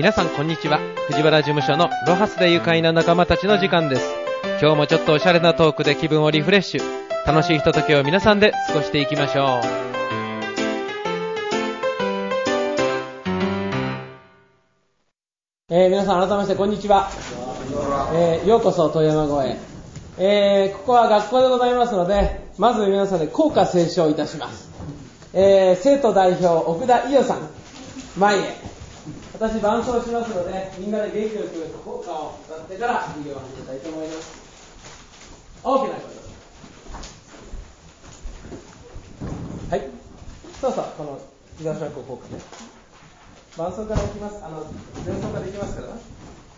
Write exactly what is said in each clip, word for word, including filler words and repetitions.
皆さんこんにちは。藤原事務所のロハスで愉快な仲間たちの時間です。今日もちょっとおしゃれなトークで気分をリフレッシュ、楽しいひとときを皆さんで過ごしていきましょう。 えー、皆さん改めましてこんにちは。えー、ようこそ遠山郷へ。えー、ここは学校でございますので、まず皆さんで校歌斉唱いたします。えー、生徒代表奥田伊代さん、前へ。私伴奏しますので、みんなで元気よく校歌を歌ってから授業を始めたいと思います。大きな声です。はい。そうそう、この伊田小学校校歌ね。伴奏からいきます。あの前奏からいきますからね。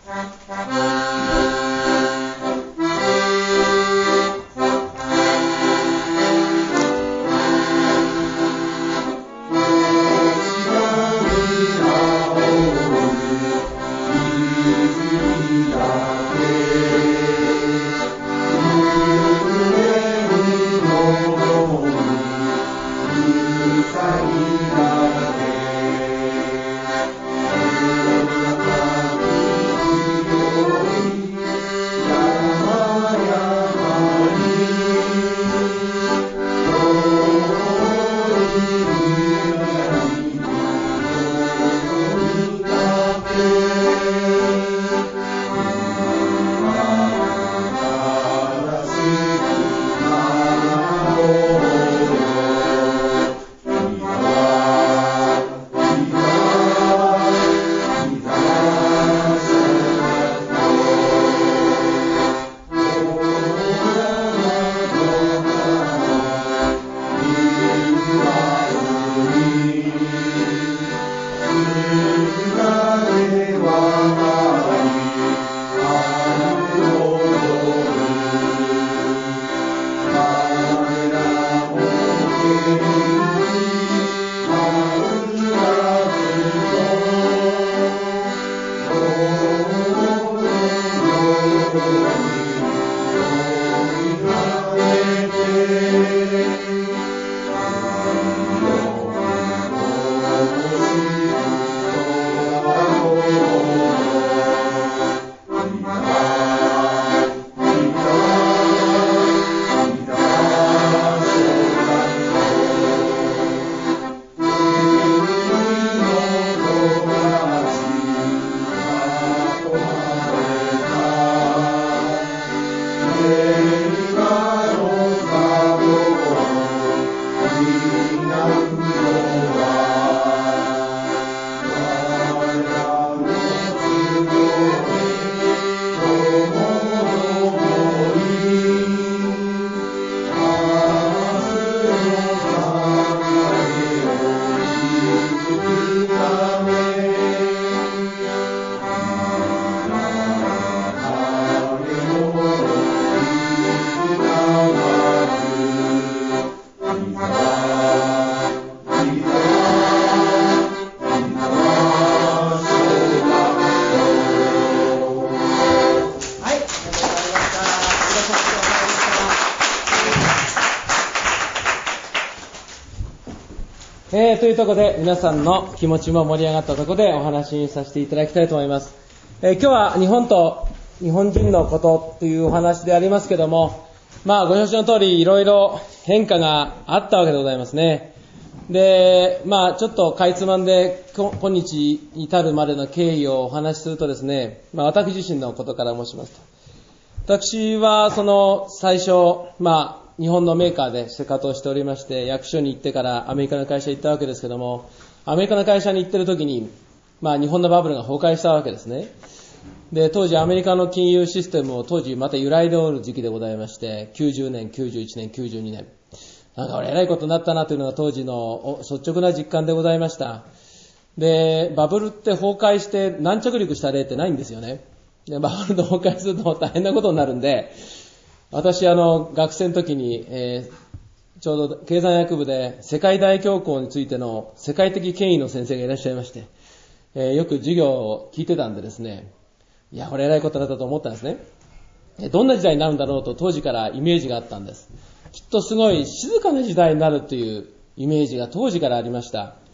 えー、というところで皆さんの気持ちも盛り上がったところでお話にさせていただきたいと思います。えー、今日は日本と日本人のことというお話でありますけども、まあご承知の通りいろいろ変化があったわけでございますね。で、まあちょっとかいつまんで今日に至るまでの経緯をお話しするとですね、まあ私自身のことから申しますと、私はその最初、まあ日本のメーカーで生活をしておりまして、役所に行ってからアメリカの会社に行ったわけですけども、アメリカの会社に行ってる時に、まあ日本のバブルが崩壊したわけですね。で、当時アメリカの金融システムを当時また揺らいでおる時期でございまして、きゅうじゅうねん、きゅうじゅういちねん、きゅうじゅうにねん。なんか俺偉いことになったなというのが当時の率直な実感でございました。で、バブルって崩壊して軟着陸した例ってないんですよね。で、バブルの崩壊すると大変なことになるんで、私あの学生の時に、えー、ちょうど経済学部で世界大恐慌についての世界的権威の先生がいらっしゃいまして、えー、よく授業を聞いてたんでですね、いやこれ偉いことだったと思ったんですね。どんな時代になるんだろうと当時からイメージがあったんです。きっとすごい静かな時代になるというイメージが当時からありました。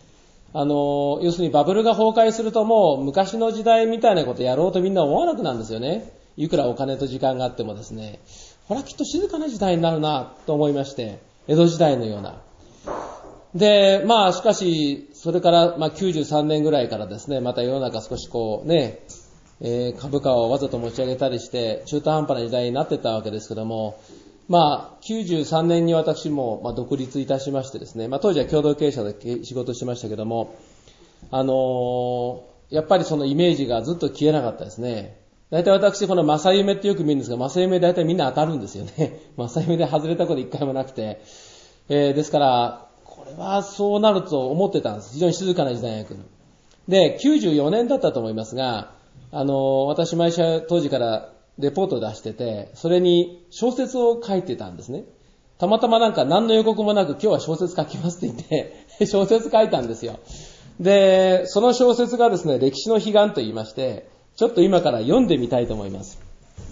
あの、要するにバブルが崩壊するともう昔の時代みたいなことやろうとみんな思わなくなるんですよね。いくらお金と時間があってもですね。これはきっと静かな時代になるなと思いまして、江戸時代のような。で、まあしかし、それから、まあきゅうじゅうさんねんぐらいからですね、また世の中少しこうね、えー、株価をわざと持ち上げたりして、中途半端な時代になってったわけですけども、まあ、きゅうじゅうさんねんに私も、まあ、独立いたしましてですね、まあ、当時は共同経営者で仕事してましたけども、あのー、やっぱりそのイメージがずっと消えなかったですね。大体私、この正夢ってよく見るんですが、正夢大体みんな当たるんですよね。正夢で外れたこと一回もなくて。えー、ですから、これはそうなると思ってたんです。非常に静かな時代が来る。で、きゅうじゅうよねんだったと思いますが、あのー、私毎週当時からレポートを出してて、それに小説を書いてたんですね。たまたまなんか何の予告もなく今日は小説書きますって言って小説書いたんですよ。で、その小説がですね、歴史の彼岸と言いまして、ちょっと今から読んでみたいと思います。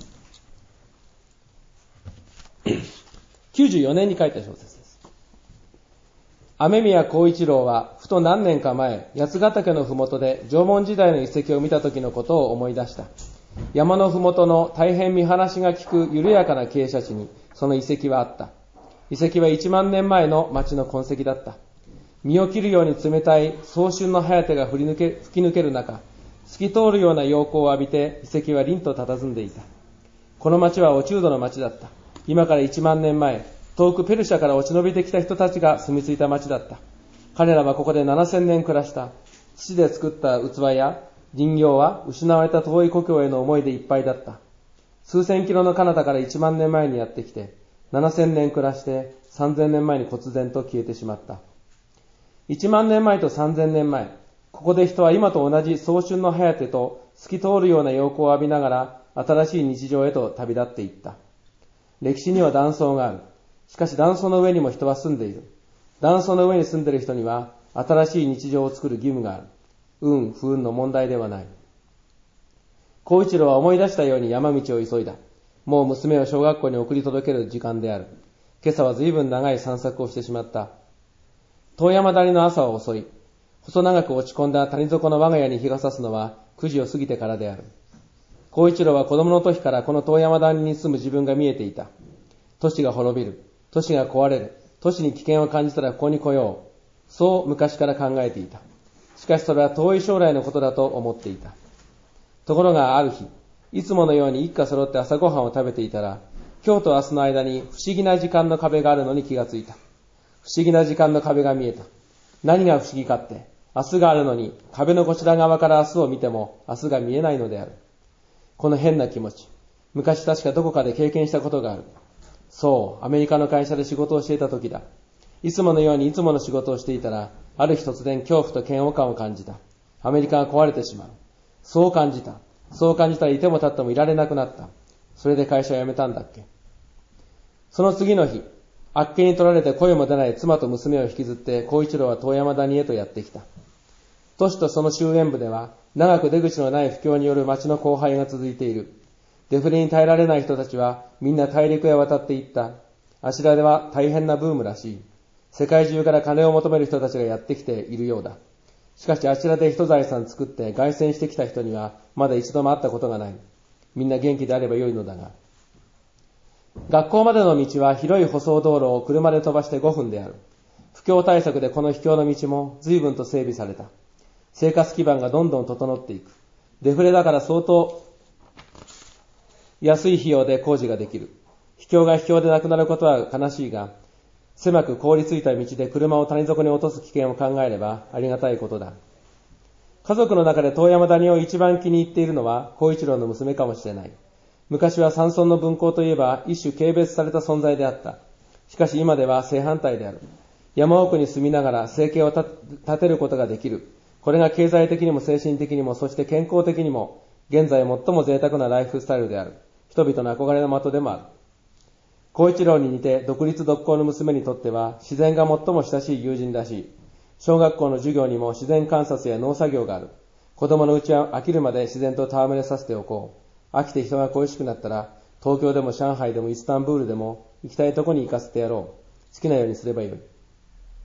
きゅうじゅうよねんに書いた小説です。雨宮光一郎はふと何年か前、八ヶ岳のふもとで縄文時代の遺跡を見た時のことを思い出した。山のふもとの大変見晴らしが利く緩やかな傾斜地にその遺跡はあった。遺跡はいちまんねんまえの町の痕跡だった。身を切るように冷たい早春の颯が吹き抜け、吹き抜ける中、透き通るような陽光を浴びて遺跡は凛と佇んでいた。この町は落人の町だった。今からいちまんねんまえ、遠くペルシャから落ち延びてきた人たちが住み着いた町だった。彼らはここでななせんねん暮らした。土で作った器や人形は失われた遠い故郷への思いでいっぱいだった。数千キロの彼方からいちまんねんまえにやってきて、ななせんねん暮らしてさんぜんねんまえに忽然と消えてしまった。いちまんねんまえとさんぜんねんまえ、ここで人は今と同じ早春の颯と透き通るような陽光を浴びながら新しい日常へと旅立っていった。歴史には断層がある。しかし断層の上にも人は住んでいる。断層の上に住んでいる人には新しい日常を作る義務がある。運不運の問題ではない。光一郎は思い出したように山道を急いだ。もう娘を小学校に送り届ける時間である。今朝は随分長い散策をしてしまった。遠山谷の朝は遅い。細長く落ち込んだ谷底の我が家に日が差すのはくじを過ぎてからである。光一郎は子供の時からこの遠山谷に住む自分が見えていた。都市が滅びる。都市が壊れる。都市に危険を感じたらここに来よう。そう昔から考えていた。しかしそれは遠い将来のことだと思っていた。ところがある日、いつものように一家揃って朝ごはんを食べていたら、今日と明日の間に不思議な時間の壁があるのに気がついた。不思議な時間の壁が見えた。何が不思議かって、明日があるのに壁のこちら側から明日を見ても明日が見えないのである。この変な気持ち、昔確かどこかで経験したことがある。そう、アメリカの会社で仕事をしていた時だ。いつものようにいつもの仕事をしていたら、ある日突然恐怖と嫌悪感を感じた。アメリカが壊れてしまう。そう感じた。そう感じたらいても立ってもいられなくなった。それで会社を辞めたんだっけ。その次の日、あっけに取られて声も出ない妻と娘を引きずって光一郎は遠山谷へとやってきた。都市とその周辺部では長く出口のない不況による町の荒廃が続いている。デフレに耐えられない人たちはみんな大陸へ渡っていった。あちらでは大変なブームらしい。世界中から金を求める人たちがやってきているようだ。しかしあちらで一財産作って凱旋してきた人にはまだ一度も会ったことがない。みんな元気であればよいのだが。学校までの道は広い舗装道路を車で飛ばしてごふんである。不況対策でこの秘境の道も随分と整備された。生活基盤がどんどん整っていく。デフレだから相当安い費用で工事ができる。秘境が秘境でなくなることは悲しいが、狭く凍りついた道で車を谷底に落とす危険を考えればありがたいことだ。家族の中で遠山谷を一番気に入っているのは光一郎の娘かもしれない。昔は山村の分校といえば一種軽蔑された存在であった。しかし今では正反対である。山奥に住みながら生計を立てることができる。これが経済的にも精神的にもそして健康的にも現在最も贅沢なライフスタイルである。人々の憧れの的でもある。光一郎に似て独立独行の娘にとっては自然が最も親しい友人らしい。小学校の授業にも自然観察や農作業がある。子供のうちは飽きるまで自然と戯れさせておこう。飽きて人が恋しくなったら東京でも上海でもイスタンブールでも行きたいとこに行かせてやろう。好きなようにすればよい。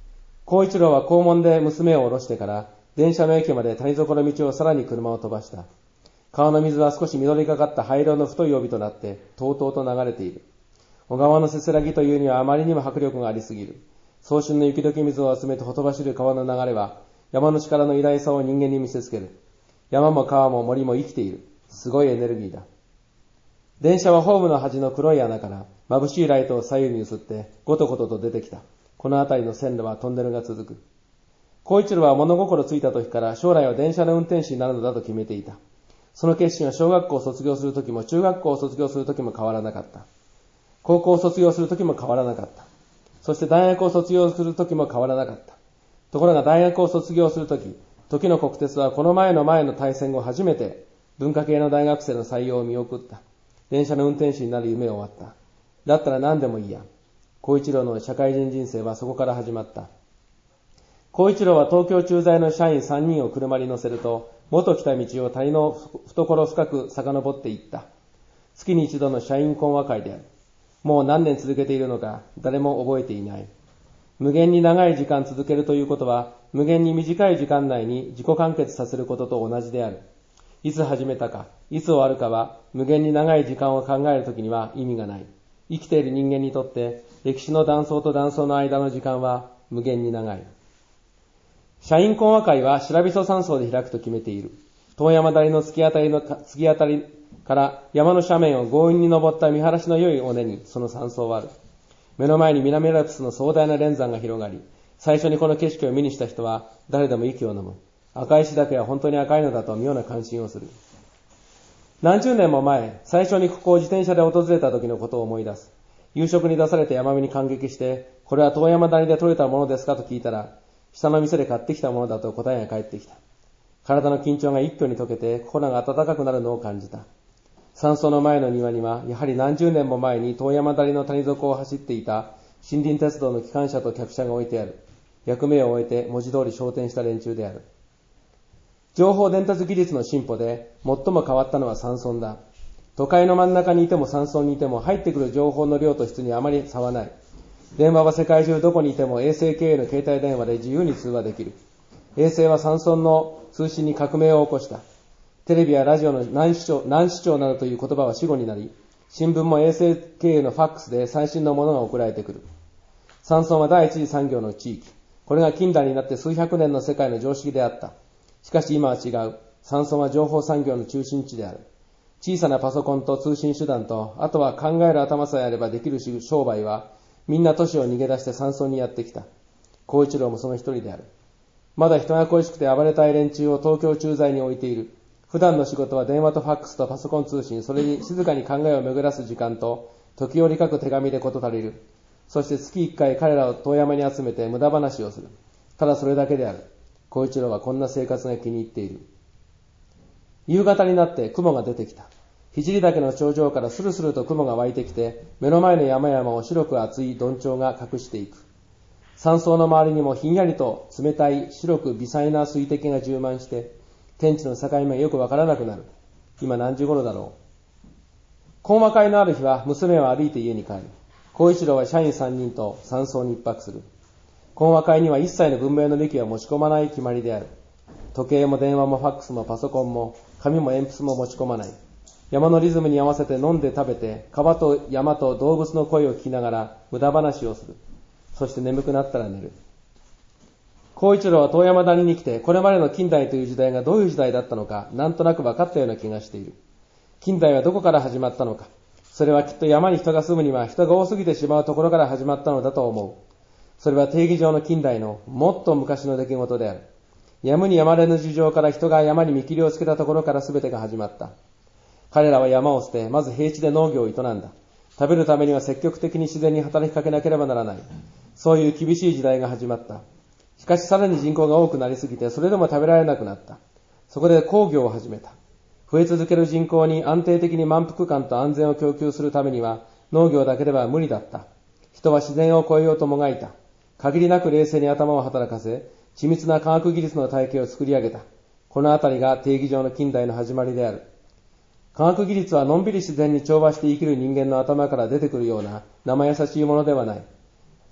孝一郎は校門で娘を降ろしてから、電車の駅まで谷底の道をさらに車を飛ばした。川の水は少し緑がかった灰色の太い帯となって、とうとうと流れている。小川のせせらぎというにはあまりにも迫力がありすぎる。早春の雪解け水を集めてほとばしる川の流れは、山の力の偉大さを人間に見せつける。山も川も森も生きている。すごいエネルギーだ。電車はホームの端の黒い穴から、眩しいライトを左右に移って、ごとごとと出てきた。この辺りの線路はトンネルが続く。孝一郎は物心ついた時から将来は電車の運転士になるのだと決めていた。その決心は小学校を卒業する時も中学校を卒業する時も変わらなかった。高校を卒業する時も変わらなかった。そして大学を卒業する時も変わらなかった。ところが大学を卒業する時、時の国鉄はこの前の前の大戦後初めて文化系の大学生の採用を見送った。電車の運転士になる夢を終わった。だったら何でもいいや。孝一郎の社会人人生はそこから始まった。孝一郎は東京駐在の社員さんにんを車に乗せると、元来た道を谷の懐深く遡っていった。月に一度の社員懇話会である。もう何年続けているのか誰も覚えていない。無限に長い時間続けるということは、無限に短い時間内に自己完結させることと同じである。いつ始めたか、いつ終わるかは、無限に長い時間を考えるときには意味がない。生きている人間にとって、歴史の断層と断層の間の時間は無限に長い。社員懇話会は白磯山荘で開くと決めている。遠山谷の突き当たりの突き当たりから山の斜面を強引に登った見晴らしの良い尾根にその山荘はある。目の前に南アルプスの壮大な連山が広がり、最初にこの景色を見にした人は誰でも息を飲む。赤石岳は本当に赤いのだと妙な関心をする。何十年も前、最初にここを自転車で訪れた時のことを思い出す。夕食に出されたヤマメに感激して、これは遠山谷で採れたものですかと聞いたら、下の店で買ってきたものだと答えが返ってきた。体の緊張が一挙に解けて心が温かくなるのを感じた。山荘の前の庭には、やはり何十年も前に遠山谷の谷底を走っていた森林鉄道の機関車と客車が置いてある。役目を終えて文字通り昇天した連中である。情報伝達技術の進歩で最も変わったのは山村だ。都会の真ん中にいても山村にいても入ってくる情報の量と質にあまり差はない。電話は世界中どこにいても衛星経由の携帯電話で自由に通話できる。衛星は山村の通信に革命を起こした。テレビやラジオの何視聴、何視聴などという言葉は死語になり、新聞も衛星経由のファックスで最新のものが送られてくる。山村は第一次産業の地域。これが近代になって数百年の世界の常識であった。しかし今は違う。山村は情報産業の中心地である。小さなパソコンと通信手段と、あとは考える頭さえあればできる商売は、みんな都市を逃げ出して山村にやってきた。孝一郎もその一人である。まだ人が恋しくて暴れたい連中を東京駐在に置いている。普段の仕事は電話とファックスとパソコン通信、それに静かに考えを巡らす時間と、時折書く手紙で事足りる。そして月一回彼らを遠山に集めて無駄話をする。ただそれだけである。孝一郎はこんな生活が気に入っている。夕方になって雲が出てきた。聖岳の頂上からスルスルと雲が湧いてきて、目の前の山々を白く厚い鈍潮が隠していく。山荘の周りにもひんやりと冷たい白く微細な水滴が充満して、天地の境目がよくわからなくなる。今何時頃だろう。懇話会のある日は娘は歩いて家に帰る。孝一郎は社員さんにんと山荘に一泊する。懇話会には一切の文明の利器を持ち込まない決まりである。時計も電話もファックスもパソコンも紙も鉛筆も持ち込まない。山のリズムに合わせて飲んで食べて、川と山と動物の声を聞きながら無駄話をする。そして眠くなったら寝る。孝一郎は遠山谷に来て、これまでの近代という時代がどういう時代だったのか、なんとなく分かったような気がしている。近代はどこから始まったのか。それはきっと山に人が住むには人が多すぎてしまうところから始まったのだと思う。それは定義上の近代のもっと昔の出来事である。やむにやまれぬ事情から人が山に見切りをつけたところから全てが始まった。彼らは山を捨て、まず平地で農業を営んだ。食べるためには積極的に自然に働きかけなければならない。そういう厳しい時代が始まった。しかしさらに人口が多くなりすぎて、それでも食べられなくなった。そこで工業を始めた。増え続ける人口に安定的に満腹感と安全を供給するためには、農業だけでは無理だった。人は自然を超えようともがいた。限りなく冷静に頭を働かせ、緻密な科学技術の体系を作り上げた。このあたりが定義上の近代の始まりである。科学技術はのんびり自然に調和して生きる人間の頭から出てくるような生優しいものではない。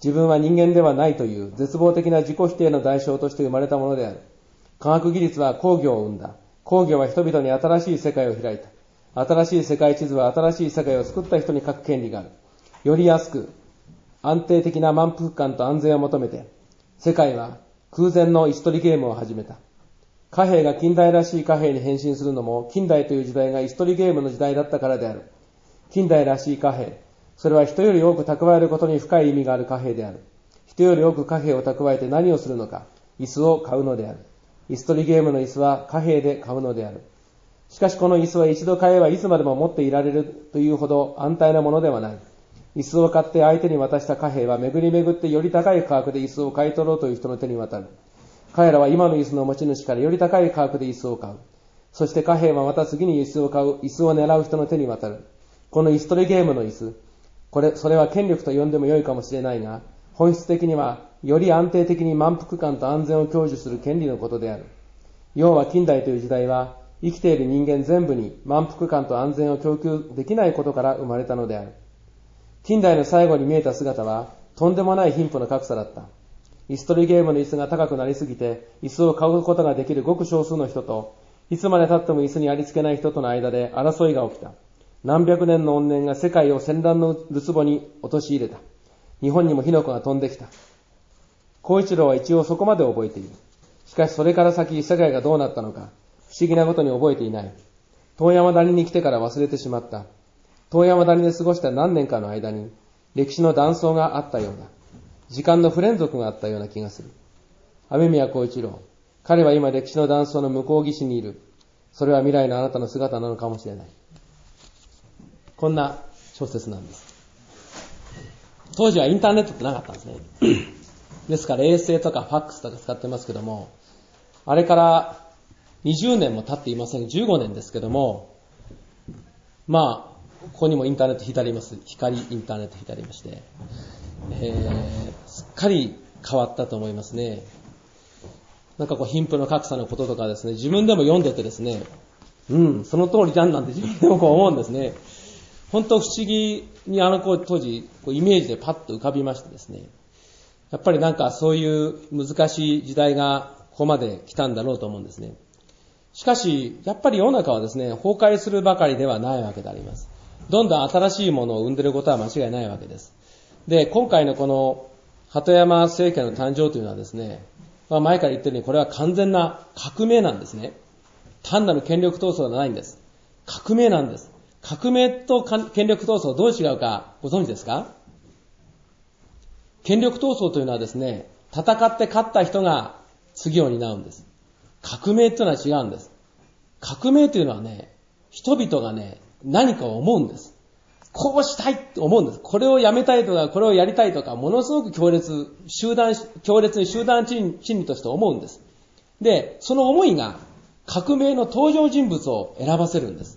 自分は人間ではないという絶望的な自己否定の代償として生まれたものである。科学技術は工業を生んだ。工業は人々に新しい世界を開いた。新しい世界地図は新しい世界を作った人に書く権利がある。より安く、安定的な満腹感と安全を求めて、世界は空前の椅子取りゲームを始めた。貨幣が近代らしい貨幣に変身するのも、近代という時代が椅子取りゲームの時代だったからである。近代らしい貨幣、それは人より多く蓄えることに深い意味がある貨幣である。人より多く貨幣を蓄えて何をするのか、椅子を買うのである。椅子取りゲームの椅子は貨幣で買うのである。しかしこの椅子は一度買えばいつまでも持っていられるというほど安泰なものではない。椅子を買って相手に渡した貨幣は巡り巡ってより高い価格で椅子を買い取ろうという人の手に渡る。彼らは今の椅子の持ち主からより高い価格で椅子を買う。そして貨幣はまた次に椅子を買う、椅子を狙う人の手に渡る。この椅子取りゲームの椅子、これ、それは権力と呼んでもよいかもしれないが、本質的にはより安定的に満腹感と安全を享受する権利のことである。要は近代という時代は生きている人間全部に満腹感と安全を供給できないことから生まれたのである。近代の最後に見えた姿はとんでもない貧富の格差だった。椅子取りゲームの椅子が高くなりすぎて椅子を買うことができるごく少数の人と、いつまで経っても椅子にありつけない人との間で争いが起きた。何百年の怨念が世界を戦乱のるつぼに陥れた。日本にも火の粉が飛んできた。孝一郎は一応そこまで覚えている。しかしそれから先世界がどうなったのか不思議なことに覚えていない。遠山谷に来てから忘れてしまった。遠山谷で過ごした何年かの間に歴史の断層があったようだ。時間の不連続があったような気がする。雨宮孝一郎、彼は今歴史の断層の向こう岸にいる。それは未来のあなたの姿なのかもしれない。こんな小説なんです。当時はインターネットってなかったんですね。ですから衛星とかファックスとか使ってますけども、あれからにじゅうねんも経っていません。じゅうごねんですけども、まあここにもインターネット引いてあります。光インターネット引いてありまして、えー、すっかり変わったと思いますね。なんかこう貧富の格差のこととかですね、自分でも読んでてですね、うん、その通りじゃんなんて自分でもこう思うんですね。本当不思議にあの子当時こうイメージでパッと浮かびましてですね、やっぱりなんかそういう難しい時代がここまで来たんだろうと思うんですね。しかしやっぱり世の中はですね、崩壊するばかりではないわけであります。どんどん新しいものを生んでいることは間違いないわけです。で、今回のこの鳩山政権の誕生というのはですね、まあ、前から言ってるようにこれは完全な革命なんですね。単なる権力闘争ではないんです。革命なんです。革命と権力闘争どう違うかご存知ですか？権力闘争というのはですね、戦って勝った人が次を担うんです。革命というのは違うんです。革命というのはね、人々がね、何かを思うんです。こうしたいって思うんです。これをやめたいとか、これをやりたいとか、ものすごく強烈、集団、強烈に集団心理として思うんです。で、その思いが革命の登場人物を選ばせるんです。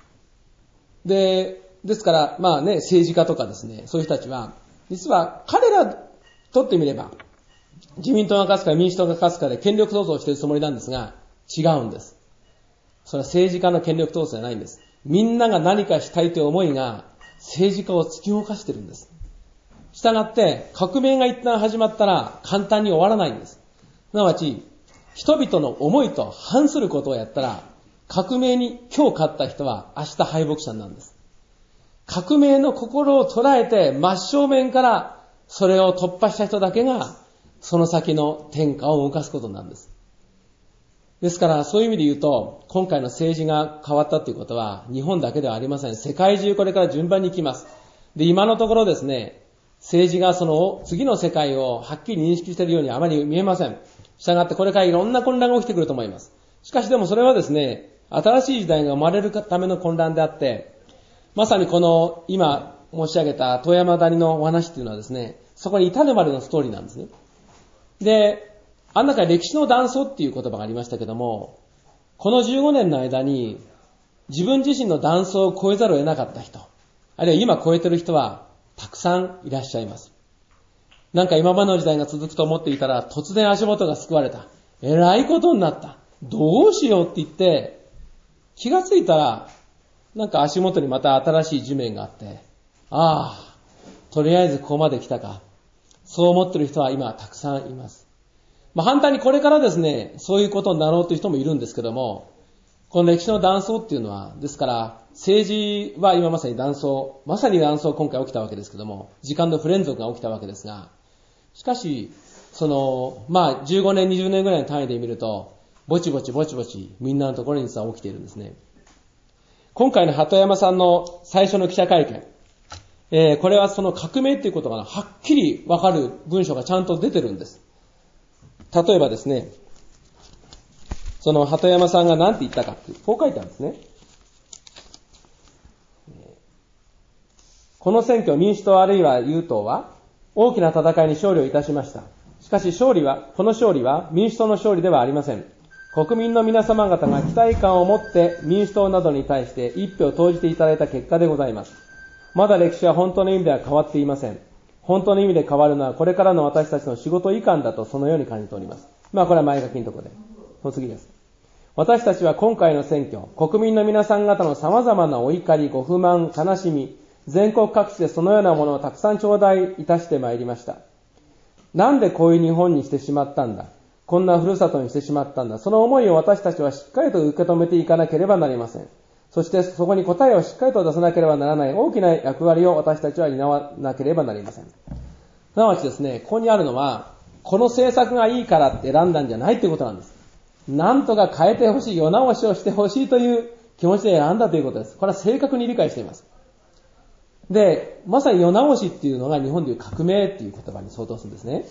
で、ですから、まあね、政治家とかですね、そういう人たちは、実は彼らとってみれば、自民党が勝つか民主党が勝つかで権力闘争をしているつもりなんですが、違うんです。それは政治家の権力闘争じゃないんです。みんなが何かしたいという思いが政治家を突き動かしているんです。したがって、革命が一旦始まったら簡単に終わらないんです。すなわち、人々の思いと反することをやったら、革命に今日勝った人は明日敗北者なんです。革命の心を捉えて真正面からそれを突破した人だけがその先の天下を動かすことなんです。ですからそういう意味で言うと、今回の政治が変わったということは日本だけではありません。世界中これから順番に行きます。で、今のところですね、政治がその次の世界をはっきり認識しているようにあまり見えません。したがってこれからいろんな混乱が起きてくると思います。しかしでもそれはですね、新しい時代が生まれるための混乱であって、まさにこの今申し上げた遠山谷のお話っていうのはですね、そこに至るまでのストーリーなんですね。で、あん中に歴史の断層っていう言葉がありましたけども、このじゅうごねんの間に自分自身の断層を超えざるを得なかった人、あるいは今超えてる人はたくさんいらっしゃいます。なんか今までの時代が続くと思っていたら突然足元が救われた。えらいことになった。どうしようって言って気がついたらなんか足元にまた新しい地面があって、ああ、とりあえずここまで来たか。 そう思っている人は今たくさんいます。まあ、反対にこれからですね、そういうことになろうという人もいるんですけども、この歴史の断層っていうのは、ですから政治は今まさに断層、まさに断層今回起きたわけですけども、時間の不連続が起きたわけですが、しかし、その、まあじゅうごねん、にじゅうねんぐらいの単位で見ると、ぼちぼちぼちぼちみんなのところに実は起きているんですね。今回の鳩山さんの最初の記者会見、えー、これはその革命っていうことがはっきりわかる文章がちゃんと出てるんです。例えばですね、その鳩山さんが何て言ったかってこう書いてあるんですね。この選挙、民主党あるいは有党は大きな戦いに勝利をいたしました。しかし勝利は、この勝利は民主党の勝利ではありません。国民の皆様方が期待感を持って民主党などに対して一票を投じていただいた結果でございます。まだ歴史は本当の意味では変わっていません。本当の意味で変わるのはこれからの私たちの仕事遺憾だとそのように感じております。まあこれは前書きのところで。その次です。私たちは今回の選挙、国民の皆さん方の様々なお怒り、ご不満、悲しみ、全国各地でそのようなものをたくさん頂戴いたしてまいりました。なんでこういう日本にしてしまったんだ。こんなふるさとにしてしまったんだ。その思いを私たちはしっかりと受け止めていかなければなりません。そしてそこに答えをしっかりと出さなければならない大きな役割を私たちは担わなければなりません。すなわちですね、ここにあるのは、この政策がいいからって選んだんじゃないということなんです。なんとか変えてほしい、世直しをしてほしいという気持ちで選んだということです。これは正確に理解しています。で、まさに世直しっていうのが日本でいう革命っていう言葉に相当するんですね。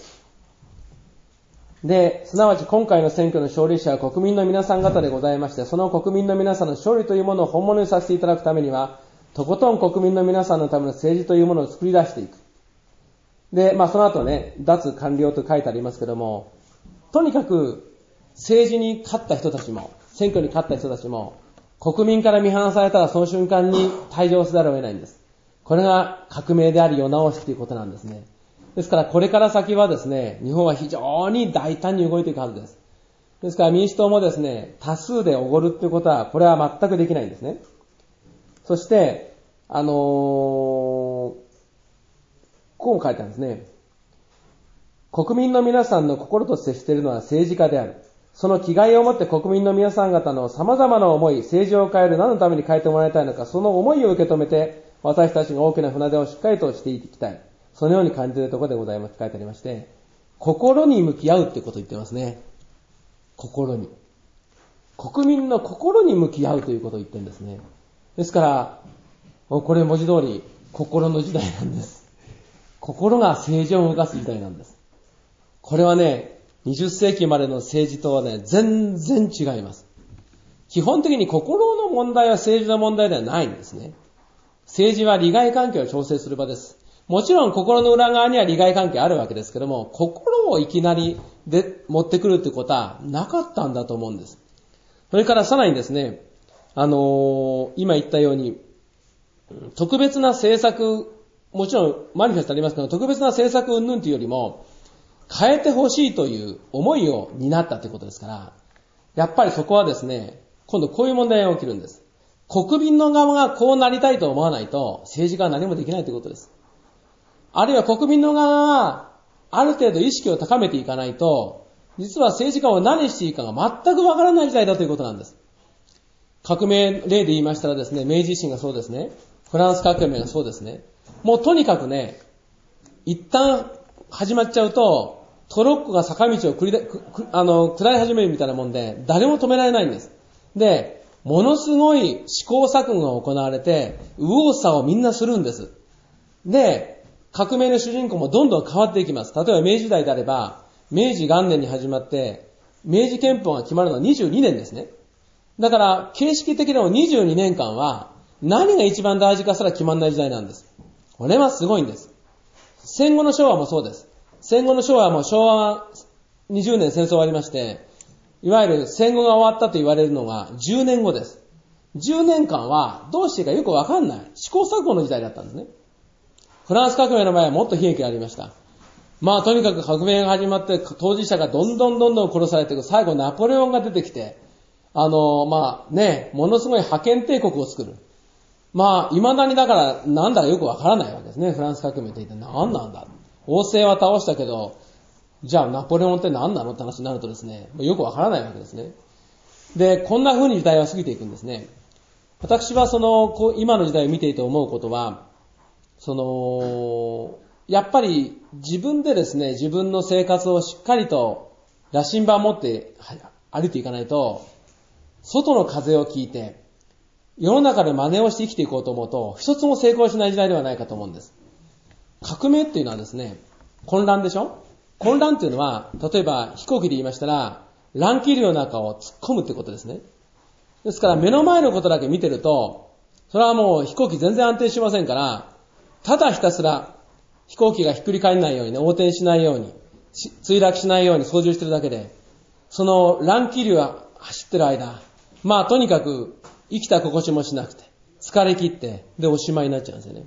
で、すなわち今回の選挙の勝利者は国民の皆さん方でございまして、その国民の皆さんの勝利というものを本物にさせていただくためには、とことん国民の皆さんのための政治というものを作り出していく。で、まあその後ね、脱官僚と書いてありますけども、とにかく政治に勝った人たちも、選挙に勝った人たちも、国民から見放されたらその瞬間に退場せざるを得ないんです。これが革命であり世直しということなんですね。ですからこれから先はですね、日本は非常に大胆に動いていくはずです。ですから民主党もですね、多数でおごるということは、これは全くできないんですね。そして、あのー、こう書いてあるんですね。国民の皆さんの心と接しているのは政治家である。その気概を持って国民の皆さん方の様々な思い、政治を変える何のために変えてもらいたいのか、その思いを受け止めて、私たちが大きな船出をしっかりとしていきたい。そのように感じているところでございます。書いてありまして、心に向き合うってことを言ってますね。心に。国民の心に向き合うということを言ってるんですね。ですから、これ文字通り、心の時代なんです。心が政治を動かす時代なんです。これはね、にじゅっせいきまでの政治とはね、全然違います。基本的に心の問題は政治の問題ではないんですね。政治は利害関係を調整する場です。もちろん心の裏側には利害関係あるわけですけども、心をいきなりで持ってくるってことはなかったんだと思うんです。それからさらにですね、あのー、今言ったように、特別な政策、もちろんマニフェストありますけど、特別な政策云々というよりも、変えてほしいという思いを担ったということですから、やっぱりそこはですね、今度こういう問題が起きるんです。国民の側がこうなりたいと思わないと、政治家は何もできないということです。あるいは国民の側がある程度意識を高めていかないと、実は政治家を何していいかが全くわからない時代だということなんです。革命例で言いましたらですね、明治維新がそうですね、フランス革命がそうですね。もうとにかくね、一旦始まっちゃうと、トロッコが坂道を繰りくあの下り始めるみたいなもんで、誰も止められないんです。で、ものすごい試行錯誤が行われて、右往左往みんなするんです。で、革命の主人公もどんどん変わっていきます。例えば明治時代であれば、明治元年に始まって、明治憲法が決まるのはにじゅうにねんですね。だから、形式的でもにじゅうにねんかんは、何が一番大事かすら決まらない時代なんです。これはすごいんです。戦後の昭和もそうです。戦後の昭和はもう昭和にじゅうねん戦争終わりまして、いわゆる戦後が終わったと言われるのがじゅうねんごです。じゅうねんかんはどうしていいかよくわかんない。試行錯誤の時代だったんですね。フランス革命の前はもっと悲劇がありました。まあとにかく革命が始まって当事者がどんどんどんどん殺されていく。最後ナポレオンが出てきて、あのまあね、ものすごい覇権帝国を作る。まあ未だにだからなんだかよくわからないわけですね。フランス革命って言って何なんだ。 王政は倒したけど、じゃあナポレオンって何なのって話になるとですね、よくわからないわけですね。で、こんな風に時代は過ぎていくんですね。私はその、こう今の時代を見ていて思うことは、その、やっぱり自分でですね、自分の生活をしっかりと羅針盤を持って歩いていかないと、外の風を聞いて、世の中で真似をして生きていこうと思うと、一つも成功しない時代ではないかと思うんです。革命っていうのはですね、混乱でしょ？混乱っていうのは、例えば飛行機で言いましたら、乱気流の中を突っ込むってことですね。ですから目の前のことだけ見てると、それはもう飛行機全然安定しませんから、ただひたすら飛行機がひっくり返らないように、ね、横転しないように、墜落しないように操縦してるだけで、その乱気流が走ってる間、まあとにかく生きた心地もしなくて、疲れ切って、でおしまいになっちゃうんですよね。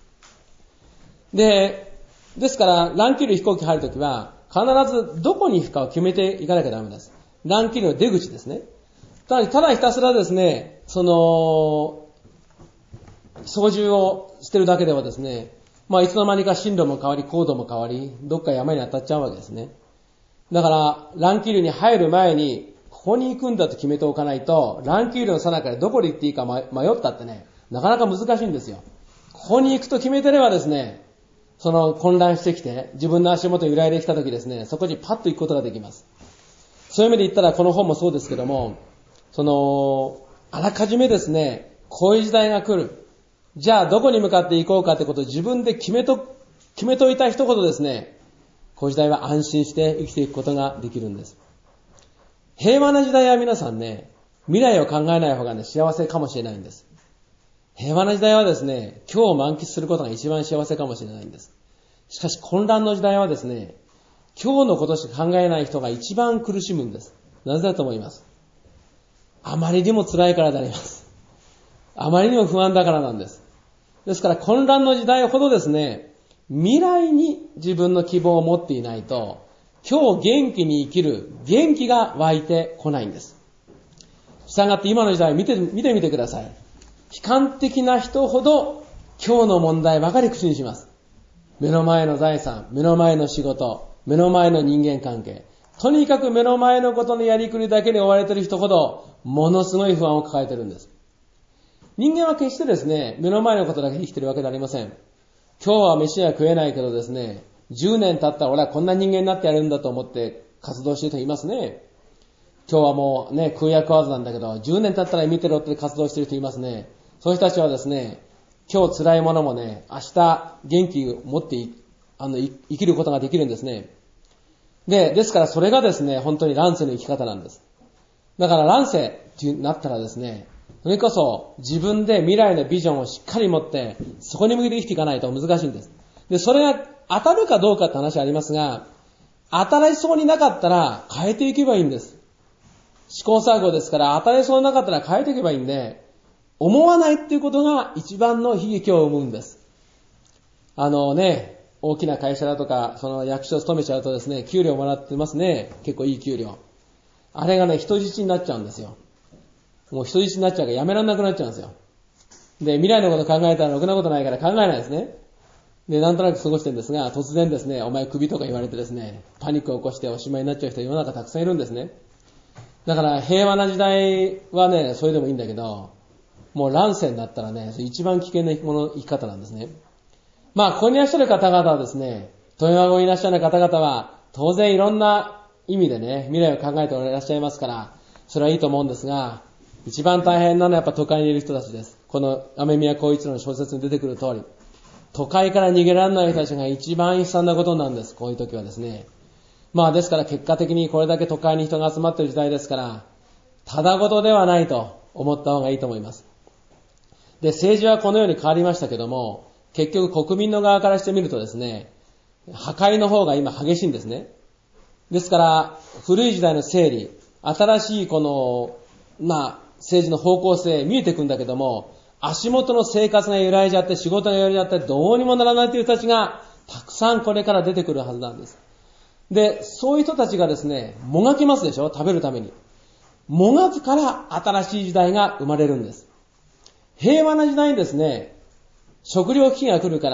で、ですから乱気流飛行機入るときは、必ずどこに行くかを決めていかなきゃダメです。乱気流の出口ですね。ただ、ただひたすらですね、その、操縦をしてるだけではですね、まあいつの間にか進路も変わり、高度も変わり、どっか山に当たっちゃうわけですね。だから、乱気流に入る前に、ここに行くんだと決めておかないと、乱気流の最中でどこに行っていいか迷ったってね、なかなか難しいんですよ。ここに行くと決めてればですね、その混乱してきて、自分の足元に揺らいできたときですね、そこにパッと行くことができます。そういう意味で言ったらこの本もそうですけども、その、あらかじめですね、こういう時代が来る。じゃあどこに向かって行こうかってことを自分で決めと、決めといた一言ですね、こういう時代は安心して生きていくことができるんです。平和な時代は皆さんね、未来を考えない方がね、幸せかもしれないんです。平和な時代はですね、今日を満喫することが一番幸せかもしれないんです。しかし混乱の時代はですね、今日のことしか考えない人が一番苦しむんです。なぜだと思います？あまりにも辛いからであります。あまりにも不安だからなんです。ですから混乱の時代ほどですね、未来に自分の希望を持っていないと、今日元気に生きる元気が湧いてこないんです。したがって今の時代を見て、見てみてください。悲観的な人ほど今日の問題ばかり口にします。目の前の財産、目の前の仕事、目の前の人間関係。とにかく目の前のことのやりくりだけに追われている人ほどものすごい不安を抱えているんです。人間は決してですね、目の前のことだけ生きているわけではありません。今日は飯は食えないけどですね、じゅうねん経ったら俺はこんな人間になってやるんだと思って活動している人いますね。今日はもうね、食うや食わずなんだけど、じゅうねん経ったら見てろって活動している人いますね。そういう人たちはですね、今日辛いものもね、明日元気を持ってあの生きることができるんですね。で、ですからそれがですね、本当に乱世の生き方なんです。だから乱世ってなったらですね、それこそ自分で未来のビジョンをしっかり持って、そこに向けて生きていかないと難しいんです。で、それが当たるかどうかって話はありますが、当たりそうになかったら変えていけばいいんです。試行錯誤ですから、当たりそうになかったら変えていけばいいんで、思わないっていうことが一番の悲劇を生むんです。あのね、大きな会社だとか、その役所を務めちゃうとですね、給料もらってますね。結構いい給料。あれがね、人質になっちゃうんですよ。もう人質になっちゃうからやめられなくなっちゃうんですよ。で、未来のこと考えたらろくなことないから考えないですね。で、なんとなく過ごしてるんですが、突然ですね、お前クビとか言われてですね、パニックを起こしておしまいになっちゃう人世の中たくさんいるんですね。だから平和な時代はね、それでもいいんだけど、もう乱世になったらね、一番危険なもの生き方なんですね。まあ、ここにいらっしゃる方々はですね、富山語にいらっしゃる方々は、当然いろんな意味でね、未来を考えていらっしゃいますから、それはいいと思うんですが、一番大変なのはやっぱ都会にいる人たちです。この雨宮光一郎の小説に出てくる通り、都会から逃げられない人たちが一番悲惨なことなんです。こういう時はですね。まあですから結果的にこれだけ都会に人が集まっている時代ですから、ただごとではないと思った方がいいと思います。で、政治はこのように変わりましたけども、結局国民の側からしてみるとですね、破壊の方が今激しいんですね。ですから、古い時代の整理、新しいこの、まあ、政治の方向性見えてくんだけども、足元の生活が揺らいじゃって、仕事が揺らいじゃって、どうにもならないという人たちが、たくさんこれから出てくるはずなんです。で、そういう人たちがですね、もがきますでしょ、食べるために。もがくから新しい時代が生まれるんです。平和な時代にですね、食糧危機が来るから、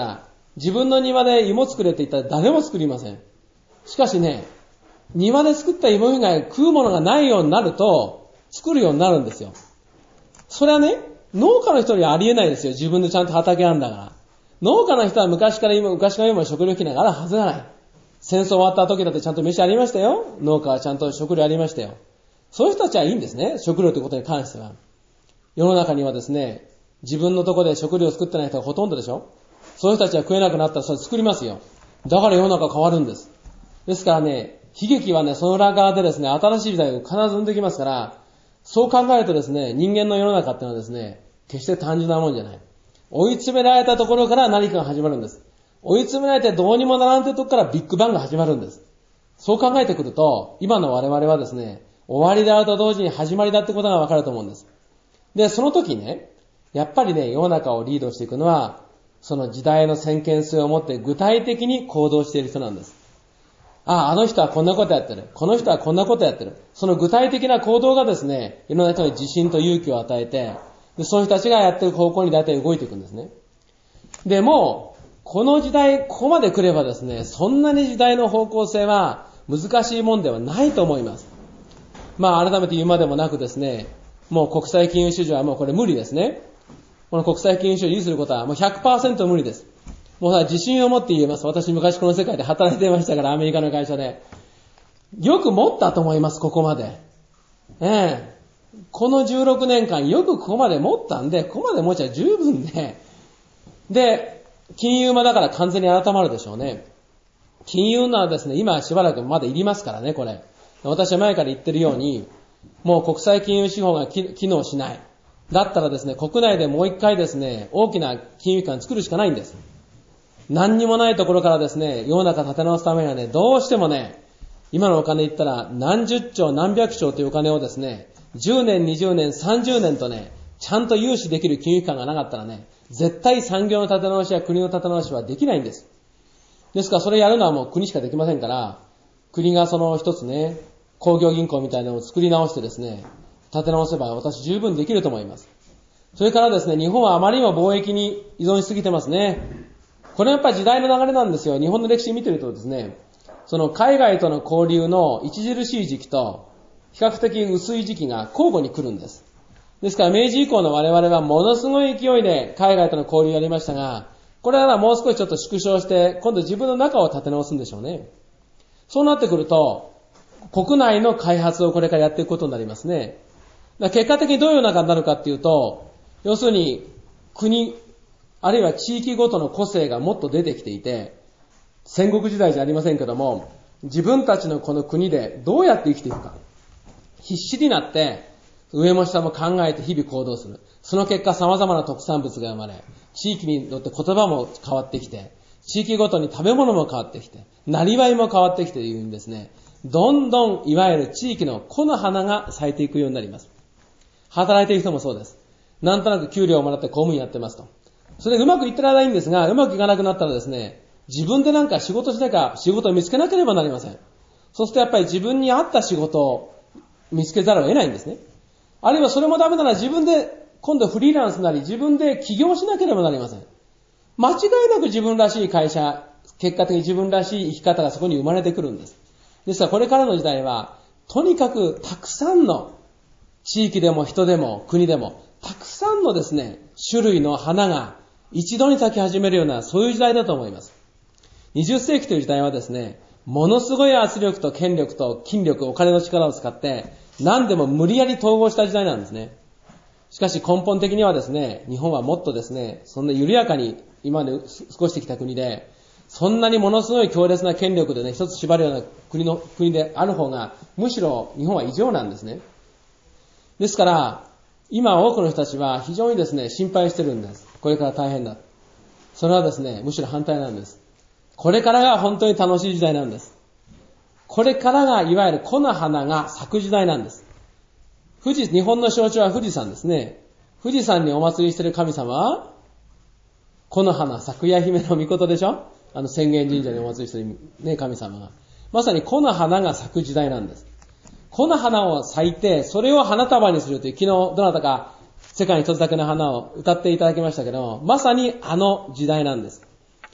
自分の庭で芋作れって言ったら誰も作りません。しかしね、庭で作った芋以外食うものがないようになると、作るようになるんですよ。それはね、農家の人にはありえないですよ。自分でちゃんと畑あるんだから。農家の人は昔から今、昔から今食料危機なんかあるはずがない。戦争終わった時だってちゃんと飯ありましたよ。農家はちゃんと食料ありましたよ。そういう人たちはいいんですね。食料ということに関しては。世の中にはですね、自分のところで食料を作ってない人がほとんどでしょ。そういう人たちが食えなくなったらそれ作りますよ。だから世の中変わるんです。ですからね、悲劇はね、その裏側でですね、新しい時代を必ず生んできますから、そう考えるとですね、人間の世の中っていうのはですね、決して単純なもんじゃない。追い詰められたところから何かが始まるんです。追い詰められてどうにもならんというところからビッグバンが始まるんです。そう考えてくると、今の我々はですね、終わりであると同時に始まりだってことがわかると思うんです。で、その時ね、やっぱりね、世の中をリードしていくのは、その時代の先見性を持って具体的に行動している人なんです。ああ、あの人はこんなことやってる。この人はこんなことやってる。その具体的な行動がですね、世の中に自信と勇気を与えて、でそういう人たちがやってる方向に大体動いていくんですね。でも、この時代、ここまで来ればですね、そんなに時代の方向性は難しいもんではないと思います。まあ改めて言うまでもなくですね、もう国際金融市場はもうこれ無理ですね。この国際金融市場を維持することはもう ひゃくパーセント 無理です。もう自信を持って言えます。私昔この世界で働いていましたから、アメリカの会社で。よく持ったと思います、ここまで。ええ。このじゅうろくねんかんよくここまで持ったんで、ここまで持っちゃ十分で。で、金融もだから完全に改まるでしょうね。金融のはですね、今しばらくまだいりますからね、これ。私は前から言ってるように、もう国際金融資本が機能しない。だったらですね、国内でもう一回ですね、大きな金融機関作るしかないんです。何にもないところからですね、世の中立て直すためにはね、どうしてもね、今のお金言ったら何十兆何百兆というお金をですね、じゅうねん、にじゅうねん、さんじゅうねんとね、ちゃんと融資できる金融機関がなかったらね、絶対産業の立て直しや国の立て直しはできないんです。ですからそれやるのはもう国しかできませんから、国がその一つね、工業銀行みたいなのを作り直してですね、立て直せば私十分できると思います。それからですね、日本はあまりにも貿易に依存しすぎてますね。これはやっぱり時代の流れなんですよ。日本の歴史見てるとですね、その海外との交流の著しい時期と比較的薄い時期が交互に来るんです。ですから明治以降の我々はものすごい勢いで海外との交流をやりましたが、これはもう少しちょっと縮小して今度自分の中を立て直すんでしょうね。そうなってくると国内の開発をこれからやっていくことになりますね。だから結果的にどういう中になるかっていうと、要するに国あるいは地域ごとの個性がもっと出てきていて、戦国時代じゃありませんけども、自分たちのこの国でどうやって生きていくか。必死になって、上も下も考えて日々行動する。その結果様々な特産物が生まれ、地域によって言葉も変わってきて、地域ごとに食べ物も変わってきて、なりわいも変わってきているんですね。どんどんいわゆる地域の木の花が咲いていくようになります。働いている人もそうです。なんとなく給料をもらって公務員やってますと。それでうまくいってる間はいいんですが、うまくいかなくなったらですね、自分でなんか仕事しなきゃ仕事を見つけなければなりません。そうするとやっぱり自分に合った仕事を見つけざるを得ないんですね。あるいはそれもダメなら自分で今度フリーランスなり自分で起業しなければなりません。間違いなく自分らしい会社、結果的に自分らしい生き方がそこに生まれてくるんです。ですからこれからの時代は、とにかくたくさんの地域でも人でも国でも、たくさんのですね、種類の花が一度に咲き始めるような、そういう時代だと思います。にじゅっせいきという時代はですね、ものすごい圧力と権力と筋力、お金の力を使って、何でも無理やり統合した時代なんですね。しかし根本的にはですね、日本はもっとですね、そんな緩やかに今まで過ごしてきた国で、そんなにものすごい強烈な権力でね、一つ縛るような国の国である方が、むしろ日本は異常なんですね。ですから、今多くの人たちは非常にですね、心配してるんです。これから大変だ。それはですね、むしろ反対なんです。これからが本当に楽しい時代なんです。これからがいわゆる木の花が咲く時代なんです。富士、日本の象徴は富士山ですね。富士山にお祭りしている神様は、木の花、咲夜姫の御事でしょ？あの浅間神社にお祭りしている、ね、神様が。まさに木の花が咲く時代なんです。木の花を咲いて、それを花束にするという、昨日どなたか世界に一つだけの花を歌っていただきましたけど、まさにあの時代なんです。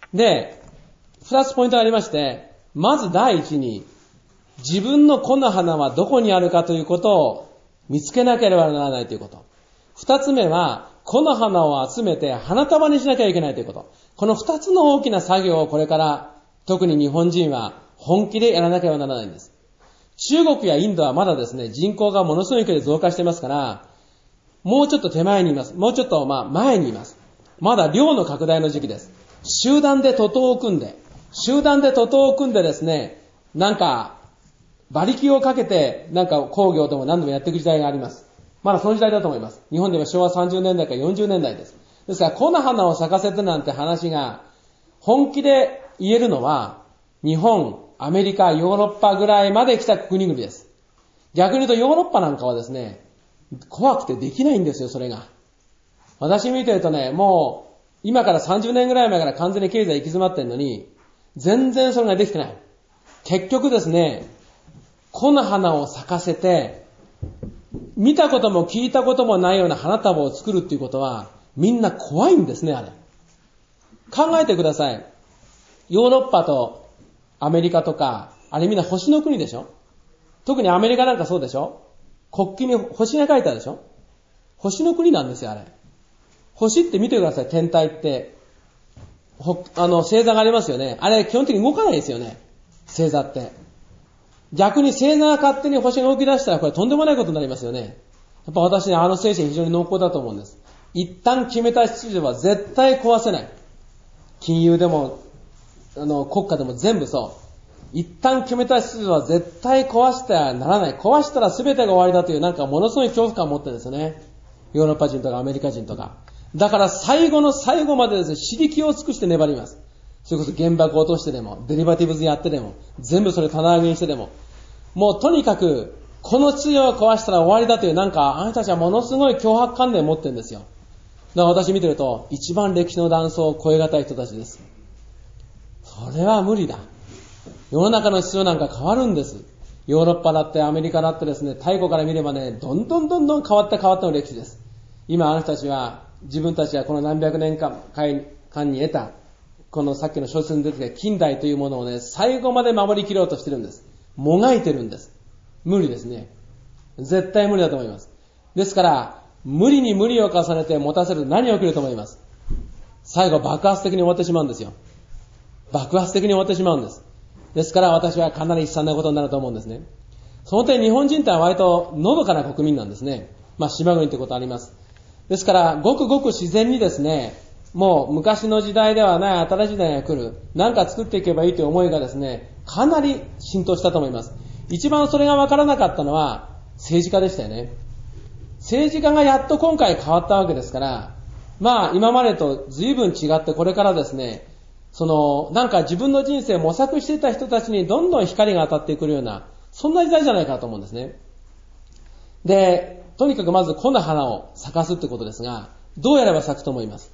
で、二つポイントがありまして、まず第一に、自分の木の花はどこにあるかということを見つけなければならないということ。二つ目は、木の花を集めて花束にしなきゃいけないということ。この二つの大きな作業をこれから特に日本人は本気でやらなければならないんです。中国やインドはまだですね、人口がものすごい勢いで増加していますから、もうちょっと手前にいます。もうちょっとまあ前にいます。まだ量の拡大の時期です。集団で徒党を組んで、集団で徒党を組んでですね、なんか馬力をかけてなんか工業でも何でもやっていく時代があります。まだその時代だと思います。日本では昭和さんじゅうねんだいからよんじゅうねんだいです。ですから、木の花を咲かせてなんて話が本気で言えるのは、日本、アメリカ、ヨーロッパぐらいまで来た国々です。逆に言うとヨーロッパなんかはですね、怖くてできないんですよ、それが。私見てるとね、もう今からさんじゅうねんぐらい前から完全に経済行き詰まってるのに、全然それができてない。結局ですね、木の花を咲かせて、見たことも聞いたこともないような花束を作るっていうことは、みんな怖いんですね、あれ。考えてください。ヨーロッパとアメリカとか、あれみんな星の国でしょ？特にアメリカなんかそうでしょ？国旗に星が書いてあるでしょ？星の国なんですよ、あれ。星って見てください、天体って。あの、星座がありますよね。あれ基本的に動かないですよね、星座って。逆に星座が勝手に星が動き出したらこれとんでもないことになりますよね。やっぱ私ね、あの精神非常に濃厚だと思うんです。一旦決めた秩序は絶対壊せない。金融でも、あの、国家でも全部そう。一旦決めた秩序は絶対壊してはならない。壊したら全てが終わりだというなんかものすごい恐怖感を持ってるんですよね。ヨーロッパ人とかアメリカ人とか。だから最後の最後までですね、死力を尽くして粘ります。それこそ原爆を落としてでも、デリバティブズやってでも、全部それ棚上げにしてでも、もうとにかく、この秩序を壊したら終わりだという、なんか、あなたたちはものすごい脅迫観念を持ってるんですよ。だから私見てると、一番歴史の断層を超え難い人たちです。それは無理だ。世の中の秩序なんか変わるんです。ヨーロッパだってアメリカだってですね、太古から見ればね、どんどんどんどん変わって変わったの歴史です。今あの人たちは、自分たちはこの何百年間に得た、このさっきの小説に出てきた近代というものをね、最後まで守り切ろうとしてるんです。もがいてるんです。無理ですね。絶対無理だと思います。ですから、無理に無理を重ねて持たせると何が起きると思います。最後爆発的に終わってしまうんですよ。爆発的に終わってしまうんです。ですから私はかなり悲惨なことになると思うんですね。その点日本人っては割とのどかな国民なんですね。まあ島国ってことあります。ですから、ごくごく自然にですね、もう昔の時代ではない新しい時代が来る。何か作っていけばいいという思いがですね、かなり浸透したと思います。一番それが分からなかったのは政治家でしたよね。政治家がやっと今回変わったわけですから、まあ今までと随分違ってこれからですね、そのなんか自分の人生を模索していた人たちにどんどん光が当たってくるような、そんな時代じゃないかと思うんですね。で、とにかくまず木の花を咲かすってことですが、どうやれば咲くと思います？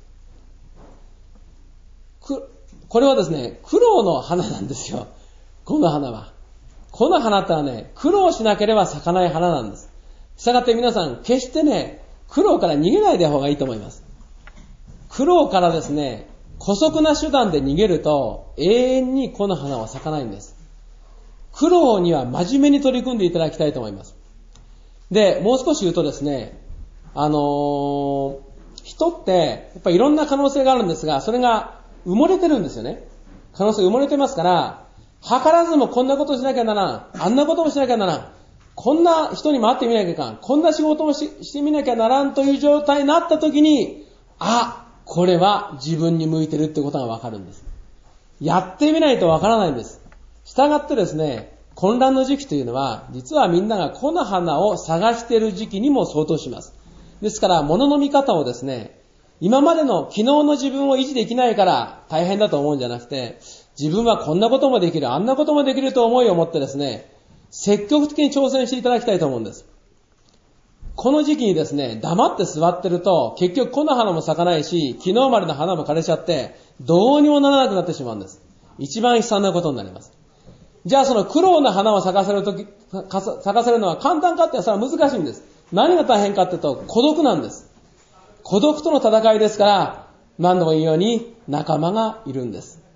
く、これはですね、苦労の花なんですよ。木の花は。木の花ってのはね、苦労しなければ咲かない花なんです。したがって皆さん、決してね、苦労から逃げないで方がいいと思います。苦労からですね、姑息な手段で逃げると、永遠に木の花は咲かないんです。苦労には真面目に取り組んでいただきたいと思います。で、もう少し言うとですね、あのー、人って、やっぱりいろんな可能性があるんですが、それが埋もれてるんですよね。可能性埋もれてますから、図らずもこんなことしなきゃならん。あんなこともしなきゃならん。こんな人にも会ってみなきゃいかん。こんな仕事も し, してみなきゃならんという状態になった時に、あ、これは自分に向いてるってことがわかるんです。やってみないとわからないんです。したがってですね、混乱の時期というのは、実はみんなが木の花を探している時期にも相当します。ですから、物の見方をですね、今までの昨日の自分を維持できないから大変だと思うんじゃなくて、自分はこんなこともできる、あんなこともできると思いを持ってですね、積極的に挑戦していただきたいと思うんです。この時期にですね、黙って座ってると、結局木の花も咲かないし、昨日までの花も枯れちゃって、どうにもならなくなってしまうんです。一番悲惨なことになります。じゃあその苦労な花を咲かせるとき、咲かせるのは簡単かってそれは難しいんです。何が大変かっていうと、孤独なんです。孤独との戦いですから、何度も言うように仲間がいるんです。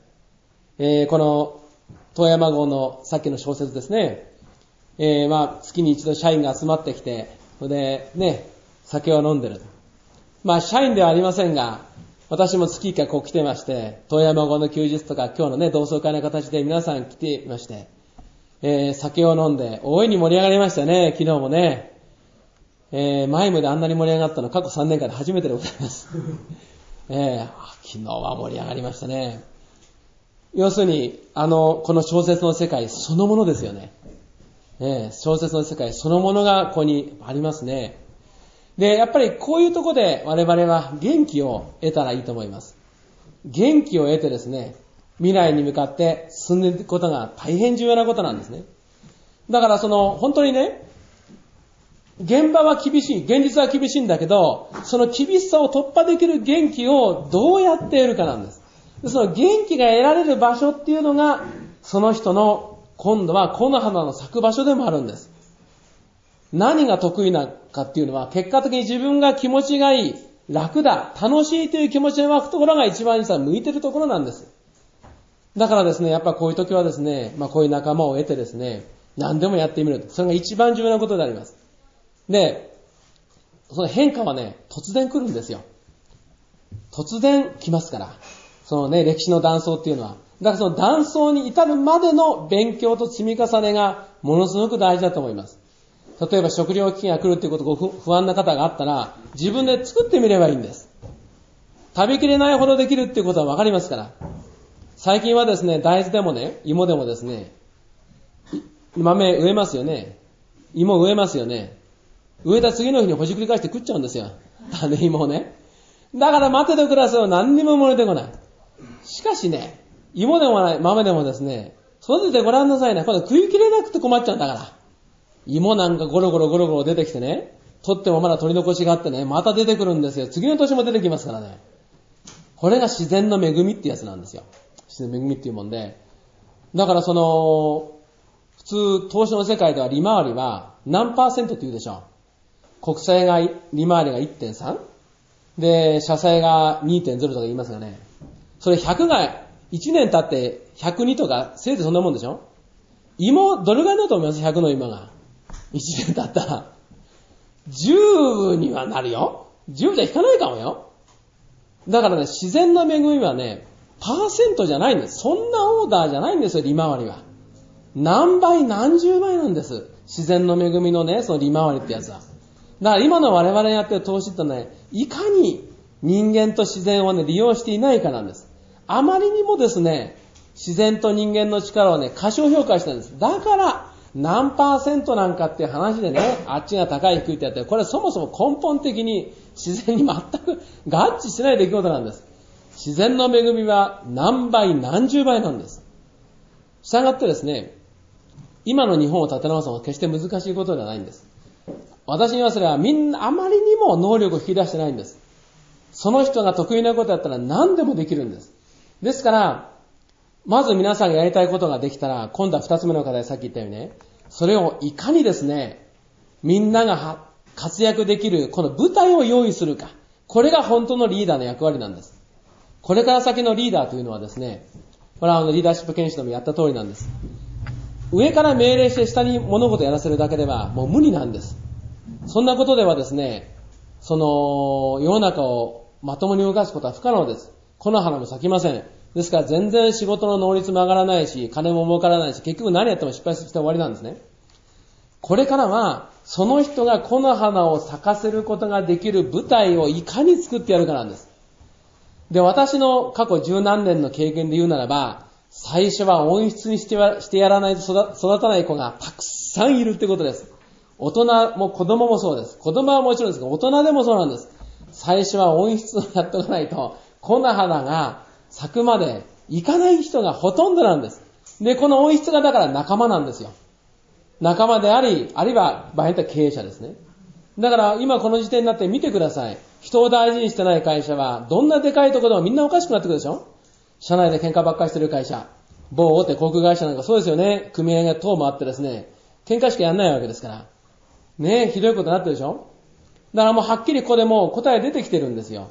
えー、この遠山号のさっきの小説ですね、えー、まあ月に一度社員が集まってきて、それでね、酒を飲んでる。まあ社員ではありませんが、私も月いっかいこう来てまして、遠山号の休日とか今日のね、同窓会の形で皆さん来ていまして、えー、酒を飲んで大いに盛り上がりましたね、昨日もね。えー、前まであんなに盛り上がったの過去さんねんかんで初めてでございます。えー、昨日は盛り上がりましたね。要するに、あの、この小説の世界そのものですよね。えー、小説の世界そのものがここにありますね。で、やっぱりこういうところで我々は元気を得たらいいと思います。元気を得てですね、未来に向かって進んでいくことが大変重要なことなんですね。だからその、本当にね、現場は厳しい、現実は厳しいんだけど、その厳しさを突破できる元気をどうやって得るかなんです。でその元気が得られる場所っていうのが、その人の今度は木の花の咲く場所でもあるんです。何が得意なかっていうのは、結果的に自分が気持ちがいい、楽だ、楽しいという気持ちが湧くところが一番実は向いてるところなんです。だからですね、やっぱこういう時はですね、まあこういう仲間を得てですね、何でもやってみる。それが一番重要なことであります。で、その変化はね、突然来るんですよ。突然来ますから。そのね、歴史の断層っていうのは。だからその断層に至るまでの勉強と積み重ねがものすごく大事だと思います。例えば食料危機が来るっていうことが不安な方があったら、自分で作ってみればいいんです。食べきれないほどできるっていうことはわかりますから。最近はですね、大豆でもね、芋でもですね、豆植えますよね。芋植えますよね。植えた次の日にほじくり返して食っちゃうんですよ。種芋をね。だから待てと暮らせは何にも漏れてこない。しかしね、芋でもない、豆でもですね、育ててごらんなさいね。今度食い切れなくて困っちゃうんだから。芋なんかゴロゴロゴロゴロ出てきてね、取ってもまだ取り残しがあってね、また出てくるんですよ。次の年も出てきますからね。これが自然の恵みってやつなんですよ。自然の恵みっていうもんで。だからその、普通投資の世界では利回りは何パーセントって言うでしょう。国債が利回りが いってんさん で、社債が にてんゼロ とか言いますよね。それひゃくがいちねん経ってひゃくにとかせいぜいそんなもんでしょ。芋どれぐらいだと思います ?ひゃく の芋がいちねん経ったらじゅうにはなるよ。じゅうじゃ引かないかもよ。だからね、自然の恵みはね、パーセントじゃないんです。そんなオーダーじゃないんですよ。利回りは何倍何十倍なんです。自然の恵みのね、その利回りってやつは。だから今の我々やってる投資ってね、いかに人間と自然をね、利用していないかなんです。あまりにもですね、自然と人間の力をね、過小評価してるんです。だから、何パーセントなんかっていう話でね、あっちが高い低いってやって、これそもそも根本的に自然に全く合致しない出来事なんです。自然の恵みは何倍何十倍なんです。したがってですね、今の日本を立て直すのは決して難しいことではないんです。私に言わせればみんなあまりにも能力を引き出してないんです。その人が得意なことだったら何でもできるんです。ですから、まず皆さんがやりたいことができたら、今度は二つ目の課題、さっき言ったようにね、それをいかにですね、みんなが活躍できるこの舞台を用意するか。これが本当のリーダーの役割なんです。これから先のリーダーというのはですね、これはあのリーダーシップ研修でもやった通りなんです。上から命令して下に物事をやらせるだけではもう無理なんです。そんなことではですね、その世の中をまともに動かすことは不可能です。木の花も咲きません。ですから全然仕事の能率も上がらないし、金も儲からないし、結局何やっても失敗して終わりなんですね。これからはその人が木の花を咲かせることができる舞台をいかに作ってやるかなんです。で、私の過去十何年の経験で言うならば、最初は温室にしてはしてやらないと 育, 育たない子がたくさんいるってことです。大人も子供もそうです。子供はもちろんですが、大人でもそうなんです。最初は温室をやっておかないと、木の花が咲くまでいかない人がほとんどなんです。で、この温室がだから仲間なんですよ。仲間であり、あるいは場合によっては経営者ですね。だから今この時点になって見てください。人を大事にしてない会社は、どんなでかいところでもみんなおかしくなってくるでしょ。社内で喧嘩ばっかりしてる会社、某大手航空会社なんかそうですよね。組合が等もあってですね、喧嘩しかやんないわけですから。ねえ、ひどいことになってるでしょ。だからもうはっきりここでもう答え出てきてるんですよ。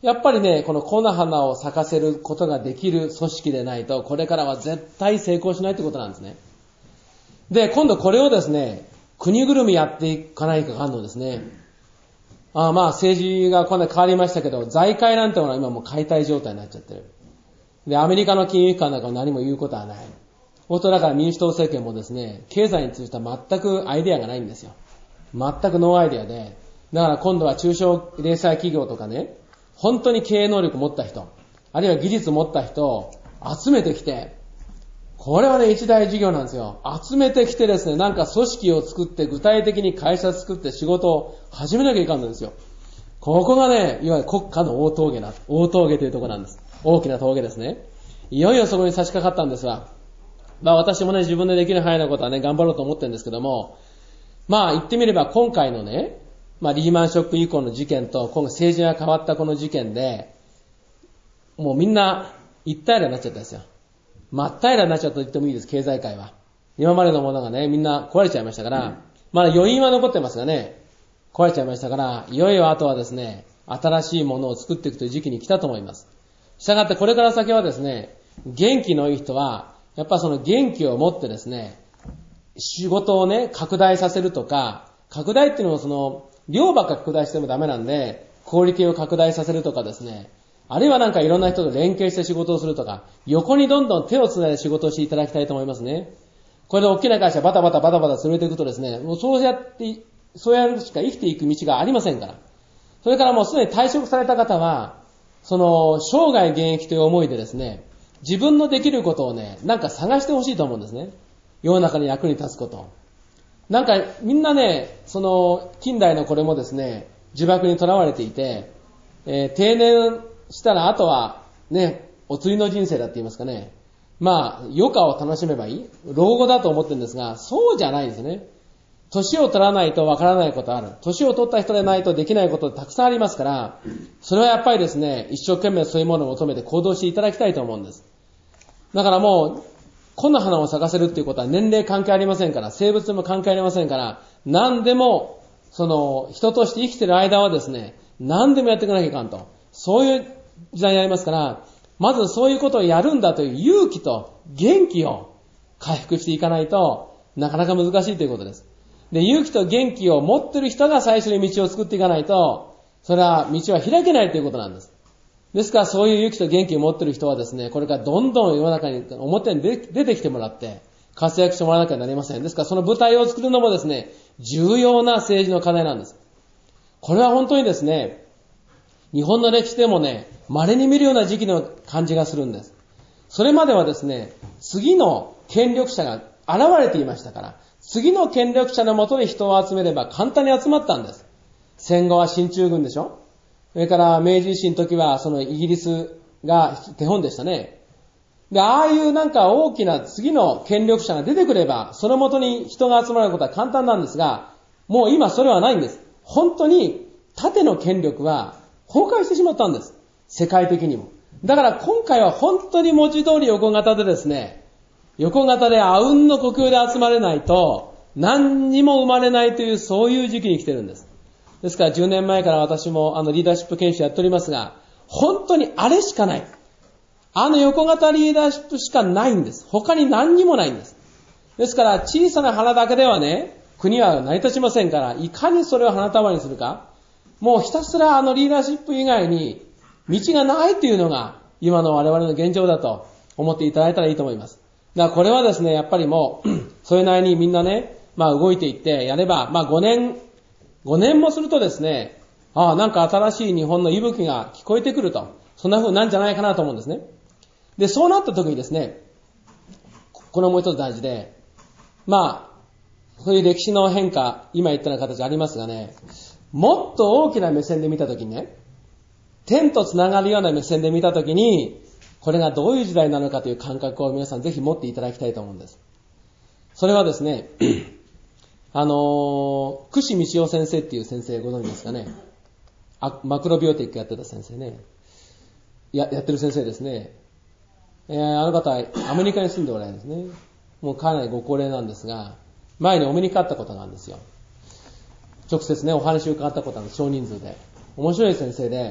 やっぱりね、この木の花を咲かせることができる組織でないと、これからは絶対成功しないということなんですね。で、今度これをですね、国ぐるみやっていかないといかんのですね。あまあ政治がこんな変わりましたけど、財界なんてものは今もう解体状態になっちゃってる。で、アメリカの金融機関なんかも何も言うことはない。本当だから民主党政権もですね、経済については全くアイデアがないんですよ。全くノーアイデアで。だから今度は中小零細企業とかね、本当に経営能力を持った人、あるいは技術を持った人を集めてきて、これはね、一大事業なんですよ。集めてきてですね、なんか組織を作って具体的に会社作って仕事を始めなきゃいかんのですよ。ここがね、いわゆる国家の大峠な、大峠というところなんです。大きな峠ですね。いよいよそこに差し掛かったんですが、まあ私もね、自分でできる範囲のことはね、頑張ろうと思ってるんですけども、まあ言ってみれば今回のね、まあリーマンショック以降の事件と、今後政治が変わったこの事件で、もうみんな一体らになっちゃったんですよ。真っ平らになっちゃったと言ってもいいです、経済界は。今までのものがね、みんな壊れちゃいましたから、まだ余韻は残ってますがね、壊れちゃいましたから、いよいよあとはですね、新しいものを作っていくという時期に来たと思います。したがってこれから先はですね、元気のいい人は、やっぱその元気を持ってですね、仕事をね、拡大させるとか、拡大っていうのはその、量ばっか拡大してもダメなんで、クオリティを拡大させるとかですね、あるいはなんかいろんな人と連携して仕事をするとか、横にどんどん手をつないで仕事をしていただきたいと思いますね。これで大きな会社バタバタバタバタ進めていくとですね、もうそうやって、そうやるしか生きていく道がありませんから。それからもうすでに退職された方は、その、生涯現役という思いでですね、自分のできることをね、なんか探してほしいと思うんですね。世の中に役に立つことを。なんかみんなね、その、近代のこれもですね、呪縛にとらわれていて、えー、定年したらあとはね、お釣りの人生だって言いますかね。まあ、余暇を楽しめばいい老後だと思ってるんですが、そうじゃないですね。年を取らないとわからないことある。年を取った人でないとできないことたくさんありますから、それはやっぱりですね、一生懸命そういうものを求めて行動していただきたいと思うんです。だからもう、木の花を咲かせるっていうことは年齢関係ありませんから、生物も関係ありませんから、何でも、その、人として生きている間はですね、何でもやっていかなきゃいかんと。そういう時代になりますから、まずそういうことをやるんだという勇気と元気を回復していかないとなかなか難しいということです。で、勇気と元気を持っている人が最初に道を作っていかないと、それは道は開けないということなんです。ですからそういう勇気と元気を持っている人はですね、これからどんどん世の中に表に出てきてもらって活躍してもらわなきゃなりません。ですからその舞台を作るのもですね、重要な政治の課題なんです。これは本当にですね、日本の歴史でもね、稀に見るような時期の感じがするんです。それまではですね、次の権力者が現れていましたから、次の権力者のもとに人を集めれば簡単に集まったんです。戦後は進駐軍でしょ。それから明治維新の時はそのイギリスが手本でしたね。で、ああいうなんか大きな次の権力者が出てくれば、そのもとに人が集まることは簡単なんですが、もう今それはないんです。本当に縦の権力は崩壊してしまったんです。世界的にも。だから今回は本当に文字通り横型でですね、横型であうんの呼吸で集まれないと何にも生まれないというそういう時期に来てるんです。ですからじゅうねんまえから私もあのリーダーシップ研修やっておりますが、本当にあれしかない。あの横型リーダーシップしかないんです。他に何にもないんです。ですから小さな花だけではね、国は成り立ちませんから、いかにそれを花束にするか。もうひたすらあのリーダーシップ以外に道がないというのが今の我々の現状だと思っていただいたらいいと思います。だからこれはですね、やっぱりもうそれなりにみんなね、まあ動いていってやれば、まあごねん、ごねんもするとですね、ああなんか新しい日本の息吹が聞こえてくると、そんな風なんじゃないかなと思うんですね。で、そうなった時にですね、これもう一つ大事で、まあ、そういう歴史の変化、今言ったような形ありますがね、もっと大きな目線で見たときにね、天とつながるような目線で見たときに、これがどういう時代なのかという感覚を皆さんぜひ持っていただきたいと思うんです。それはですね、あのー、串道夫先生っていう先生ご存知ですかね。あマクロビオティックやってた先生ね。や、やってる先生ですね。えー、あの方はアメリカに住んでおられるんですね。もうかなりご高齢なんですが、前にお目にかかったことがあるんですよ。直接ね、お話を伺ったことある少人数で。面白い先生で、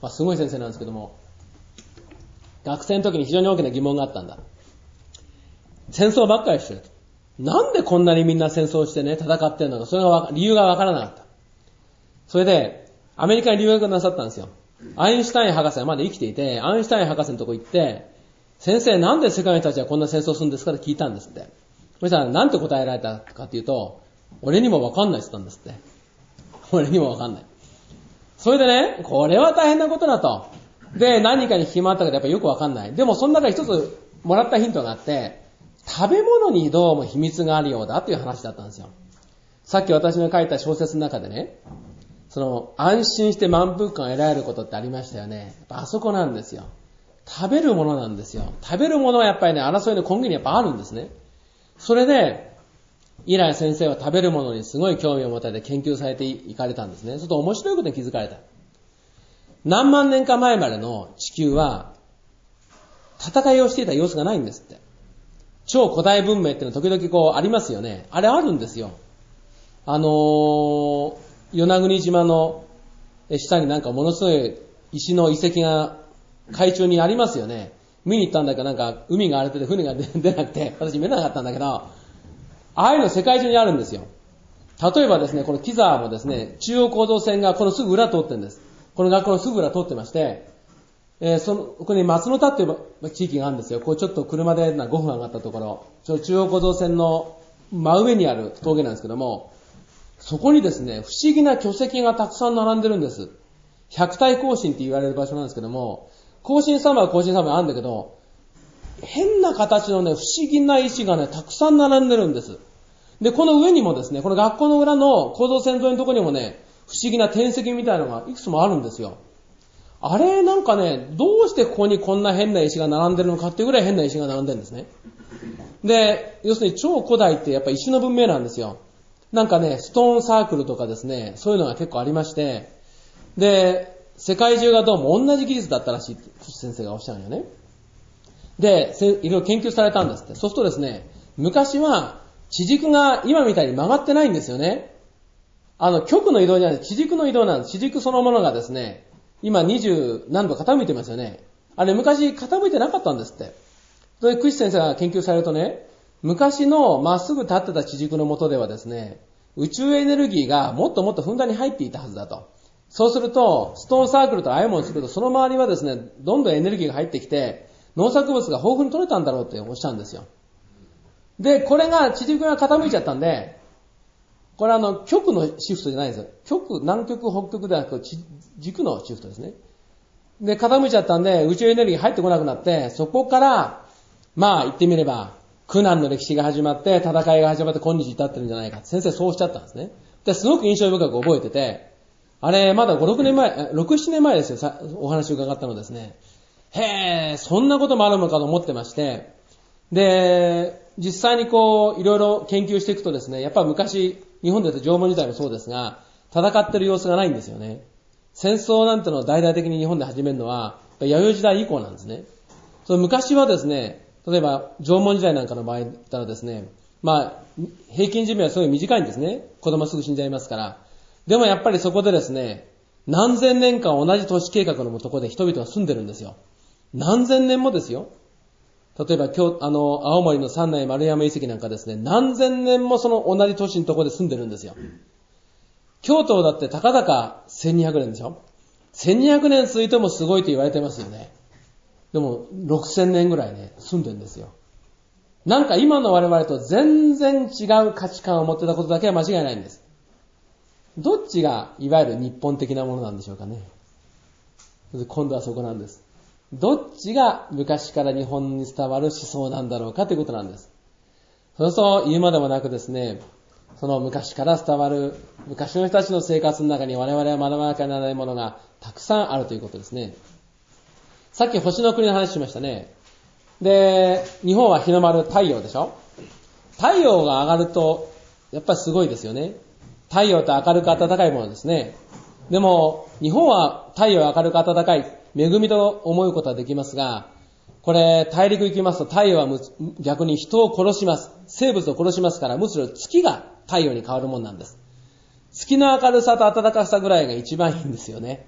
まあ、すごい先生なんですけども、学生の時に非常に大きな疑問があったんだ。戦争ばっかりしてる。なんでこんなにみんな戦争してね、戦ってるのか、それが理由がわからなかった。それで、アメリカに留学なさったんですよ。アインシュタイン博士はまだ生きていて、アインシュタイン博士のとこ行って、先生なんで世界の人たちはこんな戦争するんですかって聞いたんですって。そしたらなんて答えられたかっていうと、俺にもわかんないって言ったんですって。俺にもわかんない。それでね、これは大変なことだと。で、何人かに聞き回ったけどやっぱりよくわかんない。でもその中で一つもらったヒントがあって、食べ物にどうも秘密があるようだという話だったんですよ。さっき私の書いた小説の中でね、その安心して満腹感を得られることってありましたよね。やっぱあそこなんですよ。食べるものなんですよ。食べるものはやっぱりね、争いの根源にやっぱあるんですね。それで、以来先生は食べるものにすごい興味を持たれて研究されていかれたんですね。ちょっと面白いことに気づかれた。何万年か前までの地球は、戦いをしていた様子がないんですって。超古代文明っていうのは時々こうありますよね。あれあるんですよ。あのー、与那国島の下になんかものすごい石の遺跡が海中にありますよね。見に行ったんだけどなんか海が荒れてて船が出なくて私見れなかったんだけど、ああいうの世界中にあるんですよ。例えばですね、このキザーもですね、中央構造線がこのすぐ裏通ってるんです。この学校のすぐ裏通ってまして、えー、その、ここに松の田っていう地域があるんですよ。こうちょっと車でごふん上がったところ、ちょ中央構造線の真上にある峠なんですけども、そこにですね、不思議な巨石がたくさん並んでるんです。百体行進って言われる場所なんですけども、行進様は行進様あるんだけど、変な形のね、不思議な石がね、たくさん並んでるんです。で、この上にもですね、この学校の裏の構造線沿いのところにもね、不思議な天石みたいなのがいくつもあるんですよ。あれ、なんかね、どうしてここにこんな変な石が並んでるのかっていうぐらい変な石が並んでるんですね。で、要するに超古代ってやっぱ石の文明なんですよ。なんかね、ストーンサークルとかですね、そういうのが結構ありまして、で、世界中がどうも同じ技術だったらしいって、先生がおっしゃるよね。で、いろいろ研究されたんですって。そうするとですね、昔は地軸が今みたいに曲がってないんですよね。あの、極の移動じゃない、地軸の移動なんです。地軸そのものがですね、今にじゅう何度傾いてますよね。あれ昔傾いてなかったんですって。それで、クリス先生が研究されるとね、昔のまっすぐ立ってた地軸の下ではですね、宇宙エネルギーがもっともっとふんだんに入っていたはずだと。そうすると、ストーンサークルとああいうものを作ると、その周りはですね、どんどんエネルギーが入ってきて、農作物が豊富に取れたんだろうっておっしゃるんですよ。で、これが地軸が傾いちゃったんで、これはあの、極のシフトじゃないんですよ。極、南極、北極ではなく軸のシフトですね。で、傾いちゃったんで、宇宙エネルギー入ってこなくなって、そこから、まあ言ってみれば、苦難の歴史が始まって、戦いが始まって今日至ってるんじゃないか。先生そうおっしゃったんですね。で、すごく印象深く覚えてて、あれ、まだご、ろくねんまえ、ろく、ななねんまえですよ、さお話を伺ったのですね。へー、そんなこともあるのかと思ってまして、で、実際にこう、いろいろ研究していくとですね、やっぱり昔、日本で言うと縄文時代もそうですが、戦ってる様子がないんですよね。戦争なんてのを大々的に日本で始めるのは、弥生時代以降なんですね。その昔はですね、例えば縄文時代なんかの場合だったらですね、まあ、平均寿命はすごい短いんですね。子供はすぐ死んじゃいますから。でもやっぱりそこでですね、何千年間同じ都市計画のところで人々が住んでるんですよ。何千年もですよ。例えば今日、あの、青森の三内丸山遺跡なんかですね、何千年もその同じ都市のところで住んでるんですよ。京都だってたかだかせんにひゃくねんでしょ。せんにひゃくねん続いてもすごいと言われてますよね。でもろくせんねんぐらいね、住んでるんですよ。なんか今の我々と全然違う価値観を持ってたことだけは間違いないんです。どっちがいわゆる日本的なものなんでしょうかね。今度はそこなんです。どっちが昔から日本に伝わる思想なんだろうかということなんです。そうすると言うまでもなくですね、その昔から伝わる昔の人たちの生活の中に我々は学ばなきゃならないものがたくさんあるということですね。さっき星の国の話しましたね。で、日本は日の丸太陽でしょ。太陽が上がるとやっぱりすごいですよね。太陽って明るく暖かいものですね。でも日本は太陽明るく暖かい恵みと思うことはできますが、これ大陸行きますと太陽は逆に人を殺します。生物を殺しますから、むしろ月が太陽に変わるもんなんです。月の明るさと暖かさぐらいが一番いいんですよね。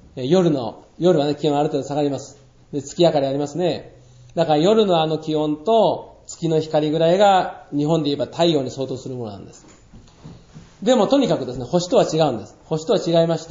夜の、夜はね、気温ある程度下がります。で、月明かりありますね。だから夜のあの気温と月の光ぐらいが日本で言えば太陽に相当するものなんです。でもとにかくですね、星とは違うんです。星とは違いまして、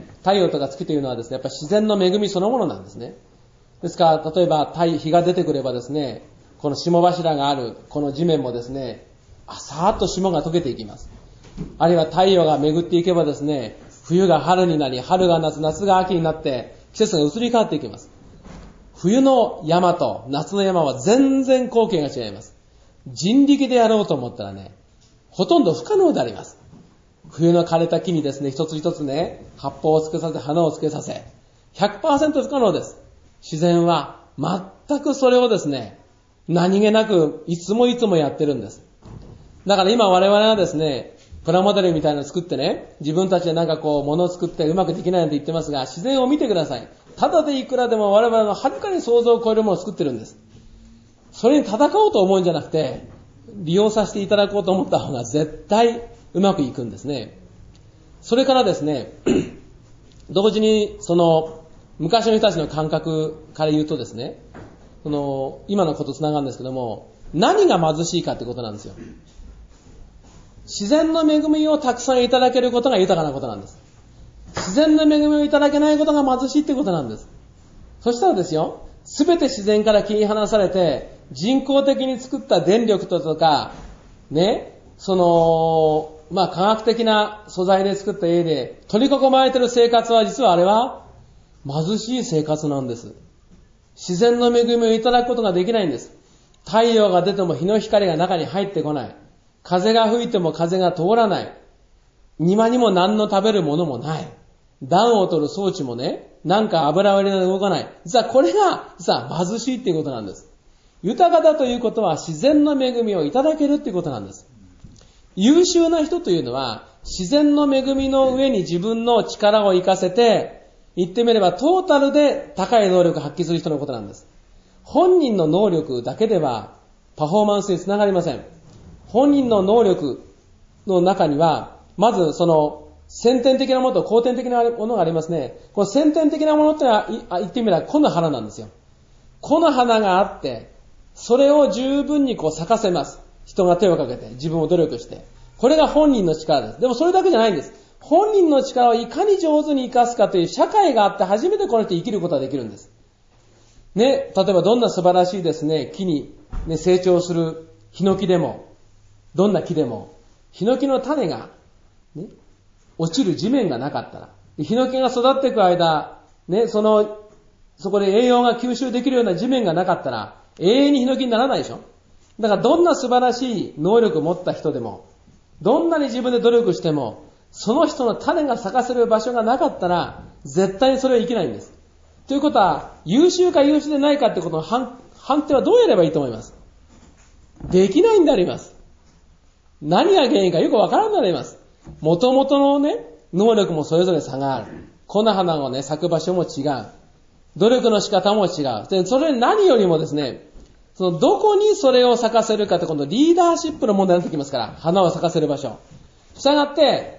太陽とか月というのはですね、やっぱり自然の恵みそのものなんですね。ですから、例えば日が出てくればですね、この霜柱があるこの地面もですね、さーっと霜が溶けていきます。あるいは太陽が巡っていけばですね、冬が春になり、春が夏、夏が秋になって季節が移り変わっていきます。冬の山と夏の山は全然光景が違います。人力でやろうと思ったらね、ほとんど不可能であります。冬の枯れた木にですね、一つ一つね、葉っぱをつけさせ、花をつけさせ、ひゃくパーセント 不可能です。自然は全くそれをですね、何気なくいつもいつもやってるんです。だから今我々はですね、プラモデルみたいなのを作ってね、自分たちでなんかこう物を作ってうまくできないなんて言ってますが、自然を見てください。ただでいくらでも我々のはるかに想像を超えるものを作ってるんです。それに戦おうと思うんじゃなくて、利用させていただこうと思った方が絶対うまくいくんですね。それからですね、同時にその昔の人たちの感覚から言うとですね、その今のことつながるんですけども、何が貧しいかってことなんですよ。自然の恵みをたくさんいただけることが豊かなことなんです。自然の恵みをいただけないことが貧しいってことなんです。そしたらですよ、すべて自然から切り離されて、人工的に作った電力とか、ね、その、まあ科学的な素材で作った家で取り囲まれている生活は実はあれは貧しい生活なんです。自然の恵みをいただくことができないんです。太陽が出ても日の光が中に入ってこない。風が吹いても風が通らない。庭にも何の食べるものもない。暖を取る装置もね、なんか油を入れないで動かない。実はこれが、実は貧しいっていうことなんです。豊かだということは自然の恵みをいただけるっていうことなんです。優秀な人というのは、自然の恵みの上に自分の力を活かせて、言ってみればトータルで高い能力を発揮する人のことなんです。本人の能力だけではパフォーマンスにつながりません。本人の能力の中には、まずその先天的なものと後天的なものがありますね。この先天的なものってのは言ってみれば木の花なんですよ。木の花があって、それを十分にこう咲かせます。人が手をかけて、自分を努力して。これが本人の力です。でもそれだけじゃないんです。本人の力をいかに上手に生かすかという社会があって初めてこの人生きることができるんです。ね、例えばどんな素晴らしいですね、木に、ね、成長するヒノキでも、どんな木でも、ヒノキの種が、ね、落ちる地面がなかったら、ヒノキが育っていく間、ね、その、そこで栄養が吸収できるような地面がなかったら、永遠にヒノキにならないでしょ。だからどんな素晴らしい能力を持った人でも、どんなに自分で努力しても、その人の種が咲かせる場所がなかったら、絶対にそれは生きないんです。ということは、優秀か優秀でないかってことの判、判定はどうやればいいと思います？できないんであります。何が原因かよくわからんであります。元々のね、能力もそれぞれ差がある。木の花をね、咲く場所も違う。努力の仕方も違う。で、それ何よりもですね、そのどこにそれを咲かせるかって今度リーダーシップの問題になってきますから、花を咲かせる場所。したがって、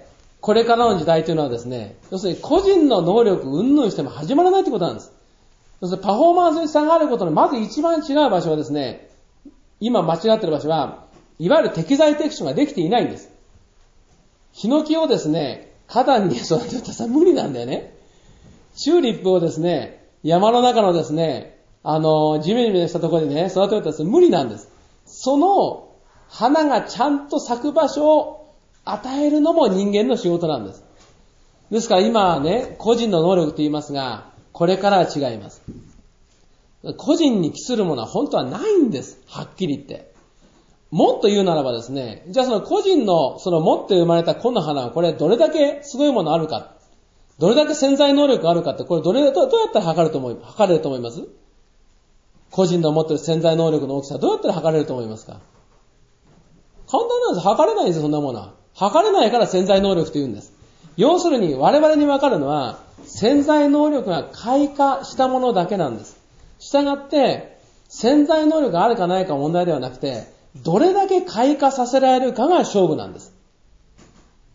これからの時代というのはですね、要するに個人の能力云々しても始まらないってことなんです。要するにパフォーマンスに差があることのまず一番違う場所はですね、今間違ってる場所は、いわゆる適材適所ができていないんです。ヒノキをですね、花壇に育てるとさ、無理なんだよね。チューリップをですね、山の中のですね、あの、地面にしたところでね、育てると無理なんです。その花がちゃんと咲く場所を与えるのも人間の仕事なんです。ですから今はね、個人の能力と言いますが、これからは違います。個人に帰するものは本当はないんです。はっきり言って。もっと言うならばですね、じゃあその個人のその持って生まれた木の花はこれどれだけすごいものあるか、どれだけ潜在能力があるかって、これどれ、どうやったら測ると思い、測れると思います？個人の持っている潜在能力の大きさどうやったら測れると思いますか？簡単なんです。測れないんですよ、そんなものは。測れないから潜在能力と言うんです。要するに我々に分かるのは、潜在能力が開花したものだけなんです。したがって、潜在能力があるかないか問題ではなくて、どれだけ開花させられるかが勝負なんです。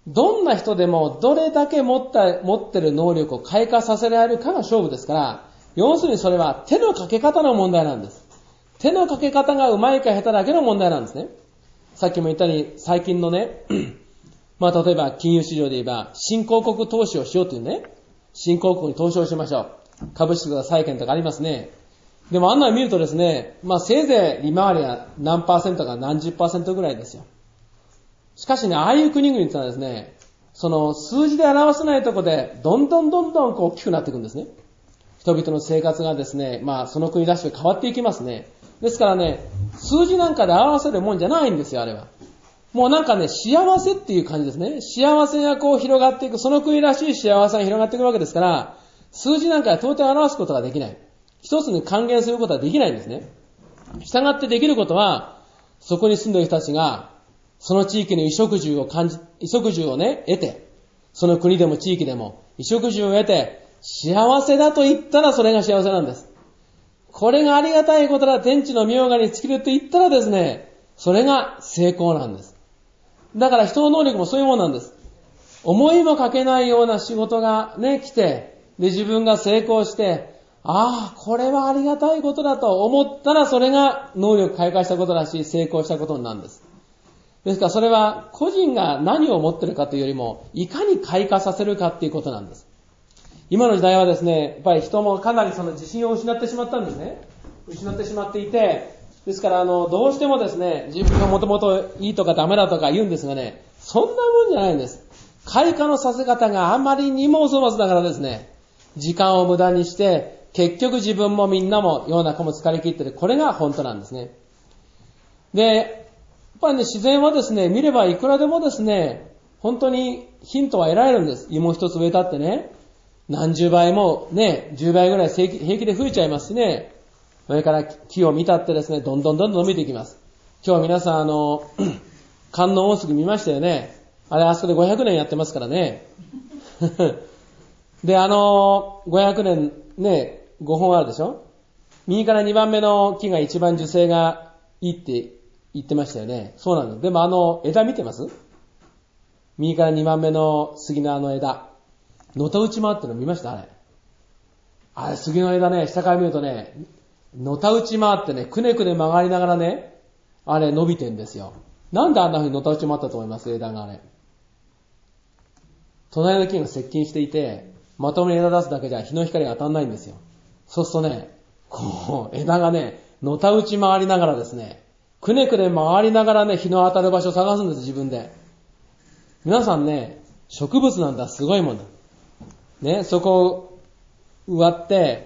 どんな人でもどれだけ持った持ってる能力を開花させられるかが勝負ですから、要するにそれは手のかけ方の問題なんです。手のかけ方がうまいか下手だけの問題なんですね。さっきも言ったように最近のね、まあ例えば金融市場で言えば新興国投資をしようというね、新興国に投資をしましょう。株式とか債券とかありますね。でもあんなの見るとですね、まあせいぜい利回りは何パーセントか何十パーセントぐらいですよ。しかしね、ああいう国々ってのはですね、その数字で表せないところでどんどんどんどんこう大きくなっていくんですね。人々の生活がですね、まあその国らしく変わっていきますね。ですからね、数字なんかで表せるもんじゃないんですよ、あれは。もうなんかね、幸せっていう感じですね。幸せがこう広がっていく、その国らしい幸せが広がっていくわけですから、数字なんかで到底表すことができない。一つに還元することはできないんですね。したがってできることは、そこに住んでいる人たちが、その地域の衣食住を感じ、衣食住をね、得て、その国でも地域でも、衣食住を得て、幸せだと言ったらそれが幸せなんです。これがありがたいことだ、天地の妙がに尽きるって言ったらですね、それが成功なんです。だから人の能力もそういうものなんです。思いもかけないような仕事がね、来て、で、自分が成功して、ああ、これはありがたいことだと思ったら、それが能力開花したことだし、成功したことなんです。ですからそれは個人が何を持っているかというよりも、いかに開花させるかっていうことなんです。今の時代はですね、やっぱり人もかなりその自信を失ってしまったんですね。失ってしまっていて、ですからあの、どうしてもですね、自分がもともといいとかダメだとか言うんですがね、そんなもんじゃないんです。開花のさせ方があまりにもお粗末だからですね、時間を無駄にして、結局自分もみんなも世の中も疲れ切っている。これが本当なんですね。で、やっぱりね、自然はですね、見ればいくらでもですね、本当にヒントは得られるんです。芋一つ植えたってね、何十倍もね、じゅうばいぐらい平気で増えちゃいますしね、それから木を見たってですね、どんどんどんどん伸びていきます。今日皆さんあの、観音大杉見ましたよね。あれあそこでごひゃくねんやってますからね。で、あの、ごひゃくねんね、ごほんあるでしょ。右からにばんめの木が一番樹勢がいいって言ってましたよね。そうなんです。でもあの枝見てます？右からにばんめの杉のあの枝。のたうち回ってるの見ました？あれ。あれ杉の枝ね、下から見るとね、のたうち回ってね、くねくね曲がりながらね、あれ伸びてんですよ。なんであんな風にのたうち回ったと思います？枝があれ。隣の木が接近していて、まともに枝出すだけじゃ日の光が当たんないんですよ。そうするとね、こう、枝がね、のたうち回りながらですね、くねくね回りながらね、日の当たる場所を探すんです、自分で。皆さんね、植物なんだ、すごいもんだ。ね、そこを植わって、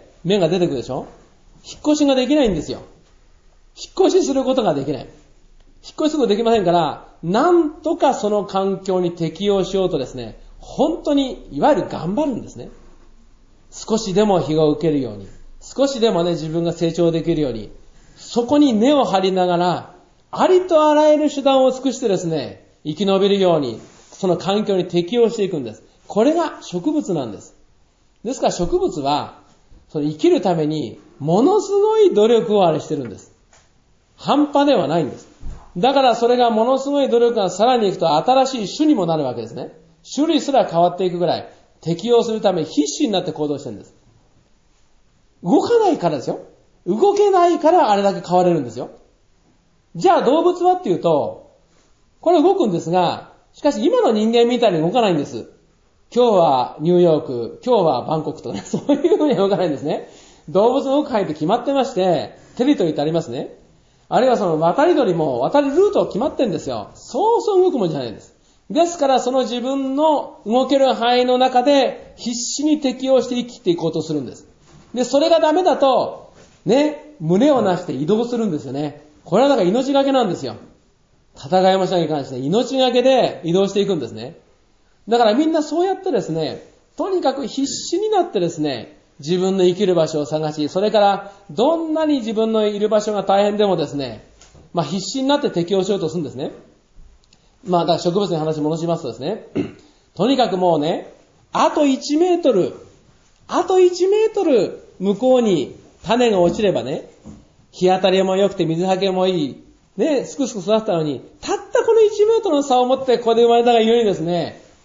芽が出てくるでしょ？引っ越しができないんですよ。引っ越しすることができない。引っ越しすることできませんから、なんとかその環境に適応しようとですね、本当に、いわゆる頑張るんですね。少しでも日を受けるように、少しでもね、自分が成長できるように、そこに根を張りながら、ありとあらゆる手段を尽くしてですね、生き延びるように、その環境に適応していくんです。これが植物なんです。ですから植物は、その生きるために、ものすごい努力をあれしてるんです。半端ではないんです。だからそれがものすごい努力がさらにいくと新しい種にもなるわけですね。種類すら変わっていくぐらい適応するために必死になって行動してるんです。動かないからですよ。動けないからあれだけ変われるんですよ。じゃあ動物はっていうと、これ動くんですが、しかし今の人間みたいに動かないんです。今日はニューヨーク、今日はバンコクとかね、そういうふうに動かないんですね。動物の動く範囲って決まってまして、テリトリーってありますね。あるいはその渡り鳥も渡りルート決まってるんですよ。そうそう動くもんじゃないんです。ですからその自分の動ける範囲の中で必死に適応して生きていこうとするんです。で、それがダメだと、ね、胸をなして移動するんですよね。これはだから命がけなんですよ。戦いもしなきゃいけないしね、命がけで移動していくんですね。だからみんなそうやってですね、とにかく必死になってですね、自分の生きる場所を探し、それからどんなに自分のいる場所が大変でもですね、まあ必死になって適応しようとするんですね。まあだから植物の話戻しますとですね、とにかくもうね、あといちメートル、あといちメートル向こうに種が落ちればね、日当たりも良くて水はけもいい、ね、すくすく育ったのに、たったこのいちメートルの差を持ってここで生まれたがゆえにですね、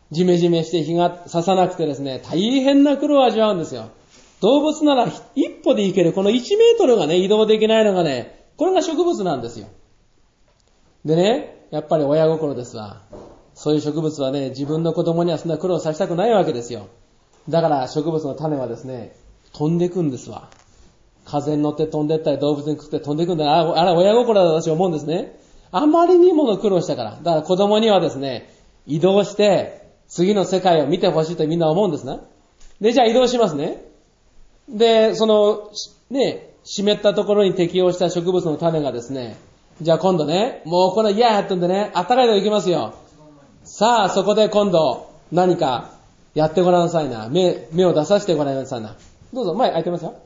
ジメジメして日が差さなくてですね、大変な苦労を味わうんですよ。動物なら一歩で行ける、このいちメートルがね、移動できないのがね、これが植物なんですよ。でね、やっぱり親心ですわ。そういう植物はね、自分の子供にはそんな苦労させたくないわけですよ。だから植物の種はですね、飛んでくんですわ。風に乗って飛んでったり動物に食って飛んでくんだ。あら、あら親心だと私は思うんですね。あまりにもの苦労したから。だから子供にはですね、移動して次の世界を見てほしいとみんな思うんですね。で、じゃあ移動しますね。で、その、ね、湿ったところに適応した植物の種がですね、じゃあ今度ね、もうこれ嫌やってんでね、あったかいとこ行きますよ。さあ、そこで今度何かやってごらんなさいな。目、目を出させてごらんなさいな。どうぞ、前開いてますよ。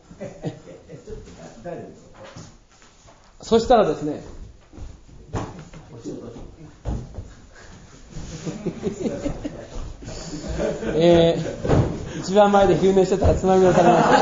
そしたらですね、えー、一番前で昼寝してたらつまみをされま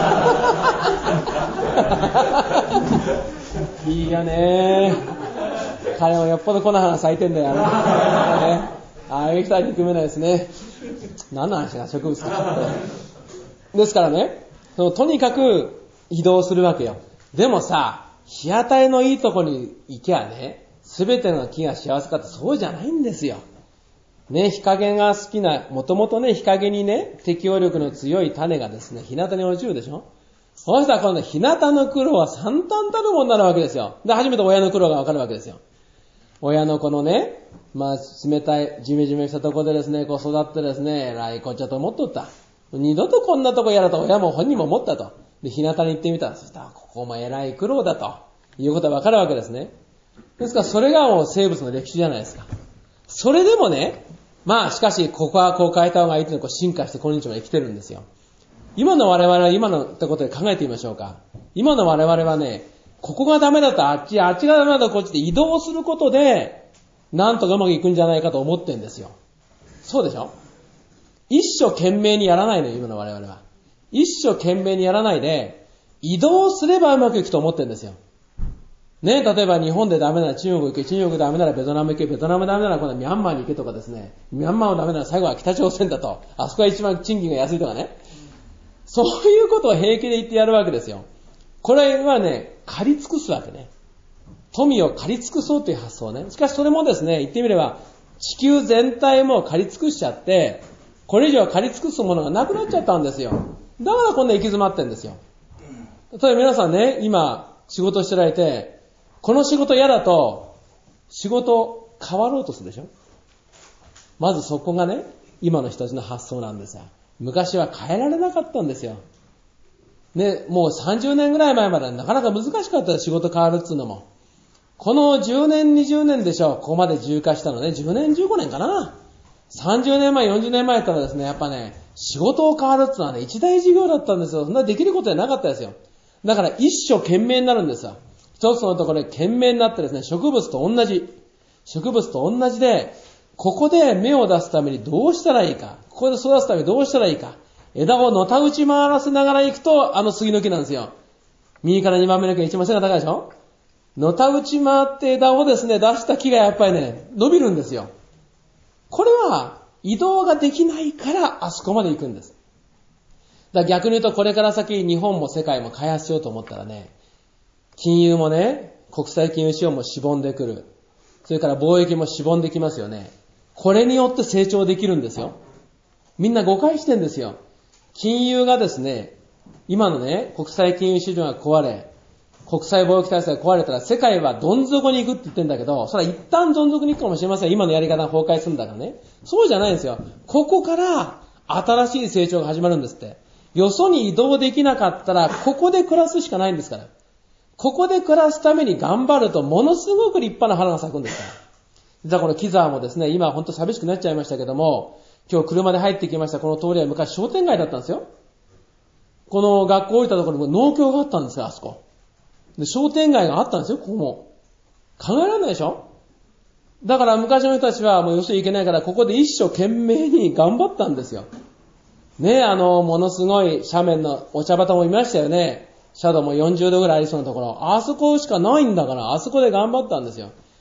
した。いいよね。彼もよっぽどこの花咲いてんだよ。ね、ああいう人は憎めないですね。何の話が植物か。ですからね、そのとにかく移動するわけよ。でもさ、日当たりのいいとこに行けばね、すべての木が幸せかってそうじゃないんですよ。ね、日陰が好きな、もともとね、日陰にね、適応力の強い種がですね、日向に落ちるでしょ。そうしたら今度日向の苦労は惨憺たるものになるわけですよ。で、初めて親の苦労がわかるわけですよ。親のこのね、まあ、冷たい、ジメジメしたところでですね、こう育ってですね、えらいこっちゃと思っとった。二度とこんなとこやらと親も本人も思ったと。で、日向に行ってみたら、そしたら、ここもえらい苦労だと。いうことがわかるわけですね。ですから、それがもう生物の歴史じゃないですか。それでもね、まあ、しかし、ここはこう変えた方がいいというのを進化して今日まで生きてるんですよ。今の我々は今のってことで考えてみましょうか。今の我々はね、ここがダメだとあっち、あっちがダメだとこっちで移動することで、なんとかうまくいくんじゃないかと思ってるんですよ。そうでしょ？一生懸命にやらないのよ、今の我々は。一生懸命にやらないで、移動すればうまくいくと思ってるんですよ。ね、例えば日本でダメなら中国行け、中国ダメならベトナム行け、ベトナムダメなら今度はミャンマーに行けとかですね、ミャンマーもダメなら最後は北朝鮮だと、あそこが一番賃金が安いとかね。そういうことを平気で言ってやるわけですよ。これはね、借り尽くすわけね。富を借り尽くそうという発想ね。しかしそれもですね、言ってみれば、地球全体も借り尽くしちゃって、これ以上借り尽くすものがなくなっちゃったんですよ。だからこんな行き詰まってるんですよ。例えば皆さんね、今仕事してられて、この仕事嫌だと、仕事変わろうとするでしょ。まずそこがね、今の人たちの発想なんですよ。昔は変えられなかったんですよ。ね、もうさんじゅうねんぐらい前までなかなか難しかった仕事変わるっつうのも。このじゅうねん、にじゅうねんでしょう。ここまで重化したのね。じゅうねん、じゅうごねんかな。さんじゅうねんまえ、よんじゅうねんまえだったらですね、やっぱね、仕事を変わるってのはね、一大事業だったんですよ。そんなできることじゃなかったですよ。だから一生懸命になるんですよ。一つのところで懸命になってですね、植物と同じ。植物と同じで、ここで芽を出すためにどうしたらいいか。ここで育つためにどうしたらいいか。枝をのた打ち回らせながら行くと、あの杉の木なんですよ。右からにばんめの木が一番背が高いでしょ。のた打ち回って枝をですね、出した木がやっぱりね、伸びるんですよ。これは移動ができないからあそこまで行くんです。だから逆に言うとこれから先日本も世界も開発しようと思ったらね、金融もね、国際金融市場もしぼんでくる。それから貿易もしぼんできますよね。これによって成長できるんですよ。みんな誤解してんですよ。金融がですね、今のね、国際金融市場が壊れ、国際貿易体制が壊れたら世界はどん底に行くって言ってんだけど、それは一旦どん底に行くかもしれません。今のやり方が崩壊するんだからね。そうじゃないんですよ。ここから新しい成長が始まるんですって。よそに移動できなかったら、ここで暮らすしかないんですから。ここで暮らすために頑張ると、ものすごく立派な花が咲くんですから。じゃあこの木沢もですね、今は本当寂しくなっちゃいましたけども、今日車で入ってきましたこの通りは昔商店街だったんですよ。この学校降りたところに農協があったんですよ、あそこ。で、商店街があったんですよ、ここも。考えられないでしょ。だから昔の人たちはもうよそに行けないから、ここで一生懸命に頑張ったんですよ。ね、あの、ものすごい斜面のお茶畑もいましたよね。斜度もよんじゅうどぐらいありそうなところ。あそこしかないんだから、あそこで頑張ったんですよ。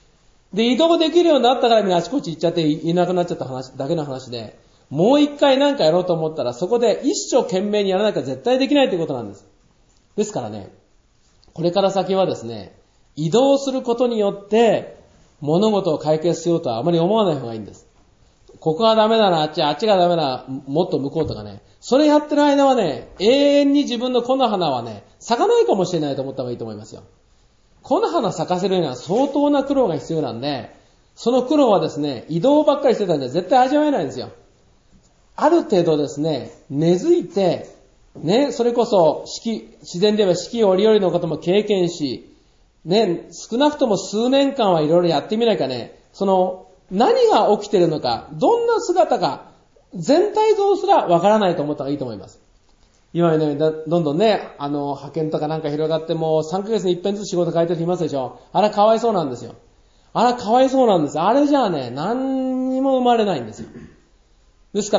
で、移動できるようになったからみんなあちこち行っちゃっていなくなっちゃった話、だけの話で、もう一回なんかやろうと思ったら、そこで一生懸命にやらなきゃ絶対できないということなんです。ですからね、これから先はですね、移動することによって物事を解決しようとはあまり思わない方がいいんです。ここがダメだな、あっち、あっちがダメだ、もっと向こうとかね。それやってる間はね、永遠に自分の木の花はね、咲かないかもしれないと思った方がいいと思いますよ。木の花咲かせるには相当な苦労が必要なんで、その苦労はですね、移動ばっかりしてたんで絶対味わえないんですよ。ある程度ですね、根付いて、ね、それこそ四季、自然で言えば四季折々のことも経験し、ね、少なくとも数年間はいろいろやってみないかね、その、何が起きてるのか、どんな姿か、全体像すらわからないと思った方がいいと思います。今ね、どんどんね、あの、派遣とかなんか広がってもうさんかげつに一遍ずつ仕事変えてる人いますでしょ。あれかわいそうなんですよ。あれかわいそうなんです。あれじゃあね、何にも生まれないんですよ。ですから、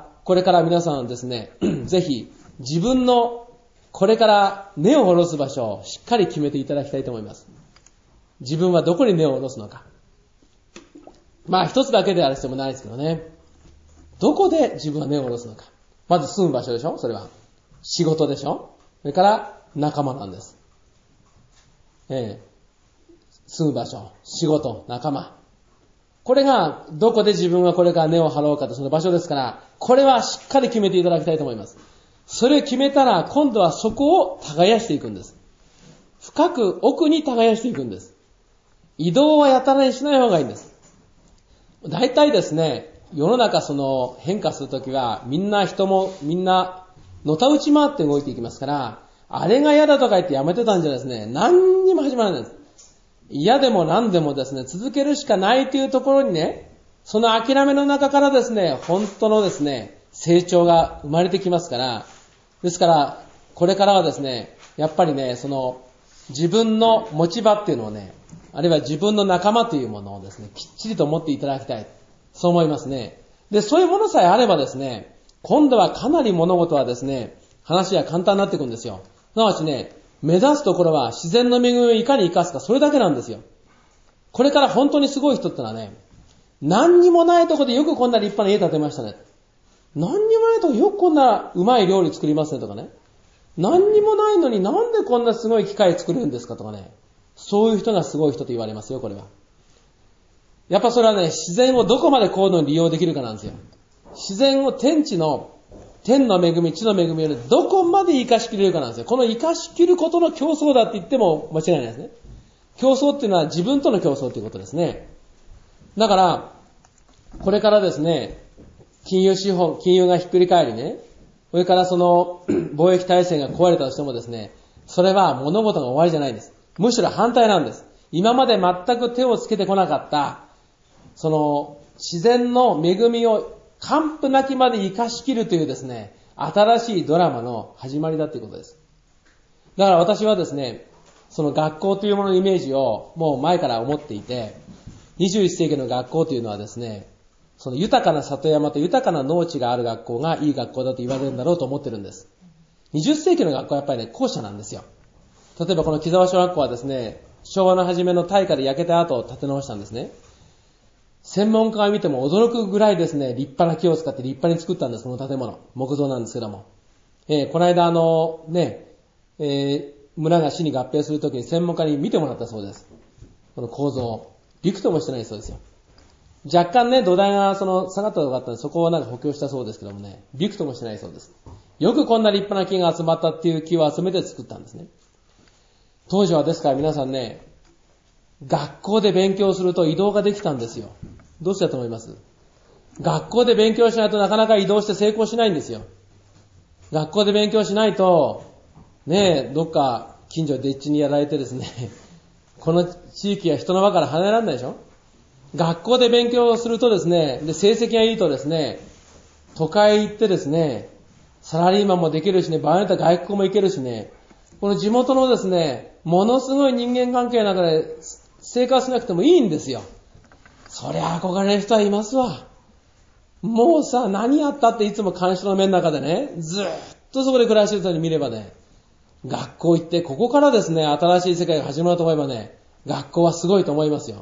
これから皆さんですね、ぜひ自分のこれから根を下ろす場所をしっかり決めていただきたいと思います。自分はどこに根を下ろすのか。まあ一つだけである必要もないですけどね。どこで自分は根を下ろすのか。まず住む場所でしょ、それは。仕事でしょ。それから仲間なんです。ええ、住む場所、仕事、仲間。これがどこで自分はこれから根を張ろうかとその場所ですから、これはしっかり決めていただきたいと思います。それを決めたら今度はそこを耕していくんです。深く奥に耕していくんです。移動はやたらにしない方がいいんです。大体ですね、世の中その変化するときはみんな人もみんなのたうち回って動いていきますから、あれが嫌だとか言ってやめてたんじゃですね、何にも始まらないんです。嫌でも何でもですね、続けるしかないというところにね、その諦めの中からですね、本当のですね、成長が生まれてきますから、ですから、これからはですね、やっぱりね、その、自分の持ち場っていうのをね、あるいは自分の仲間というものをですね、きっちりと持っていただきたい。そう思いますね。で、そういうものさえあればですね、今度はかなり物事はですね、話は簡単になっていくんですよ。すなわちね、目指すところは自然の恵みをいかに生かすか、それだけなんですよ。これから本当にすごい人ってのはね、何にもないところでよくこんな立派な家建てましたね。何にもないところよくこんなうまい料理作りますねとかね。何にもないのになんでこんなすごい機械作れるんですかとかね。そういう人がすごい人と言われますよ、これは。やっぱそれはね、自然をどこまで高度に利用できるかなんですよ。自然を天地の、天の恵み、地の恵みをどこまで生かしきれるかなんですよ。この生かしきることの競争だって言っても間違いないですね。競争っていうのは自分との競争ということですね。だから、これからですね、金融資本、金融がひっくり返りね、それからその貿易体制が壊れたとしてもですね、それは物事が終わりじゃないんです。むしろ反対なんです。今まで全く手をつけてこなかった、その自然の恵みを完膚なきまで生かしきるというですね、新しいドラマの始まりだということです。だから私はですね、その学校というもののイメージをもう前から思っていて、にじゅういっ世紀の学校というのはですね、その豊かな里山と豊かな農地がある学校がいい学校だと言われるんだろうと思ってるんです。にじゅっ世紀の学校はやっぱりね、後者なんですよ。例えばこの木沢小学校はですね、昭和の初めの大火で焼けた後を建て直したんですね。専門家が見ても驚くぐらいですね、立派な木を使って立派に作ったんです、この建物。木造なんですけども。えー、この間あの、ね、えー、村が市に合併するときに専門家に見てもらったそうです。この構造を。びくともしてないそうですよ。若干ね、土台がその下がったとこがあったので、そこをなんか補強したそうですけどもね、びくともしてないそうです。よくこんな立派な木が集まったっていう木を集めて作ったんですね。当時はですから皆さんね、学校で勉強すると移動ができたんですよ。どうしてだと思います？学校で勉強しないとなかなか移動して成功しないんですよ。学校で勉強しないと、ねえ、どっか近所でっちにやられてですね、この地域や人の輪から離れられないでしょ？学校で勉強するとですね、で成績がいいとですね、都会行ってですね、サラリーマンもできるしね、場合によっては外国も行けるしね、この地元のですね、ものすごい人間関係の中で生活しなくてもいいんですよ。そりゃ憧れる人はいますわ。もうさ、何やったっていつも監視の目の中でね、ずーっとそこで暮らしてる人に見ればね、学校行ってここからですね、新しい世界が始まると思えばね、学校はすごいと思いますよ。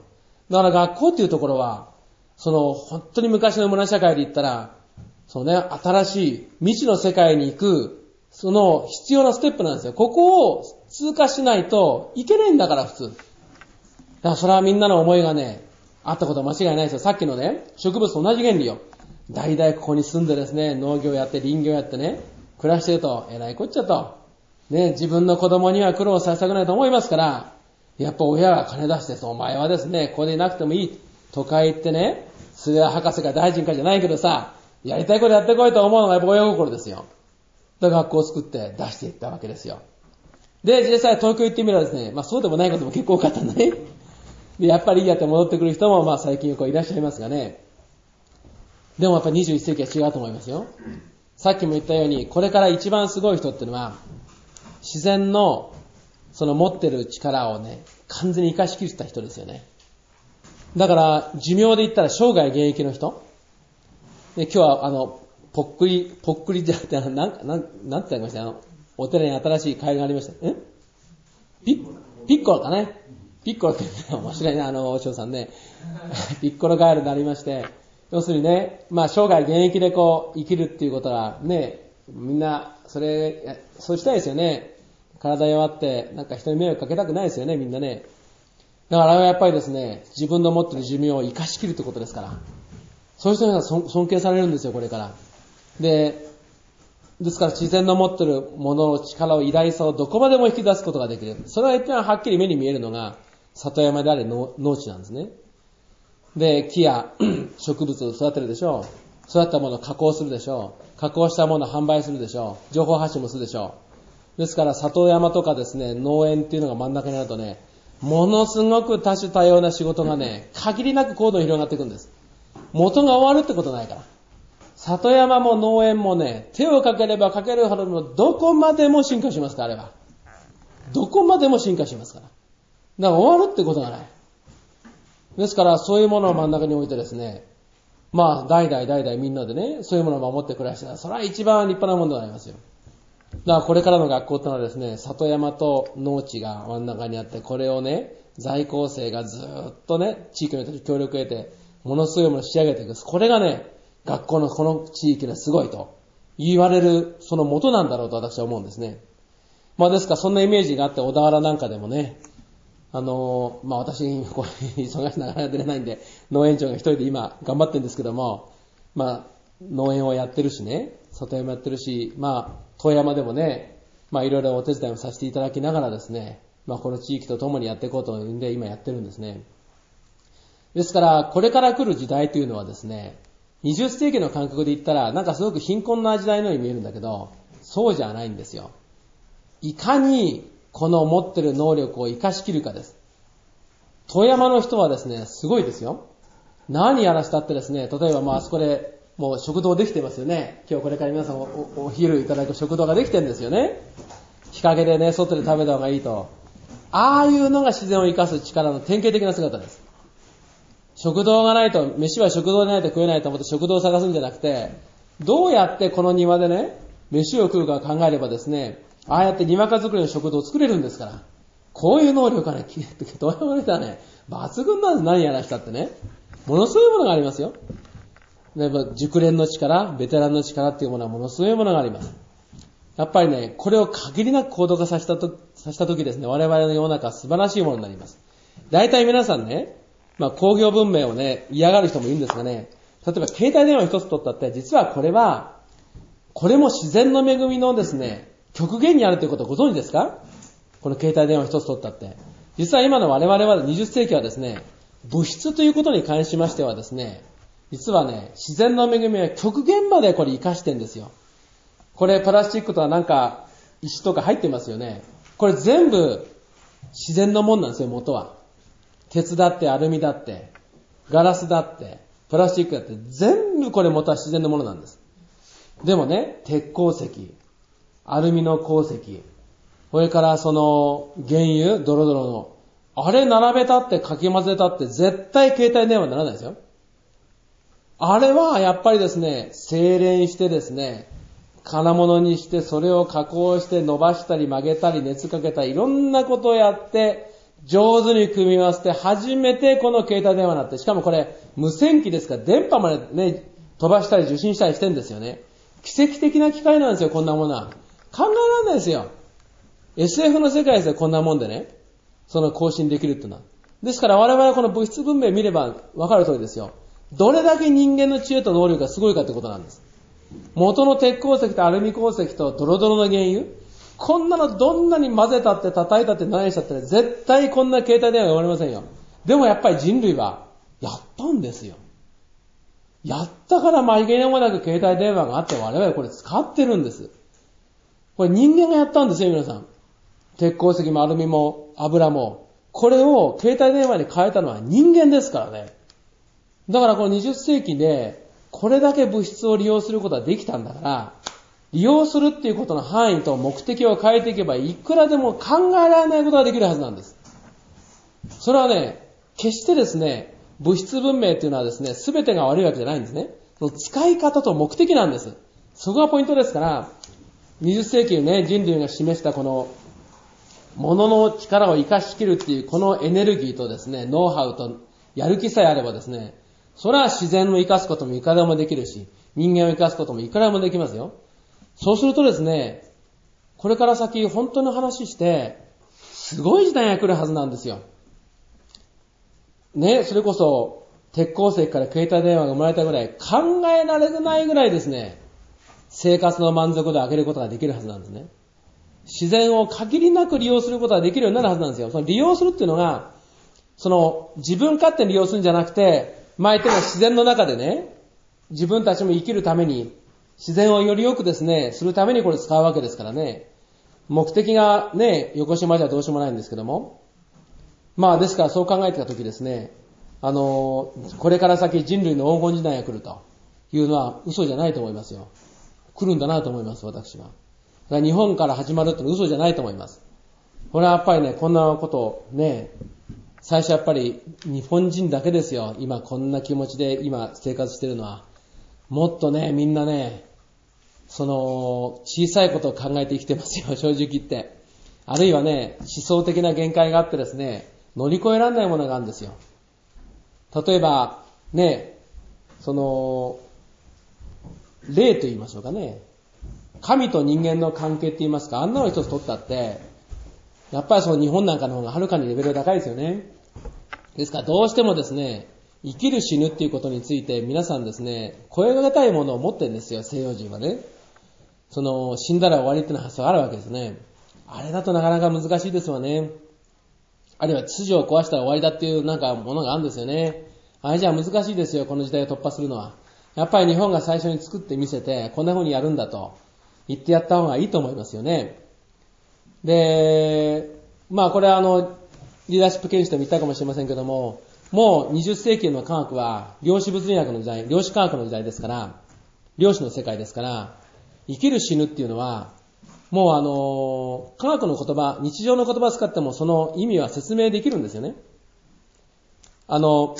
だから学校っていうところは、その本当に昔の村社会で言ったら、そのね、新しい未知の世界に行く、その必要なステップなんですよ。ここを通過しないといけないんだから普通。だからそれはみんなの思いがね、あったことは間違いないですよ。さっきのね、植物と同じ原理よ。代々ここに住んでですね、農業やって林業やってね、暮らしてると、えらいこっちゃと。ね、自分の子供には苦労させたくないと思いますから、やっぱ親が金出して、お前はですね、ここでいなくてもいい。都会行ってね、それは博士か大臣かじゃないけどさ、やりたいことやってこいと思うのがやっぱ親心ですよ。だから学校を作って出していったわけですよ。で、実際東京行ってみればですね、まあそうでもないことも結構多かったんだね。で、やっぱりいいやって戻ってくる人もまあ最近よくいらっしゃいますがね。でもやっぱりにじゅういっ世紀は違うと思いますよ。さっきも言ったように、これから一番すごい人っていうのは、自然のその持ってる力をね、完全に生かしきった人ですよね。だから、寿命で言ったら生涯現役の人。で今日はあの、ぽっくり、ぽっくりじゃって、なん、なん、なんて言いましたあの、お寺に新しい会がありました。えピッ、ピッコロかね。ピッコロって面白いね、あの、お師匠さんね。ピッコロガエルになりまして、要するにね、まあ生涯現役でこう生きるっていうことはね、みんなそれそうしたいですよね。体弱ってなんか人に迷惑かけたくないですよね、みんなね。だからやっぱりですね、自分の持っている寿命を生かしきるってことですから、そういう人が尊敬されるんですよ、これから。で、ですから自然の持っているものの力を偉大さをどこまでも引き出すことができる。それが一番はっきり目に見えるのが里山であり農地なんですね。で、木や植物を育てるでしょう。育ったものを加工するでしょう。加工したものを販売するでしょう。情報発信もするでしょう。ですから里山とかですね、農園っていうのが真ん中にあるとね、ものすごく多種多様な仕事がね、限りなく高度に広がっていくんです。元が終わるってことないから。里山も農園もね、手をかければかけるほどのどこまでも進化しますから、あれは。どこまでも進化しますから。だから終わるってことがない。ですからそういうものを真ん中に置いてですね、まあ代々代々みんなでね、そういうものを守って暮らしてたら、それは一番立派なものでありますよ。だからこれからの学校というのはですね、里山と農地が真ん中にあって、これをね、在校生がずっとね、地域の人に協力を得て、ものすごいものを仕上げていく。これがね、学校のこの地域のすごいと言われるその元なんだろうと私は思うんですね。まあですからそんなイメージがあって、小田原なんかでもね、あのー、まあ私、こう忙しながら出れないんで、農園長が一人で今頑張ってるんですけども、まあ農園をやってるしね、里山やってるし、まあ遠山でもね、まあいろいろお手伝いをさせていただきながらですね、まあこの地域と共にやっていこうというんで今やってるんですね。ですからこれから来る時代というのはですね、にじゅっ世紀の感覚で言ったらなんかすごく貧困な時代のように見えるんだけど、そうじゃないんですよ。いかにこの持ってる能力を生かしきるかです。富山の人はですね、すごいですよ。何やらしたってですね、例えばまああそこでもう食堂できてますよね。今日これから皆さん お, お, お昼いただく食堂ができてるんですよね。日陰でね、外で食べた方がいいと。ああいうのが自然を生かす力の典型的な姿です。食堂がないと、飯は食堂でないと食えないと思って食堂を探すんじゃなくて、どうやってこの庭でね、飯を食うか考えればですね、ああやって庭家作りの食堂を作れるんですから。こういう能力がね、どういうものだね、抜群なんです。何やらしたってね。ものすごいものがありますよ。例えば熟練の力、ベテランの力っていうものはものすごいものがあります。やっぱりね、これを限りなく行動化させたと、させたときですね、我々の世の中は素晴らしいものになります。大体皆さんね、まあ工業文明をね、嫌がる人もいるんですがね、例えば携帯電話一つ取ったって、実はこれは、これも自然の恵みのですね、極限にあるということをご存知ですか？この携帯電話一つ取ったって。実は今の我々はにじゅっ世紀はですね、物質ということに関しましてはですね、実はね、自然の恵みは極限までこれ活かしてんですよ。これプラスチックとはなんか石とか入ってますよね。これ全部自然のもんなんですよ、元は。鉄だってアルミだってガラスだってプラスチックだって全部これ元は自然のものなんです。でもね、鉄鉱石、アルミの鉱石、それからその原油、ドロドロのあれ並べたってかき混ぜたって絶対携帯電話にならないですよ。あれはやっぱりですね、精錬してですね、金物にしてそれを加工して伸ばしたり曲げたり熱かけたりいろんなことをやって上手に組み合わせて初めてこの携帯電話になって、しかもこれ無線機ですから電波までね、飛ばしたり受信したりしてるんですよね。奇跡的な機械なんですよ、こんなものは。考えられないですよ。エスエフ の世界ですよ、こんなもんでね。その更新できるっていうのは。ですから我々はこの物質文明見れば分かる通りですよ。どれだけ人間の知恵と能力がすごいかってことなんです。元の鉄鉱石とアルミ鉱石とドロドロの原油。こんなのどんなに混ぜたって叩いたって何したって絶対こんな携帯電話が生まれませんよ。でもやっぱり人類はやったんですよ。やったから紛れもなく携帯電話があって我々これ使ってるんです。これ人間がやったんですよ、皆さん。鉄鉱石もアルミも油も。これを携帯電話に変えたのは人間ですからね。だからこのにじゅっ世紀でこれだけ物質を利用することができたんだから、利用するっていうことの範囲と目的を変えていけばいくらでも考えられないことができるはずなんです。それはね、決してですね、物質文明っていうのはですね、すべてが悪いわけじゃないんですね。その使い方と目的なんです。そこがポイントですから、にじゅっ世紀にね、人類が示したこの物の力を生かしきるっていうこのエネルギーとですね、ノウハウとやる気さえあればですね、それは自然を生かすこともいくらでもできるし、人間を生かすこともいくらでもできますよ。そうするとですね、これから先本当の話して、すごい時代が来るはずなんですよ。ね、それこそ、鉄鉱石から携帯電話が生まれたぐらい、考えられないぐらいですね、生活の満足度を上げることができるはずなんですね。自然を限りなく利用することができるようになるはずなんですよ。その利用するっていうのが、その自分勝手に利用するんじゃなくて、前言ったような自然の中でね、自分たちも生きるために、自然をよりよくですね、するためにこれ使うわけですからね。目的がね、横島じゃどうしようもないんですけども。まあですからそう考えてたときですね、あの、これから先人類の黄金時代が来るというのは嘘じゃないと思いますよ。来るんだなと思います、私は。だから日本から始まるってのは嘘じゃないと思います。これはやっぱりね、こんなことね、最初やっぱり日本人だけですよ。今こんな気持ちで今生活してるのは。もっとね、みんなね、その、小さいことを考えて生きてますよ、正直言って。あるいはね、思想的な限界があってですね、乗り越えられないものがあるんですよ。例えば、ね、その、霊と言いましょうかね。神と人間の関係って言いますか、あんなの一つ取ったって、やっぱりその日本なんかの方がはるかにレベルが高いですよね。ですからどうしてもですね、生きる死ぬっていうことについて皆さんですね、声がけたいものを持ってるんですよ、西洋人はね。その、死んだら終わりっていうのは発想があるわけですね。あれだとなかなか難しいですわね。あるいは秩序を壊したら終わりだっていうなんかものがあるんですよね。あれじゃ難しいですよ、この時代を突破するのは。やっぱり日本が最初に作ってみせて、こんな風にやるんだと言ってやった方がいいと思いますよね。で、まあこれはあの、リーダーシップ研修でも言ったかもしれませんけども、もうにじゅっ世紀の科学は量子物理学の時代、量子科学の時代ですから、量子の世界ですから、生きる死ぬっていうのは、もうあの、科学の言葉、日常の言葉を使ってもその意味は説明できるんですよね。あの、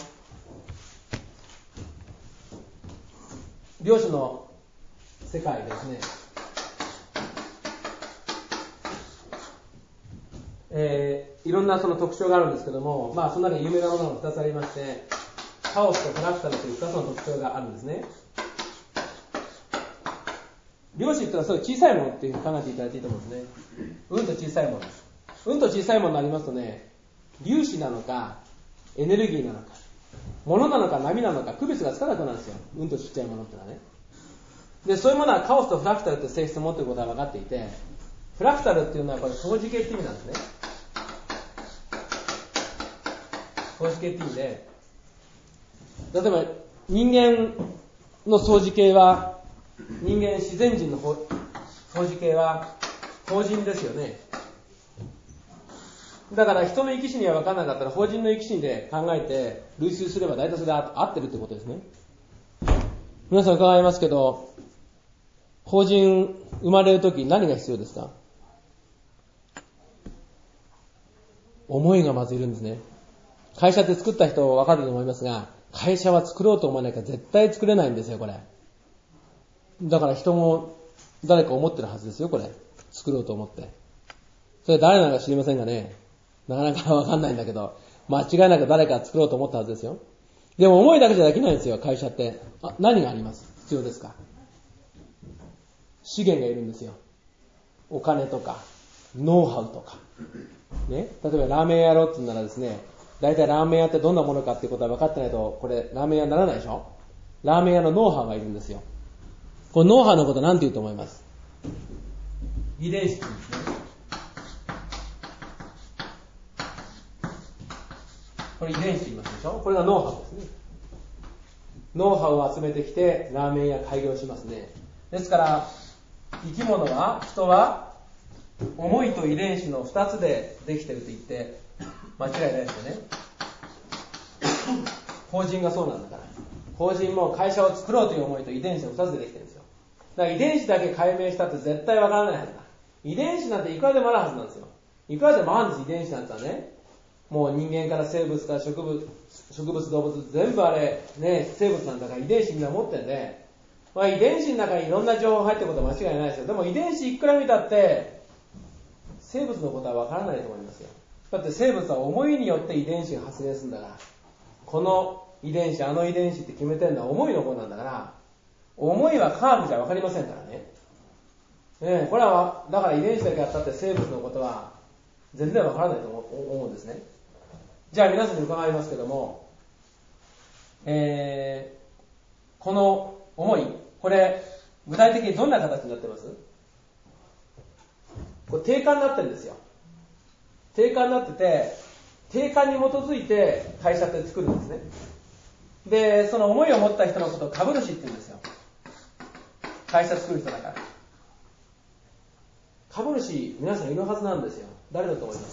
量子の世界ですね。えー、いろんなその特徴があるんですけども、まあその中に有名なものがふたつありまして、カオスとフラクタルというふたつの特徴があるんですね。量子っていうのはすごい小さいものっていうふうに考えていただいていいと思うんですね。うんと小さいもの。うんと小さいものになりますとね、粒子なのか、エネルギーなのか、物なのか波なのか区別がつかなくなるんですよ。うんとちっちゃいものっていうのはね。で、そういうものはカオスとフラクタルという性質を持っていることは分かっていて、フラクタルっていうのはこれ相似形って意味なんですね。相似形って意味で、例えば人間の相似形は、人間自然人の相似形は法人ですよね。だから人の生き死には分からなかったら法人の生き死にで考えて類推すれば大体それで合ってるってことですね。皆さん伺いますけど、法人生まれるとき何が必要ですか？思いがまずいるんですね。会社って作った人は分かると思いますが、会社は作ろうと思わないから絶対作れないんですよ、これ。だから人も誰か思ってるはずですよ、これ。作ろうと思って。それ誰なのか知りませんがね。 なかなかわかんないんだけど、間違いなく誰か作ろうと思ったはずですよ。でも思いだけじゃできないんですよ、会社って。あ、何があります必要ですか？資源がいるんですよ。お金とか、ノウハウとか。ね、例えばラーメン屋やろうって言うならですね、大体ラーメン屋ってどんなものかっていうことは分かってないと、これラーメン屋にならないでしょ。ラーメン屋のノウハウがいるんですよ。このノウハウのこと何て言うと思います？遺伝子ですね。これ遺伝子言いますでしょ。これがノウハウですね。ノウハウを集めてきてラーメン屋開業しますね。ですから生き物は、人は思いと遺伝子のふたつでできてると言って間違いないですよね。法人がそうなんだから。法人も会社を作ろうという思いと遺伝子のふたつでできてるんですよ。だから遺伝子だけ解明したって絶対わからないはずだ。遺伝子なんていくらでもあるはずなんですよ。いくらでもあるんです。遺伝子なんてね、もう人間から生物から植物、植物動物全部あれね、生物なんだから遺伝子みんな持ってんで、まあ、遺伝子の中にいろんな情報入ってることは間違いないですよ。でも遺伝子いくら見たって生物のことはわからないと思いますよ。だって生物は思いによって遺伝子が発生するんだから、この遺伝子あの遺伝子って決めてるのは思いの方なんだから、思いは科学じゃわかりませんからね。ねえ、これはだから遺伝子だけやったって生物のことは全然わからないと思うんですね。じゃあ皆さんに伺いますけども、えー、この思い、これ具体的にどんな形になってます？これ定款になってるんですよ。定款になってて、定款に基づいて会社って作るんですね。で、その思いを持った人のことを株主って言うんですよ。会社作る人だから。株主、皆さんいるはずなんですよ。誰だと思います？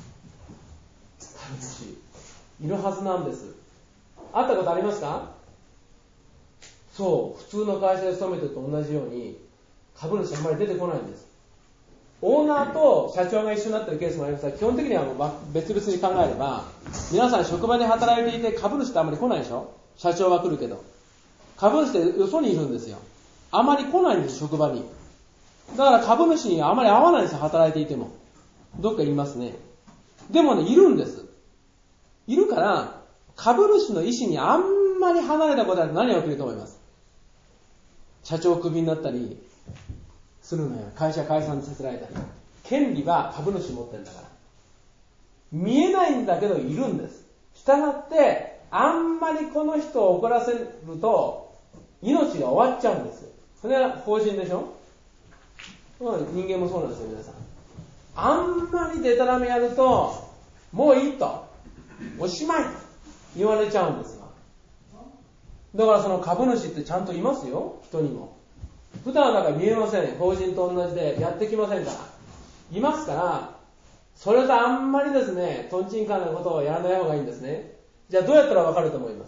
株主。いるはずなんです。会ったことありますか？そう、普通の会社で勤めてると同じように、株主あんまり出てこないんです。オーナーと社長が一緒になってるケースもありますが、基本的にはもう別々に考えれば、皆さん職場で働いていて株主ってあんまり来ないでしょ？社長は来るけど。株主ってよそにいるんですよ。あまり来ないんです、職場に。だから株主にあまり会わないんですよ、働いていても。どっかいますね。でもね、いるんです。いるから、株主の意思にあんまり離れたことだと何が起きると思います？社長クビになったりするのよ。会社解散させられたり。権利は株主持ってるんだから。見えないんだけどいるんです。したがって、あんまりこの人を怒らせると、命が終わっちゃうんです。それは法人でしょ？人間もそうなんですよ、皆さん。あんまりデタラメやると、もういいと。おしまいと言われちゃうんですわ。だからその株主ってちゃんといますよ、人にも。普段なんか見えません。法人と同じでやってきませんから。いますから、それとあんまりですね、トンチンカンなことをやらない方がいいんですね。じゃあどうやったらわかると思います？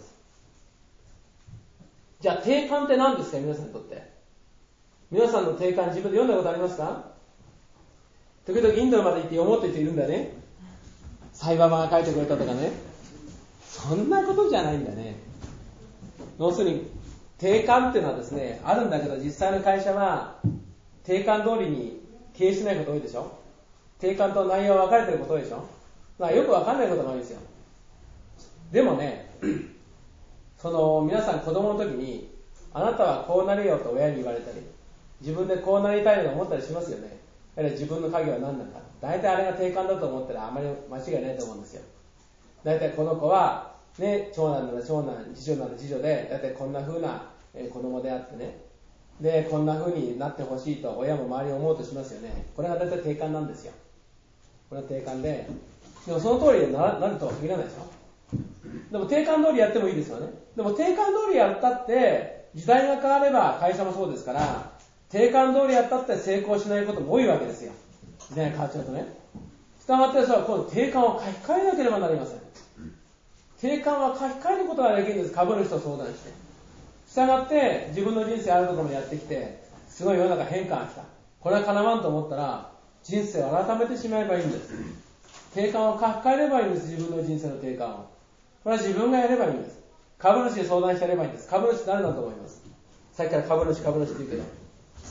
じゃあ定款って何ですか、皆さんにとって。皆さんの定款自分で読んだことありますか？時々インドまで行って読もうと言っているんだね。サイババが書いてくれたとかね。そんなことじゃないんだね。要するに定款っていうのはですね、あるんだけど実際の会社は定款通りに経営しないこと多いでしょ。定款と内容は分かれてること多いでしょ。まあよく分かんないことが多いですよ。でもね、その皆さん子供の時にあなたはこうなれよと親に言われたり、自分でこうなりたいと思ったりしますよね。やはり自分の家業は何なのか。大体あれが定款だと思ったらあまり間違いないと思うんですよ。大体この子はね、長男なら長男、次女なら次女で、大体こんな風な子供であってね、でこんな風になってほしいと親も周りを思うとしますよね。これが大体定款なんですよ。これは定款で、でもその通りになるとは限らないでしょ。でも定款通りやってもいいですよね。でも定款通りやったって時代が変われば会社もそうですから、定款通りやったって成功しないことも多いわけですよ。時代が変わっちゃうとね。したがってそれは今度定款を書き換えなければなりません。定款は書き換えることができるんです。株主と相談して。したがって自分の人生あるところまでやってきて、すごい世の中変化が来た。これは叶わんと思ったら、人生を改めてしまえばいいんです。定款を書き換えればいいんです。自分の人生の定款を。これは自分がやればいいんです。株主に相談してやればいいんです。株主誰だと思います？さっきから株主株主って言うけど、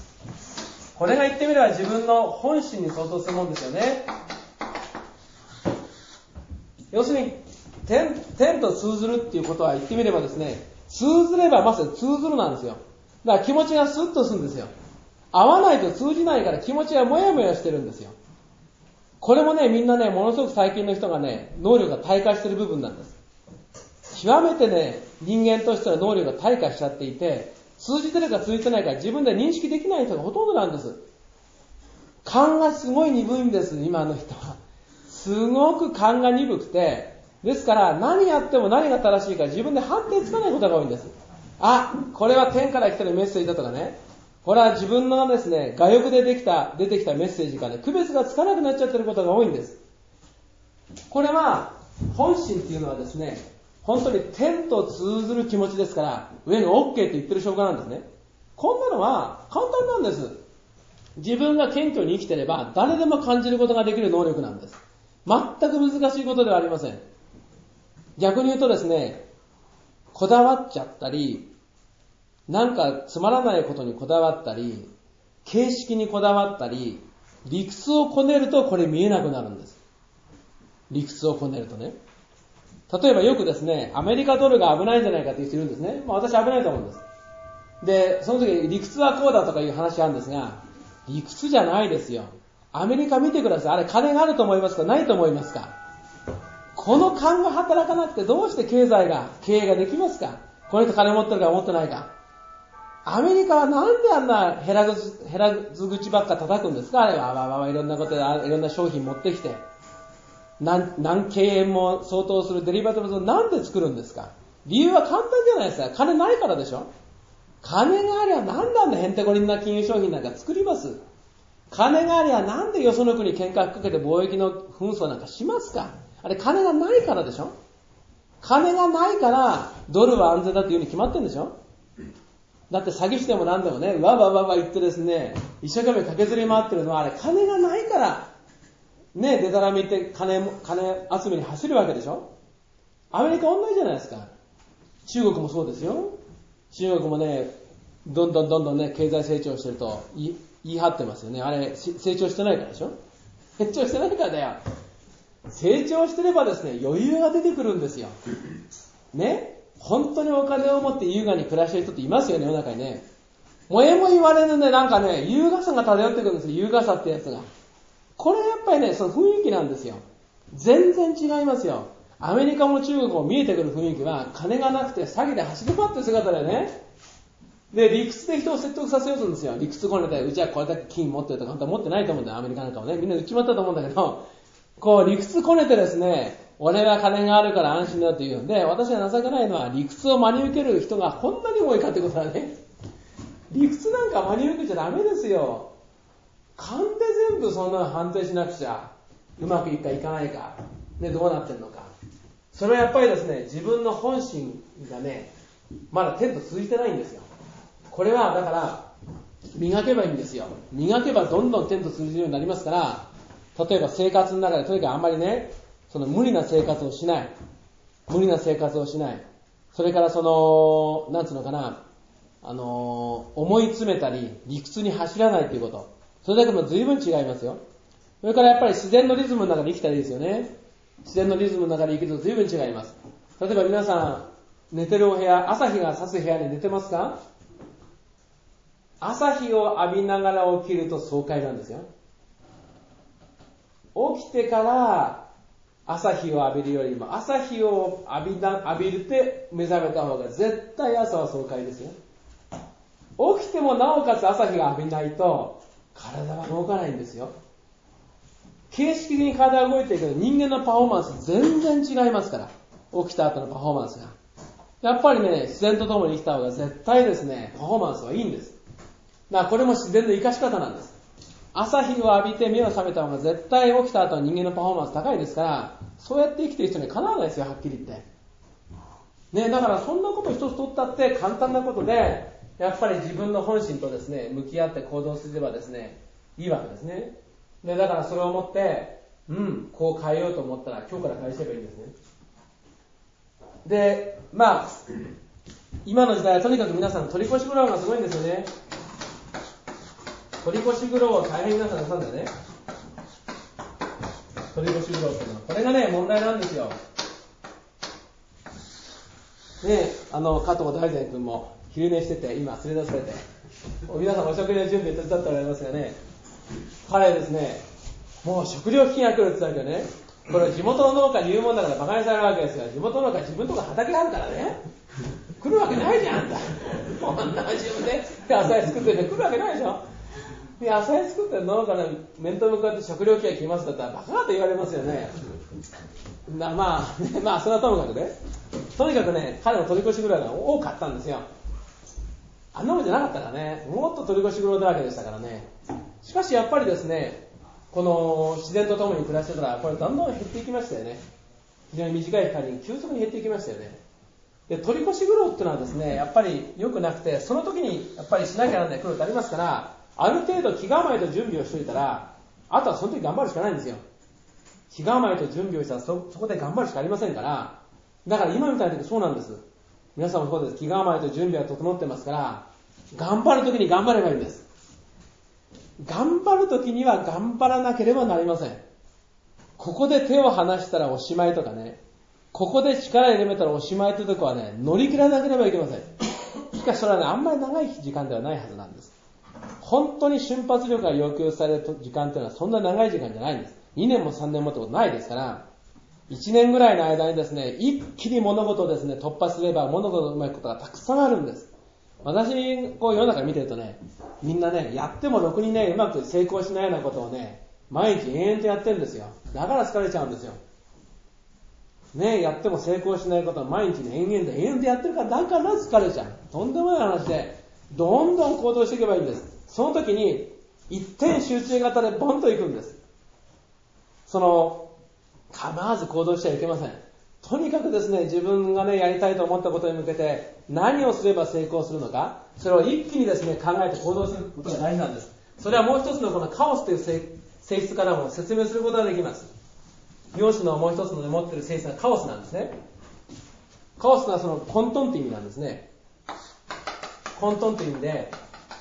これが言ってみれば自分の本心に相当するもんですよね。 要するに天、天と通ずるっていうことは言ってみればですね、通ずればまさに通ずるなんですよ。だから気持ちがスッとするんですよ。合わないと通じないから気持ちがもやもやしてるんですよ。これもね、みんなね、ものすごく最近の人がね、能力が退化してる部分なんです。極めてね、人間としては能力が退化しちゃっていて、通じてるか通じてないか自分で認識できない人がほとんどなんです。勘がすごい鈍いんです、今の人は。すごく勘が鈍くて、ですから何やっても何が正しいか自分で判定つかないことが多いんです。あ、これは天から来てるメッセージだとかね、これは自分のですね、我欲でできた、出てきたメッセージがね、区別がつかなくなっちゃってることが多いんです。これは、本心っていうのはですね、本当に天と通ずる気持ちですから、上が OK って言ってる証拠なんですね。こんなのは簡単なんです。自分が謙虚に生きてれば、誰でも感じることができる能力なんです。全く難しいことではありません。逆に言うとですね、こだわっちゃったり、なんかつまらないことにこだわったり、形式にこだわったり、理屈をこねるとこれ見えなくなるんです。理屈をこねるとね。例えばよくですね、アメリカドルが危ないんじゃないかっていう人いるんですね。まあ私危ないと思うんです。で、その時理屈はこうだとかいう話あるんですが、理屈じゃないですよ。アメリカ見てください。あれ金があると思いますか、ないと思いますか。この勘が働かなくてどうして経済が、経営ができますか。この人金持ってるか持ってないか。アメリカはなんであんな減らず、減らず口ばっか叩くんですか。あれはわわわいろんなことでいろんな商品持ってきて、何、何経営も相当するデリバティブをなんで作るんですか。理由は簡単じゃないですか。金ないからでしょ。金がありゃなんであんなへんてこりんな金融商品なんか作ります。金がありゃなんでよその国喧嘩かけて貿易の紛争なんかしますか。あれ金がないからでしょ。金がないからドルは安全だっていうに決まってるんでしょ。だって詐欺師でも何でもね、わわわわ言ってですね、一生懸命駆けずり回ってるのはあれ金がないからね、デタラメって金金集めに走るわけでしょ。アメリカ同じじゃないですか。中国もそうですよ。中国もね、どんどんどんどんね、経済成長してると言い張ってますよね。あれ成長してないからでしょ。成長してないからだよ。成長してればですね、余裕が出てくるんですよ。ね。本当にお金を持って優雅に暮らしている人っていますよね、世の中にね。もえも言われるね、なんかね、優雅さが漂ってくるんですよ、優雅さってやつが。これやっぱりね、その雰囲気なんですよ。全然違いますよ。アメリカも中国も見えてくる雰囲気は、金がなくて詐欺で走り回ってる姿だよね。で、理屈で人を説得させようとするんですよ。理屈こねて、うちはこれだけ金持ってるとか、本当は持ってないと思うんだよ、アメリカなんかもね。みんな売っちまったと思うんだけど、こう理屈こねてですね、俺は金があるから安心だというんで、私が情けないのは理屈を真に受ける人がこんなに多いかってことだね。理屈なんか真に受けちゃダメですよ。勘で全部そんなの判定しなくちゃ、うまくいくかいかないか、ね、どうなってるのか。それはやっぱりですね、自分の本心がね、まだ天と通じてないんですよ。これはだから磨けばいいんですよ。磨けばどんどん天と通じるようになりますから、例えば生活の中でとにかくあんまりね、その無理な生活をしない。無理な生活をしない。それからその、なんつうのかな、あの、思い詰めたり、理屈に走らないということ。それだけも随分違いますよ。それからやっぱり自然のリズムの中で生きたらいいですよね。自然のリズムの中で生きると随分違います。例えば皆さん、寝てるお部屋、朝日が差す部屋で寝てますか？朝日を浴びながら起きると爽快なんですよ。起きてから朝日を浴びるよりも朝日を浴びな、浴びるって目覚めた方が絶対朝は爽快ですよ。起きてもなおかつ朝日が浴びないと体は動かないんですよ。形式的に体が動いてるけど人間のパフォーマンス全然違いますから、起きた後のパフォーマンスがやっぱりね、自然と共に生きた方が絶対ですね、パフォーマンスはいいんです。だからこれも自然の生かし方なんです。朝日を浴びて目を覚めた方が絶対起きた後は人間のパフォーマンス高いですから、そうやって生きてる人にはかなわないですよ、はっきり言ってね。だからそんなこと一つ取ったって簡単なことで、やっぱり自分の本心とですね向き合って行動すればですねいいわけですね。でだからそれを持ってうんこう変えようと思ったら今日から変えればいいんですね。でまあ今の時代はとにかく皆さん取り越し苦労がすごいんですよね。取り越し苦労を大変皆さんなさんだよね。 取り越し苦労っていうのは。これがね、問題なんですよ。ね、あの、加藤大然君も昼寝してて、今連れ出されて、皆さんお食事の準備手伝っておられますがね、彼ですね、もう食料品が来るって言ったけどね、これ地元の農家に言うもんだから馬鹿にされるわけですよ。地元の農家自分とか畑があるからね、来るわけないじゃん、あんた。こんな自分で野菜作ってて来るわけないでしょ。野菜作ってる農家の面と向かって食料品が来ますだったらバカだと言われますよね。まあまあ、ね、まあそれはともかくね、とにかくね、彼の取り越し苦労が多かったんですよ。あんなもんじゃなかったからね、もっと取り越し苦労だらけでしたからね。しかしやっぱりですね、この自然と共に暮らしてたら、これどんどん減っていきましたよね。非常に短い期間に急速に減っていきましたよね。で、取り越し苦労っていうのはですね、やっぱり良くなくて、その時にやっぱりしなきゃならない苦労ってありますから、ある程度気構えと準備をしておいたら、あとはその時頑張るしかないんですよ。気構えと準備をしたら そ, そこで頑張るしかありませんから、だから今みたいな時そうなんです。皆さんもそうです。気構えと準備は整ってますから、頑張る時に頑張ればいいんです。頑張る時には頑張らなければなりません。ここで手を離したらおしまいとかね、ここで力を入れたらおしまいというところはね、乗り切らなければいけません。しかしそれはね、あんまり長い時間ではないはずなんです。本当に瞬発力が要求される時間というのはそんな長い時間じゃないんです。にねんもさんねんもってことないですから、いちねんぐらいの間にですね、一気に物事をですね、突破すれば物事がうまいことがたくさんあるんです。私、こう世の中見てるとね、みんなね、やってもろくにね、うまく成功しないようなことをね、毎日延々とやってるんですよ。だから疲れちゃうんですよ。ね、やっても成功しないことを毎日ね、延々と延々とやってるから、だから疲れちゃう。とんでもない話で、どんどん行動していけばいいんです。その時に、一点集中型でボンと行くんです。その、構わず行動しちゃいけません。とにかくですね、自分がね、やりたいと思ったことに向けて、何をすれば成功するのか、それを一気にですね、考えて行動することが大事なんです。それはもう一つのこのカオスという性質からも説明することができます。陽子のもう一つの持っている性質はカオスなんですね。カオスはその混沌という意味なんですね。混沌という意味で、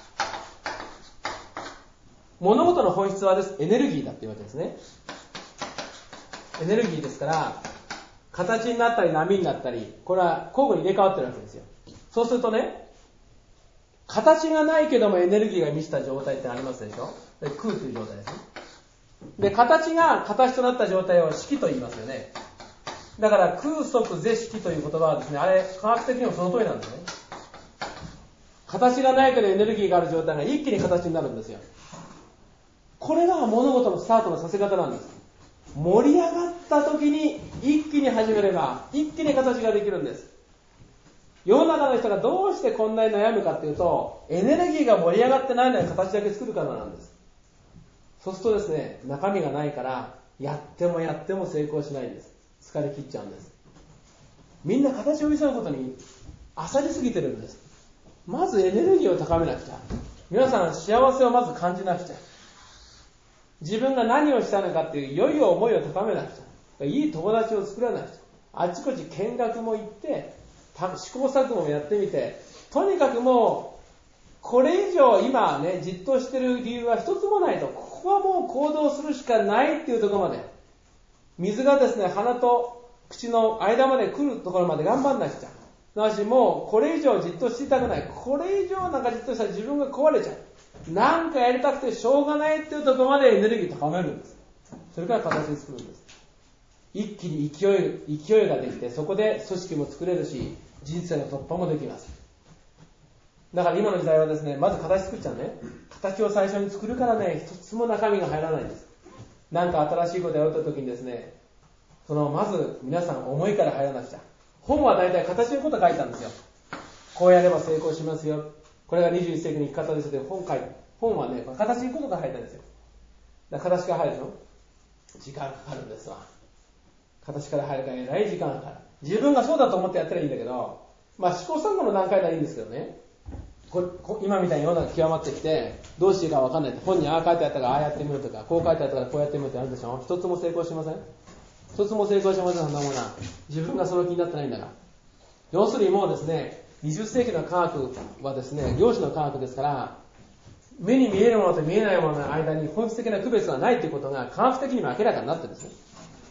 物事の本質はです、エネルギーだっていうわけですね。エネルギーですから、形になったり波になったり、これは交互に入れ替わってるわけですよ。そうするとね、形がないけどもエネルギーが満ちた状態ってありますでしょ。で、空という状態ですね。で、形が形となった状態を色と言いますよね。だから空即是色という言葉はですね、あれ科学的にもその通りなんですね。形がないけどエネルギーがある状態が一気に形になるんですよ。これが物事のスタートのさせ方なんです。盛り上がった時に一気に始めれば一気に形ができるんです。世の中の人がどうしてこんなに悩むかっていうと、エネルギーが盛り上がってないのに形だけ作るからなんです。そうするとですね、中身がないからやってもやっても成功しないんです。疲れ切っちゃうんです。みんな形を急ぐことに焦りすぎてるんです。まずエネルギーを高めなくちゃ。皆さん幸せをまず感じなくちゃ。自分が何をしたのかっていう良い思いを高めなくちゃ。いい友達を作らなくちゃ。あちこち見学も行って試行錯誤もやってみて、とにかくもうこれ以上今ねじっとしてる理由は一つもないと。ここはもう行動するしかないっていうところまで、水がですね鼻と口の間まで来るところまで頑張んなくちゃ。すなわちもうこれ以上じっとしていたくない。これ以上なんかじっとしたら自分が壊れちゃう。なんかやりたくてしょうがないっていうところまでエネルギーを高めるんです。それから形に作るんです。一気に勢い、勢いができて、そこで組織も作れるし、人生の突破もできます。だから今の時代はですね、まず形作っちゃうね。形を最初に作るからね、一つも中身が入らないんです。なんか新しいことをやった時にですね、そのまず皆さん思いから入らなくちゃ。本は大体形のこと書いたんですよ。こうやれば成功しますよ。これがにじゅういっ世紀の生き方ですので、本書いて、本はね、形にことが入ったんですよ。だから形から入るでしょ。時間かかるんですわ。形から入るからえらい時間かかる。自分がそうだと思ってやったらいいんだけど、まあ試行錯誤の段階ではいいんですけどね。ここ今みたいに世の中極まってきて、どうしていいか分かんないって、本にああ書いてあったからああやってみるとか、こう書いてあったからこうやってみるってあるでしょ。一つも成功しません。一つも成功しません、そんなものは。自分がその気になってないんだから。要するにもうですね、にじゅっ世紀の科学はですね、量子の科学ですから、目に見えるものと見えないものの間に本質的な区別はないということが科学的にも明らかになってるんですね。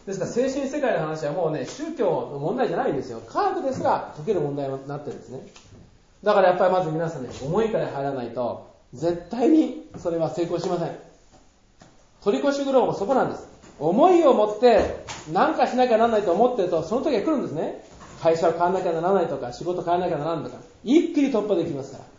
ですから精神世界の話はもうね、宗教の問題じゃないんですよ。科学ですら解ける問題になってるんですね。だからやっぱりまず皆さんね、思いから入らないと絶対にそれは成功しません。取り越し苦労もそこなんです。思いを持って何かしなきゃならないと思ってると、その時が来るんですね。会社を変えなきゃならないとか、仕事変えなきゃならないとか、一気に突破できますから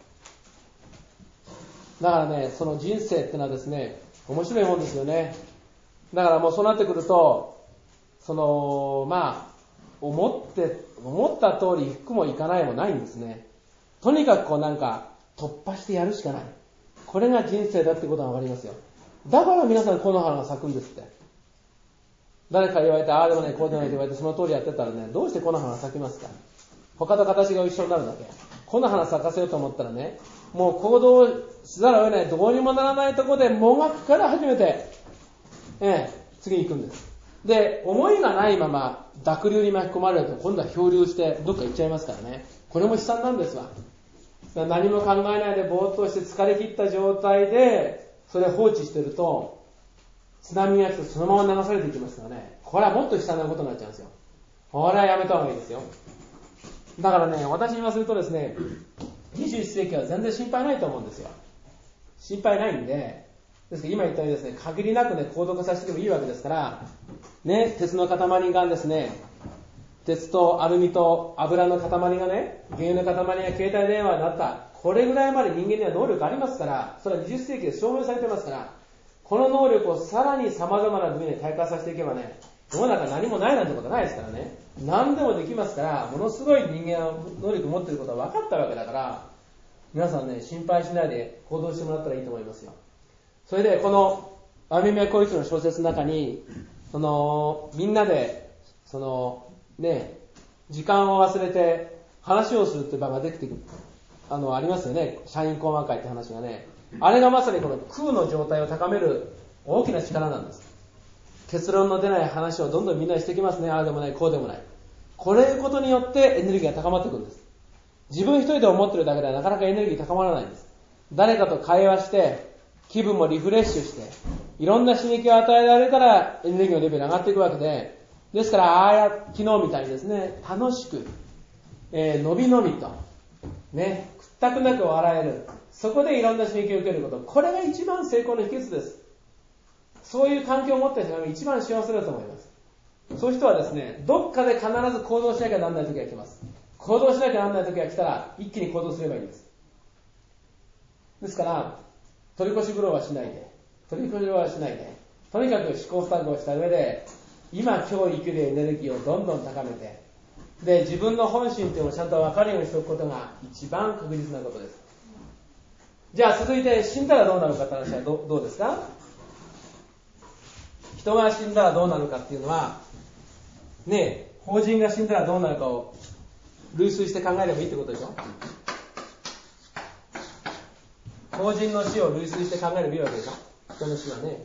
。だからね、その人生ってのはですね、面白いもんですよね。だからもうそうなってくると、そのまあ思って思った通り行くもいかないもないんですね。とにかくこうなんか突破してやるしかない。これが人生だってことがわかりますよ。だから皆さんこの花が咲くんですって。誰か言われて、ああでもないこうでもないと言われて、その通りやってたらね、どうしてこの花咲きますか。他と形が一緒になるだけ。この花咲かせようと思ったらね、もう行動しざるを得ない、どうにもならないところでもがくから初めて、ええ、次に行くんです。で、思いがないまま濁流に巻き込まれると今度は漂流してどっか行っちゃいますからね。これも悲惨なんですわ。何も考えないでぼーっとして疲れ切った状態でそれを放置してると、津波が来てそのまま流されていきますからね。これはもっと悲惨なことになっちゃうんですよ。これはやめた方がいいですよ。だからね、私に言わせるとですね、にじゅういっ世紀は全然心配ないと思うんですよ。心配ないんで、ですから今言ったようにですね、限りなくね、高度化させてもいいわけですから、ね、鉄の塊がですね、鉄とアルミと油の塊がね、原油の塊が携帯電話になった。これぐらいまで人間には能力ありますから、それはにじゅっ世紀で証明されてますから、この能力をさらに様々な分野で体感させていけばね、世の中何もないなんてことはないですからね。何でもできますから、ものすごい人間は能力を持っていることは分かったわけだから、皆さんね、心配しないで行動してもらったらいいと思いますよ。それで、この、雨宮光一の小説の中に、その、みんなで、その、ね、時間を忘れて話をするって場ができてくる、あの、ありますよね。社員講話会って話がね。あれがまさにこの空の状態を高める大きな力なんです。結論の出ない話をどんどんみんなにしてきますね。ああでもない、こうでもない。これいうことによってエネルギーが高まっていくんです。自分一人で思ってるだけではなかなかエネルギー高まらないんです。誰かと会話して、気分もリフレッシュして、いろんな刺激を与えられたらエネルギーのレベルが上がっていくわけで、ですから、ああや、昨日みたいにですね、楽しく、えー、のびのびと、ね、くったくなく笑える。そこでいろんな刺激を受けること。これが一番成功の秘訣です。そういう環境を持った人が一番幸せだと思います。そういう人はですね、どっかで必ず行動しなきゃならない時が来ます。行動しなきゃならない時が来たら、一気に行動すればいいんです。ですから、取り越し苦労はしないで、取り越し苦労はしないで、とにかく試行錯誤した上で、今今日生きるエネルギーをどんどん高めて、で、自分の本心というのをちゃんと分かるようにしておくことが一番確実なことです。じゃあ続いて、死んだらどうなるかって話は ど, どうですか？人が死んだらどうなるかっていうのは、ねえ、法人が死んだらどうなるかを類推して考えればいいってことでしょ？法人の死を類推して考えればいいわけでしょ？人の死はね。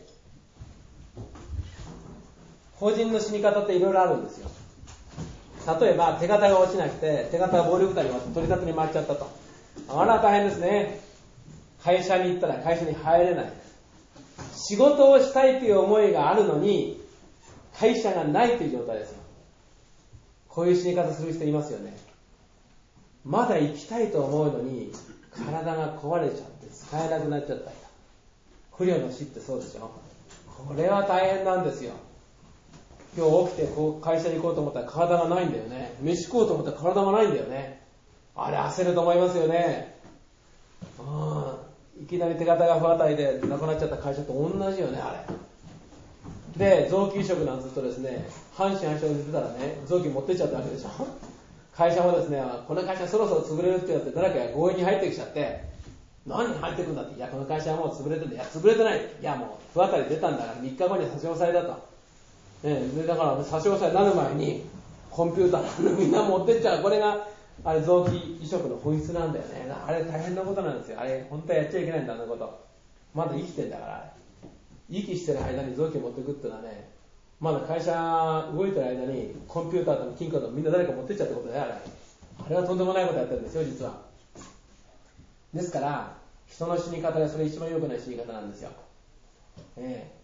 法人の死に方っていろいろあるんですよ。例えば手形が落ちなくて、手形が暴力団に取り立てに回っちゃったと。あら大変ですね。会社に行ったら会社に入れない。仕事をしたいという思いがあるのに会社がないという状態ですよ。こういう死に方する人いますよね。まだ生きたいと思うのに体が壊れちゃって使えなくなっちゃったり。不慮の死ってそうでしょ。これは大変なんですよ。今日起きてこう会社に行こうと思ったら体がないんだよね。飯食おうと思ったら体がないんだよね。あれ焦ると思いますよね。あいきなり手形が不当たりで亡くなっちゃった会社と同じよね、あれ。で、臓器移植なんて言うとですね、半死半生で出てたらね、臓器持ってっちゃったわけでしょ。会社もですね、この会社そろそろ潰れるって言って誰かが強引に入ってきちゃって、何入ってくんだって、いやこの会社はもう潰れてるんだ、いや潰れてない、いやもう不当たり出たんだからみっかごに差し押さえだと。ね、でだから差し押さえになる前にコンピューターのみんな持ってっちゃう。これがあれ臓器移植の本質なんだよね。あれ大変なことなんですよ。あれ本当はやっちゃいけないんだ、あんなこと。まだ生きてんだから。息してる間に臓器を持ってくってのはね、まだ会社動いてる間にコンピューターとか金庫とかみんな誰か持ってっちゃうってことだよ、あれ。あれはとんでもないことやってるんですよ、実は。ですから人の死に方がそれ一番良くない死に方なんですよ。ええ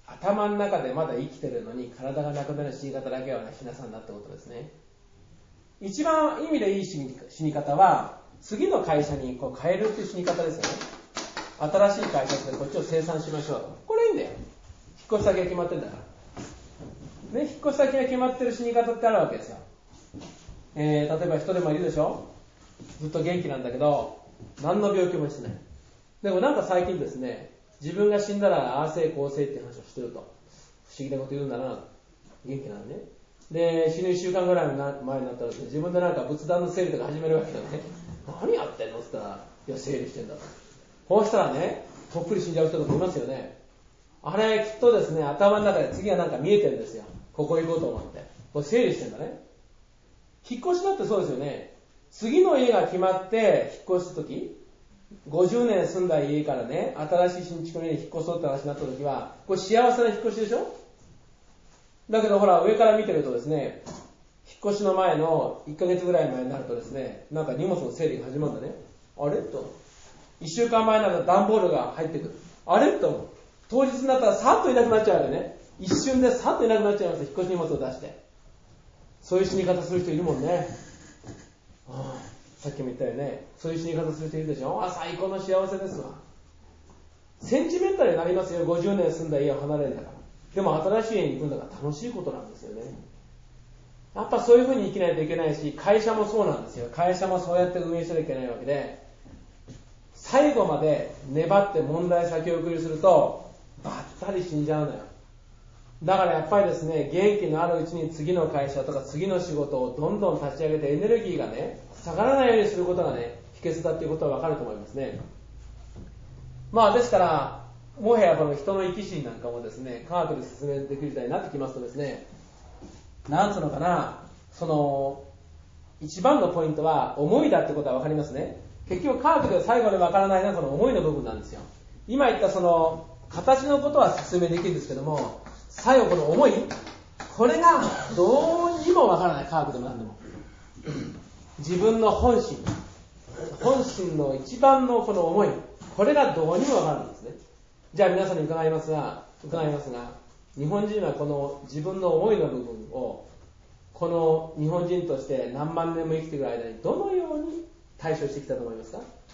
頭の中でまだ生きてるのに体がなくなる死に方だけはしなさんなってことですね。一番意味でいい死に、死に方は次の会社にこう変えるっていう死に方ですよね。新しい会社でこっちを生産しましょう。これいいんだよ。引っ越し先が決まってるんだからね。引っ越し先が決まってる死に方ってあるわけですよ。えー、例えば人でもいるでしょ。ずっと元気なんだけど何の病気もしてない。でもなんか最近ですね、自分が死んだらああせいこうせいっていう話をしてると、不思議なこと言うんだな。元気なのね。で死ぬいっしゅうかんぐらい前になったら、ね、自分でなんか仏壇の整理とか始めるわけだよね。何やってんのって言ったら、いや整理してんだと。こうしたらね、とっくり死んじゃう人とかいますよね。あれきっとですね、頭の中で次はなんか見えてるんですよ。ここ行こうと思ってこれ整理してんだね。引っ越しだってそうですよね。次の家が決まって引っ越すとき、ごじゅうねん住んだ家からね、新しい新築の家に引っ越そうって話になったときは、これ幸せな引っ越しでしょ。だけどほら上から見てるとですね、引っ越しの前のいっかげつぐらい前になるとですね、なんか荷物の整理が始まるんだね。あれといっしゅうかんまえになると段ボールが入ってくる。あれと当日になったらさっといなくなっちゃうよね。一瞬でさっといなくなっちゃいます。引っ越し荷物を出して。そういう死に方する人いるもんね。ああ、さっきも言ったよね。そういう死に方する人いるでしょ。あ、最高の幸せですわ。センチメンタルになりますよ。ごじゅうねん住んだ家を離れるんだから。でも新しい家に行くんだから楽しいことなんですよね。やっぱそういう風に生きないといけないし、会社もそうなんですよ。会社もそうやって運営しなきゃいけないわけで、最後まで粘って問題先送りするとばったり死んじゃうのよ。だからやっぱりですね、元気のあるうちに次の会社とか次の仕事をどんどん立ち上げてエネルギーがね、下がらないようにすることがね、秘訣だっていうことはわかると思いますね。まあですから、もはやこの人の生き死なんかもですね、科学で説明できる時代になってきますとですね、なんつうのかな、その一番のポイントは思いだってことはわかりますね。結局科学では最後までわからないのはその思いの部分なんですよ。今言ったその形のことは説明できるんですけども、最後この思い、これがどうにもわからない。科学でも何でも自分の本心本心の一番のこの思い、これがどうにもわからないんですね。じゃあ皆さんに伺いますが伺いますが日本人はこの自分の思いの部分をこの日本人として何万年も生きている間にどのように対処してきたと思いますか？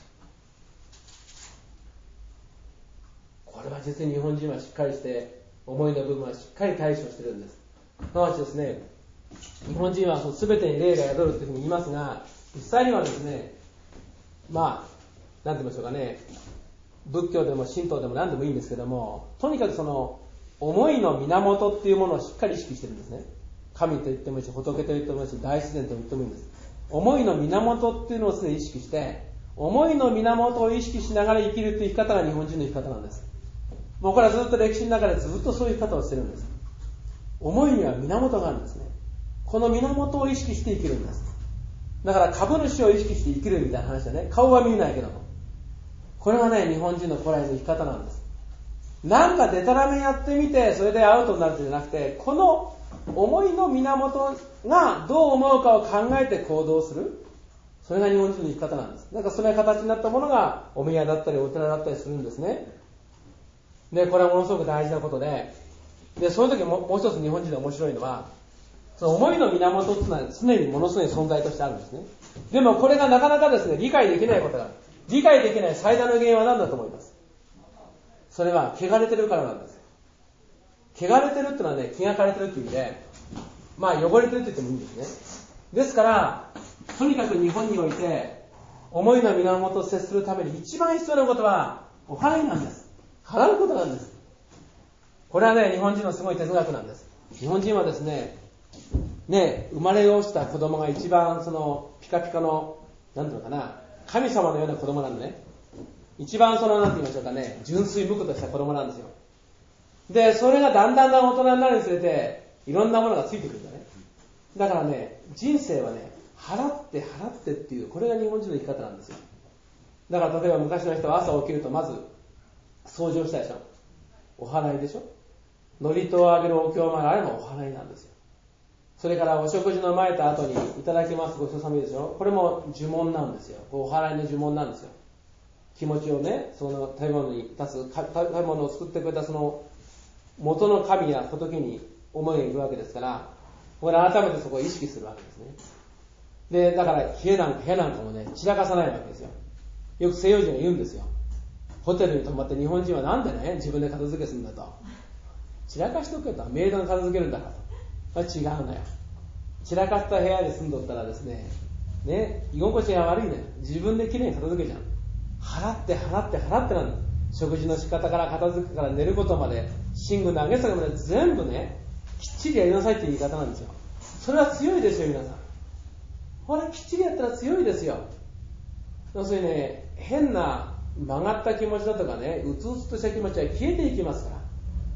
これは実に日本人はしっかりして思いの部分はしっかり対処しているんです。すなわちですね、日本人はその全てに霊が宿るというふうに言いますが、実際にはですね、まあ何て言いましょうかね、仏教でも神道でも何でもいいんですけども、とにかくその思いの源っていうものをしっかり意識してるんですね。神と言ってもいいし、仏と言ってもいいし、大自然と言ってもいいんです。思いの源っていうのを常に意識して、思いの源を意識しながら生きるという生き方が日本人の生き方なんです。僕らずっと歴史の中でずっとそういう生き方をしてるんです。思いには源があるんですね。この源を意識して生きるんです。だから株主を意識して生きるみたいな話だね。顔は見えないけども、これはね、日本人の古来の生き方なんです。なんかデタラメやってみてそれでアウトになるんじゃなくて、この思いの源がどう思うかを考えて行動する、それが日本人の生き方なんです。だからそれが形になったものがお宮だったりお寺だったりするんですね。でこれはものすごく大事なことで、でその時ももう一つ日本人で面白いのは、その思いの源っていうのは常にものすごい存在としてあるんですね。でもこれがなかなかですね、理解できないことがある。理解できない最大の原因は何だと思います？それは汚れてるからなんです。汚れてるっていうのはね、気が枯れてるっていう意味で、まあ汚れてるって言ってもいいんですね。ですからとにかく日本において思いの源を接するために一番必要なことはお祓いなんです。払うことなんです。これはね、日本人のすごい哲学なんです。日本人はですね、ね、生まれ落ちた子供が一番そのピカピカの、なんていうのかな、神様のような子供なんでね、一番その、なんて言いましょうかね、純粋無垢とした子供なんですよ。で、それがだんだんだん大人になるにつれて、いろんなものがついてくるんだね。だからね、人生はね、払って払ってっていう、これが日本人の生き方なんですよ。だから例えば昔の人は朝起きるとまず掃除をしたでしょ。お祓いでしょ。祝詞をあげるお経をあれもお祓いなんですよ。それからお食事の前と後にいただきますごちそうさまでしょ。これも呪文なんですよ。お祓いの呪文なんですよ。気持ちをね、その食べ物に立つ、食べ物を作ってくれたその元の神や仏に思いがいるわけですから、これ改めてそこを意識するわけですね。で、だから冷えなんか部屋なんかもね、散らかさないわけですよ。よく西洋人が言うんですよ。ホテルに泊まって日本人はなんでね、自分で片付けするんだと。散らかしとけと。メイドが片付けるんだからと。これ違うのよ。散らかった部屋に住んどったらですね、ね、居心地が悪いのよ。自分できれいに片付けちゃう。払って払って払ってなんだ。食事の仕方から片付けから寝ることまで、寝具の上げ下げまで全部ね、きっちりやりなさいっていう言い方なんですよ。それは強いですよ、皆さん。これきっちりやったら強いですよ。要するにね、変な曲がった気持ちだとかね、うつうつとした気持ちは消えていきますから。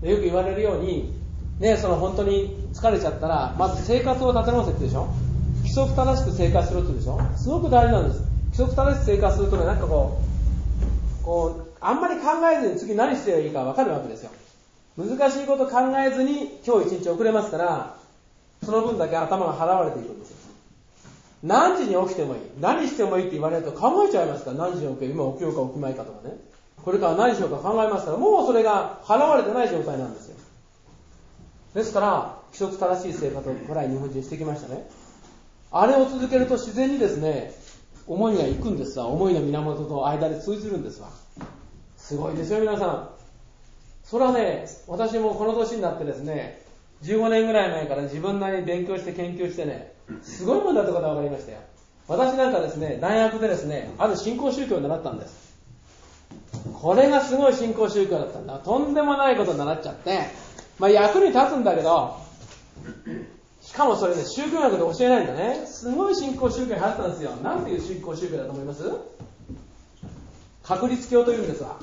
よく言われるように、ね、その本当に疲れちゃったら、まず生活を立て直せってでしょ。規則正しく生活するってでしょ。すごく大事なんです。規則正しく生活するとね、なんかこう、こう、あんまり考えずに次何していいか分かるわけですよ。難しいこと考えずに今日一日遅れますから、その分だけ頭が払われていくんですよ。何時に起きてもいい、何してもいいって言われると考えちゃいますから、何時に起きよう、今起きようか起きまいかとかね、これから何しようか考えますから、もうそれが払われてない状態なんですよ。ですから規則正しい生活を古来日本人してきましたね。あれを続けると自然にですね、思いが行くんですわ。思いの源と間で通じるんですわ。すごいですよ皆さん。それはね、私もこの年になってですね、じゅうごねんぐらい前から自分なりに勉強して研究してね、すごいもんだってことが分かりましたよ。私なんかですね、大学でですね、ある新興宗教を習ったんです。これがすごい新興宗教だったんだ。とんでもないことに習っちゃって、まあ役に立つんだけど、しかもそれね、宗教学で教えないんだね。すごい新興宗教に入ったんですよ。なんていう新興宗教だと思います？確率教というんですわ。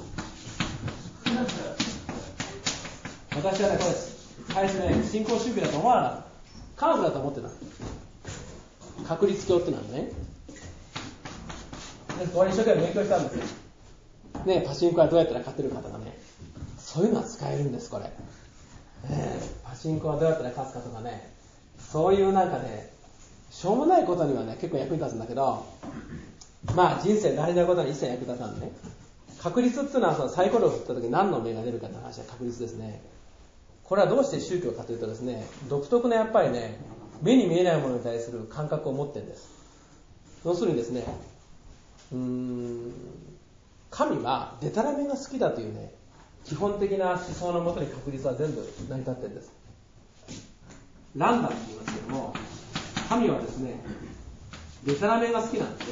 私はね、これ最初ね、新興宗教だと思わなかった。科学だと思ってた。確率教ってのはね。で、これ一生懸命勉強したんですよ。ね、パチンコはどうやったら勝てるかとかね。そういうのは使えるんです、これ。ね、パチンコはどうやったら勝つかとかね。そういうなんかね、しょうもないことにはね、結構役に立つんだけど、まあ人生大事なことに一切役立たんね。確率っていうのはそのサイコロを振った時何の目が出るかって話は確率ですね。これはどうして宗教かというとですね、独特なやっぱりね、目に見えないものに対する感覚を持ってるんです。要するにですね、うーん、神はデタラメが好きだというね、基本的な思想のもとに確率は全部成り立ってるんです。ランダムって言いますけども、神はですね、デタラメが好きなんですよ。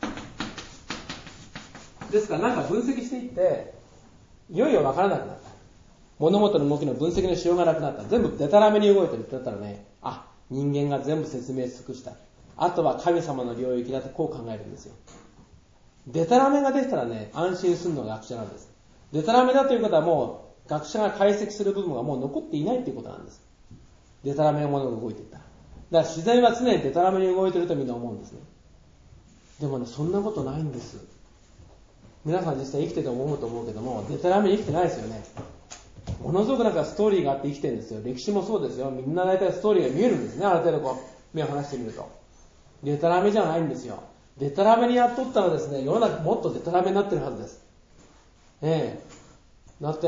ですからなんか分析していって、いよいよ分からなくなった。物事の動きの分析のしようがなくなった。全部デタラメに動いてるって言ったらね、あ、人間が全部説明し尽くした。あとは神様の領域だとこう考えるんですよ。デタラメができたらね、安心するのが学者なんです。デタラメだということはもう、学者が解析する部分がもう残っていないということなんです。デタラメのものが動いていったら。だから自然は常にデタラメに動いているとみんな思うんですね。でもね、そんなことないんです。皆さん実際生きてて思うと思うけども、デタラメに生きてないですよね。ものすごくなんかストーリーがあって生きてるんですよ。歴史もそうですよ。みんな大体ストーリーが見えるんですね。ある程度こう、目を離してみると。デタラメじゃないんですよ。デタラメにやっとったらですね、世の中もっとデタラメになってるはずです。ええ。だって、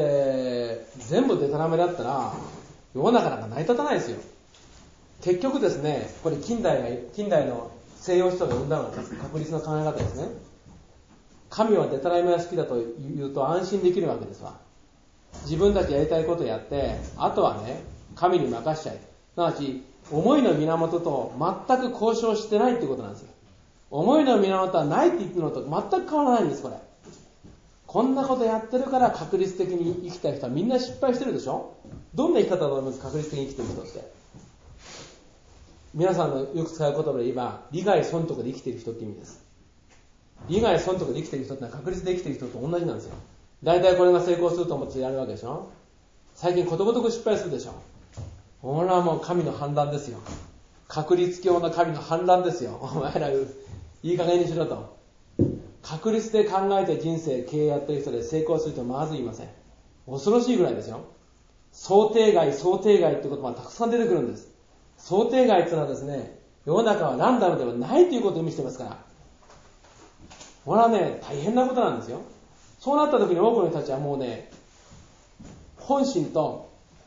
全部デタラメだったら、世の中なんか成り立たないですよ。結局ですね、これ近代が、近代の西洋思想が生んだのが確率の考え方ですね。神はデタラメが好きだと言うと安心できるわけですわ。自分たちやりたいことをやって、あとはね、神に任しちゃい。すなわち、思いの源と全く交渉してないってことなんですよ。思いの源はないって言ってるのと全く変わらないんです、これ。こんなことやってるから確率的に生きた人はみんな失敗してるでしょ。どんな生き方だと思います？確率的に生きてる人って。皆さんのよく使う言葉で言えば、利害損得で生きている人って意味です。利害損得で生きている人ってのは確率で生きている人と同じなんですよ。大体これが成功すると思ってやるわけでしょ。最近ことごとく失敗するでしょ。ほらもう神の判断ですよ。確率教の神の判断ですよ。お前らいい加減にしろと。確率で考えて人生経営やってる人で成功するとまず言いません。恐ろしいぐらいですよ。想定外想定外って言葉がたくさん出てくるんです。想定外っていうのはですね、世の中はランダムではないということを意味してますから。これはね、大変なことなんですよ。そうなった時に多くの人たちはもうね、本心と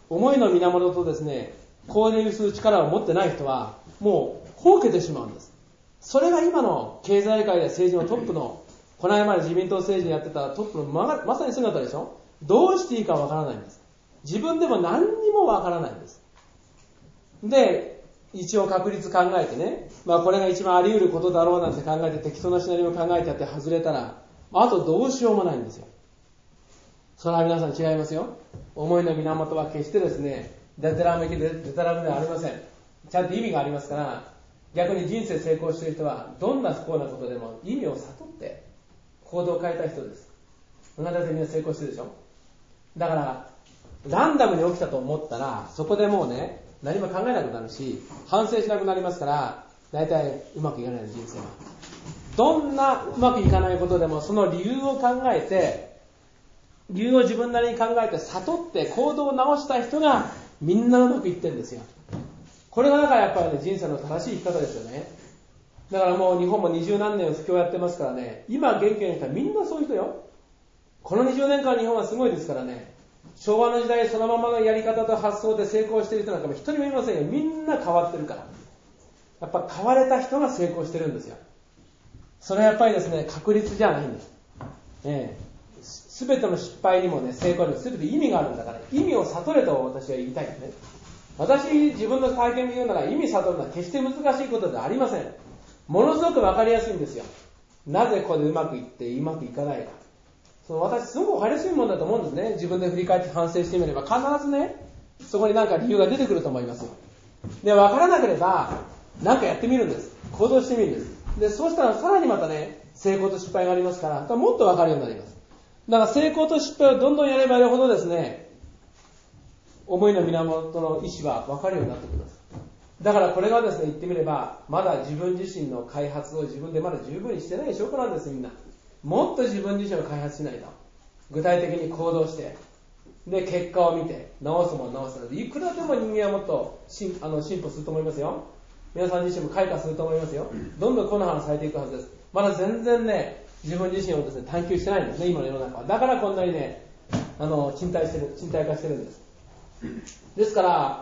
思いの源とですね、行動にする力を持ってない人は、もう、ほうけてしまうんです。それが今の経済界や政治のトップの、この間まで自民党政治やってたトップの ま, まさに姿でしょ。どうしていいかわからないんです。自分でも何にもわからないんです。で、一応確率考えてね、まあこれが一番あり得ることだろうなんて考えて適当なシナリオを考えてやって外れたら、あとどうしようもないんですよ。それは皆さん違いますよ。思いの源は決してですね、デタラメでデタラメではありません。ちゃんと意味がありますから、逆に人生成功している人は、どんな不幸なことでも意味を悟って行動を変えた人です。あなたでみんな成功してるでしょ。だから、ランダムに起きたと思ったら、そこでもうね、何も考えなくなるし、反省しなくなりますから、大体うまくいかないの、人生は。どんなうまくいかないことでも、その理由を考えて、理由を自分なりに考えて悟って行動を直した人がみんなうまくいってるんですよ。これがだからやっぱりね、人生の正しい生き方ですよね。だからもう日本も二十何年不況やってますからね、今元気な人はみんなそういう人よ。このにじゅうねんかん日本はすごいですからね、昭和の時代そのままのやり方と発想で成功している人なんかも一人もいませんよ。みんな変わってるから。やっぱ変われた人が成功してるんですよ。それはやっぱりですね、確率じゃないんです。ええすべての失敗にもね、成功にもすべて意味があるんだから、意味を悟れと私は言いたいですね。私、自分の体験で言うなら、意味悟るのは決して難しいことではありません。ものすごくわかりやすいんですよ。なぜここでうまくいってうまくいかないか。その私、すごくわかりやすいものだと思うんですね。自分で振り返って反省してみれば、必ずね、そこになんか理由が出てくると思いますよ。で、わからなければ、なんかやってみるんです。行動してみるんです。で、そうしたらさらにまたね、成功と失敗がありますから、もっとわかるようになります。だから成功と失敗をどんどんやればやるほどですね、思いの源の意思は分かるようになってきます。だからこれがですね、言ってみれば、まだ自分自身の開発を自分でまだ十分にしてない証拠なんです、みんな。もっと自分自身を開発しないと。具体的に行動して、で、結果を見て、直すも直すので、いくらでも人間はもっと進あの進歩すると思いますよ。皆さん自身も開花すると思いますよ。どんどんこの花咲いていくはずです。まだ全然ね、自分自身をですね、探求してないんですね、今の世の中は。だからこんなにね、あの、賃貸してる、賃貸化してるんです。ですから、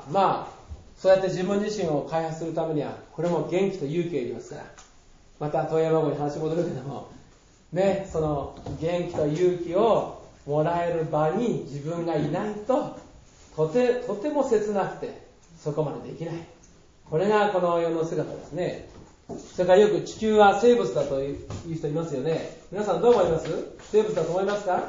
まあ、そうやって自分自身を開発するためには、これも元気と勇気がいりますから。また、遠山号に話戻るけども、ね、その、元気と勇気をもらえる場に自分がいないと、とて、とても切なくて、そこまでできない。これがこの世の姿ですね。それからよく地球は生物だという人いますよね。皆さんどう思います？生物だと思いますか？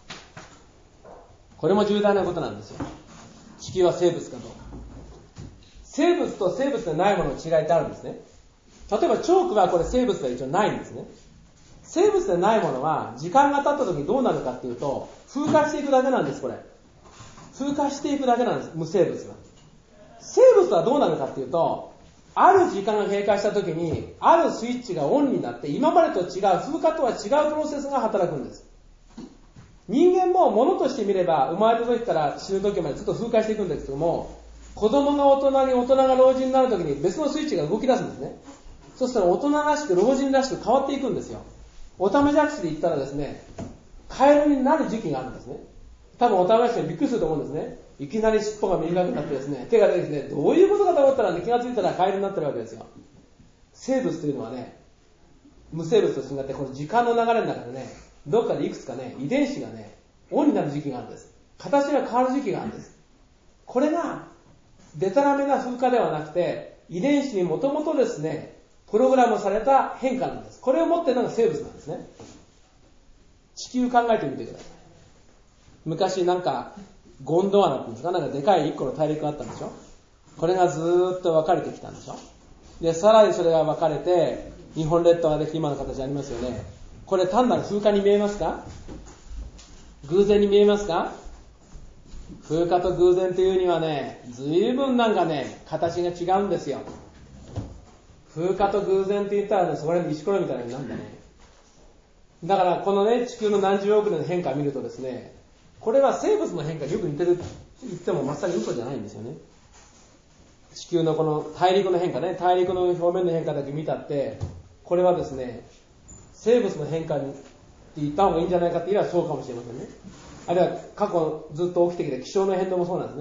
これも重大なことなんですよ。地球は生物かどうか。生物と生物でないものの違いってあるんですね。例えばチョークはこれ生物では一応ないんですね。生物でないものは時間が経った時にどうなるかっていうと、風化していくだけなんです、これ。風化していくだけなんです、無生物は。生物はどうなるかっていうと、ある時間が経過した時に、あるスイッチがオンになって、今までと違う、風化とは違うプロセスが働くんです。人間も物として見れば、生まれた時から死ぬ時までずっと風化していくんですけども、子供が大人に、大人が老人になる時に別のスイッチが動き出すんですね。そしたら大人らしく、老人らしく変わっていくんですよ。おためじゃくしで言ったらですね、カエルになる時期があるんですね。多分おためじゃくしびっくりすると思うんですね。いきなり尻尾が短くなってですね、手が出てきて、どういうことかと思ったら、ね、気がついたらカエルになってるわけですよ。生物というのはね、無生物と違って、この時間の流れの中でね、どっかでいくつかね、遺伝子がね、オンになる時期があるんです。形が変わる時期があるんです。これが、デタラメな風化ではなくて、遺伝子にもともとですね、プログラムされた変化なんです。これを持っているのが生物なんですね。地球考えてみてください。昔なんか、ゴンドワナって言うんですか、なんかでかい一個の大陸があったんでしょ。これがずーっと分かれてきたんでしょ。で、さらにそれが分かれて、日本列島ができて今の形ありますよね。これ単なる風化に見えますか？偶然に見えますか？風化と偶然というにはね、随分なんかね、形が違うんですよ。風化と偶然って言ったらね、そこら辺の石ころみたいなのになるんだね。だからこのね、地球の何十億年の変化を見るとですね、これは生物の変化によく似てると言ってもまさに嘘じゃないんですよね。地球のこの大陸の変化ね、大陸の表面の変化だけ見たって、これはですね、生物の変化にって言った方がいいんじゃないかって言えばそうかもしれませんね。あるいは過去ずっと起きてきた気象の変動もそうなんですね。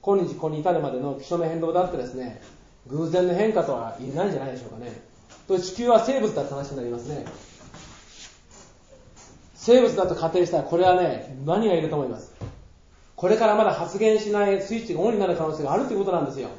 今日ここに至るまでの気象の変動だってですね、偶然の変化とは言えないんじゃないでしょうかね。と地球は生物だって話になりますね。生物だと仮定したらこれはね、何がいると思います。これからまだ発現しないスイッチがオンになる可能性があるということなんですよ。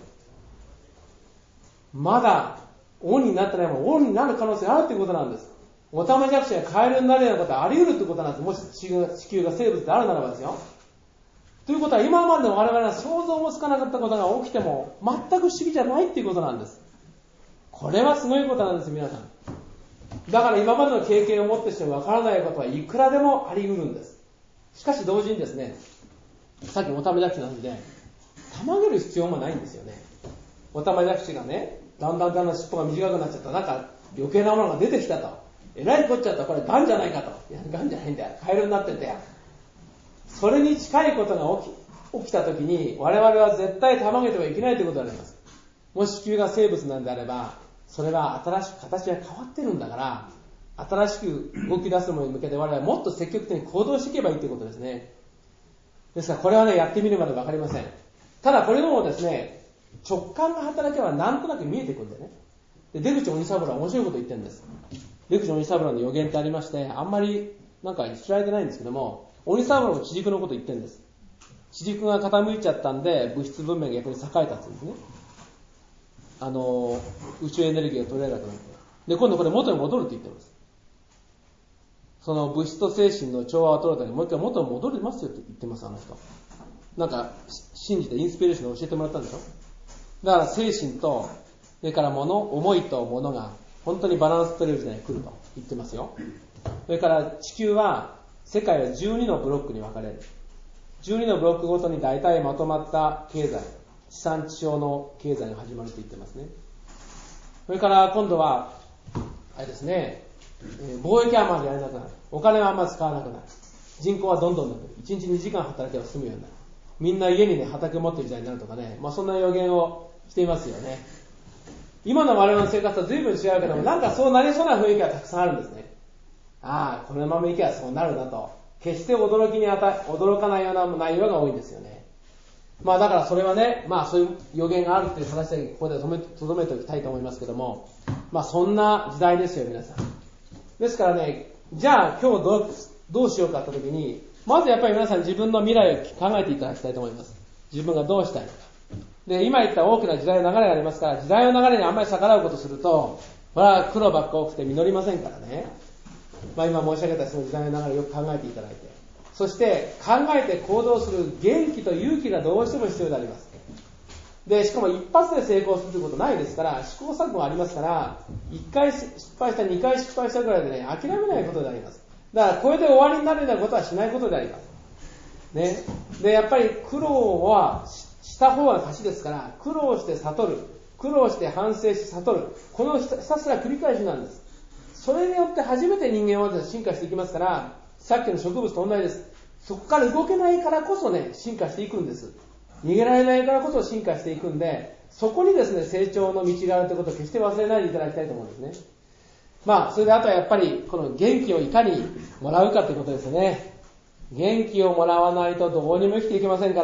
まだオンになってないものオンになる可能性があるということなんです。オタマジャクシがカエルになるようなことはあり得るということなんです。もし地球が、地球が生物であるならばですよ。ということは今までの我々は想像もつかなかったことが起きても全く不思議じゃないということなんです。これはすごいことなんです皆さん。だから今までの経験をもってしてもわからないことはいくらでもあり得るんです。しかし同時にですね、さっきオタマジャクシなんでたまげる必要もないんですよね。オタマジャクシがね、だんだんだんだん尻尾が短くなっちゃった、なんか余計なものが出てきたと、えらいこっちゃった、これガンじゃないかと。いやガンじゃないんだよ、カエルになってんだよ。それに近いことが起き、起きたときに我々は絶対たまげてはいけないということになります。もし地球が生物なんであれば、それは新しく形が変わってるんだから、新しく動き出すものに向けて我々はもっと積極的に行動していけばいいということですね。ですからこれはね、やってみるまで分かりません。ただこれでもですね、直感が働けばなんとなく見えてくるんでね。で出口鬼三郎は面白いこと言ってるんです。出口鬼三郎の予言ってありまして、あんまりなんか知られてないんですけども、鬼三郎の地軸のこと言ってるんです。地軸が傾いちゃったんで物質文明が逆に栄えたっていうんですね。あの宇宙エネルギーが取れなくなって、で今度これ元に戻るって言ってます。その物質と精神の調和を取るためにもう一回元に戻りますよって言ってます。あの人なんか信じてインスピレーションを教えてもらったんでしょ。だから精神とそれから物、思いと物が本当にバランス取れる時代に来ると言ってますよ。それから地球は世界はじゅうにのブロックに分かれる。じゅうにのブロックごとに大体まとまった経済、地産地消の経済が始まると言ってますね。それから今度はあれですね、えー、貿易はあんまりやれなくなる。お金はあんまり使わなくなる。人口はどんどんなくなる。いちにちにじかん働けば済むようになる。みんな家にね畑を持ってる時代になるとかね、まあそんな予言をしていますよね。今の我々の生活は随分違うけども、なんかそうなりそうな雰囲気がたくさんあるんですね。ああ、このままいけばそうなるなと。決して驚きにあた驚かないような内容が多いんですよね。まあだからそれはね、まあそういう予言があるという話だけここで留め、留めておきたいと思いますけども、まあそんな時代ですよ皆さん。ですからね、じゃあ今日どう、どうしようかって時に、まずやっぱり皆さん自分の未来を考えていただきたいと思います。自分がどうしたいのか。で、今言った大きな時代の流れがありますから、時代の流れにあんまり逆らうことすると、これは苦労ばっか多くて実りませんからね。まあ今申し上げたその時代の流れをよく考えていただいて、そして考えて行動する元気と勇気がどうしても必要であります。で、しかも一発で成功するということないですから、試行錯誤がありますから、一回失敗した、二回失敗したぐらいでね、諦めないことであります。だからこれで終わりになるようなことはしないことであります。ね。で、やっぱり苦労はした方が勝ちですから、苦労して悟る、苦労して反省し悟る、このひたすら繰り返しなんです。それによって初めて人間は進化していきますから、さっきの植物と同じです。そこから動けないからこそね、進化していくんです。逃げられないからこそ進化していくんで、そこにですね、成長の道があるということを決して忘れないでいただきたいと思うんですね。まあ、それであとはやっぱり、この元気をいかにもらうかということですね。元気をもらわないとどうにも生きていけませんから、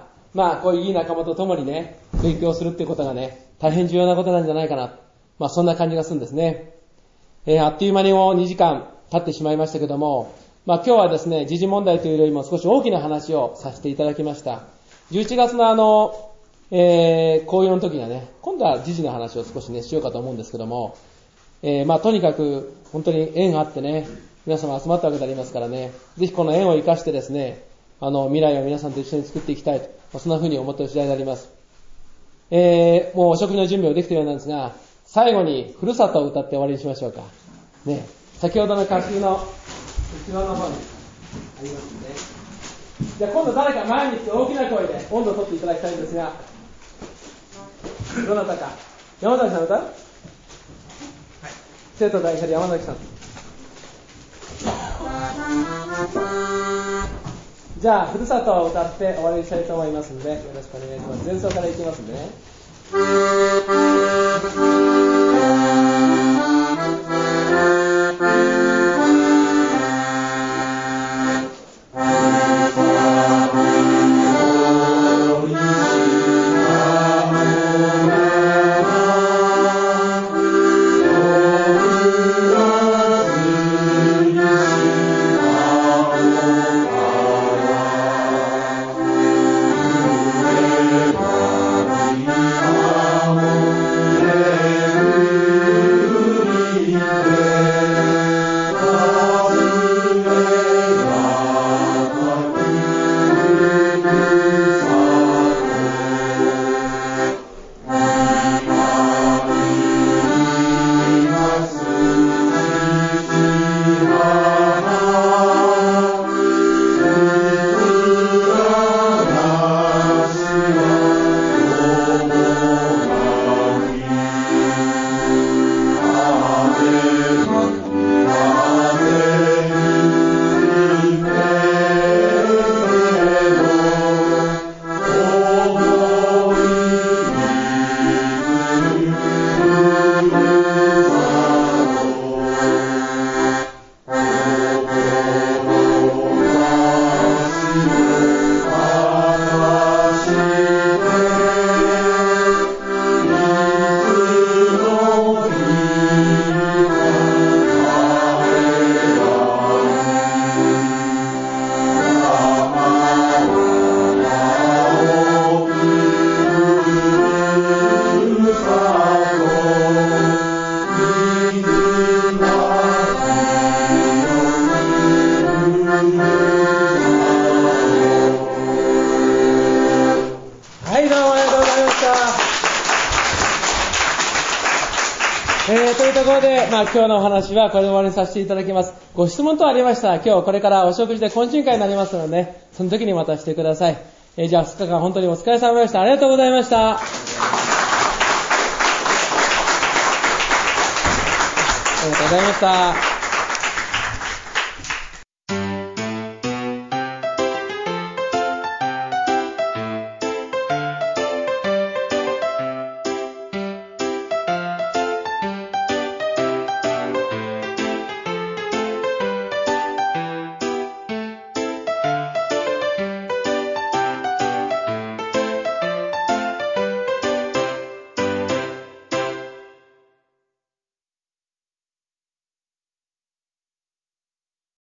まあ、こういういい仲間と共にね、勉強するっていうことがね、大変重要なことなんじゃないかな。まあ、そんな感じがするんですね。えー、あっという間にもうにじかん経ってしまいましたけども、まあ、今日はですね、時事問題というよりも少し大きな話をさせていただきました。じゅういちがつのあの、えー、紅葉の時にはね、今度は時事の話を少しね、しようかと思うんですけども、えー、まあ、とにかく、本当に縁があってね、皆様集まったわけでありますからね、ぜひこの縁を生かしてですね、あの、未来を皆さんと一緒に作っていきたいと、まあ、そんな風に思っている次第であります。えー、もうお食事の準備をできているようなんですが、最後に、ふるさとを歌って終わりにしましょうか。ね、先ほどの歌集の、後ろの方にありますので、じゃあ今度誰か前に来て大きな声で温度を取っていただきたいんですが、どなたか。山崎さん歌う？はい。生徒代表で山崎さん。じゃあ、ふるさとを歌って終わりにしたいと思いますので、よろしくお願いします。前奏からいきますんでね。 いうところで、まあ今日のお話はこれで終わりにさせていただきます。ご質問等ありましたら、今日これからお食事で懇親会になりますので、ね、その時にまたしてください。えー、じゃあふつかかん本当にお疲れ様でした。ありがとうございました。ありがとうございました。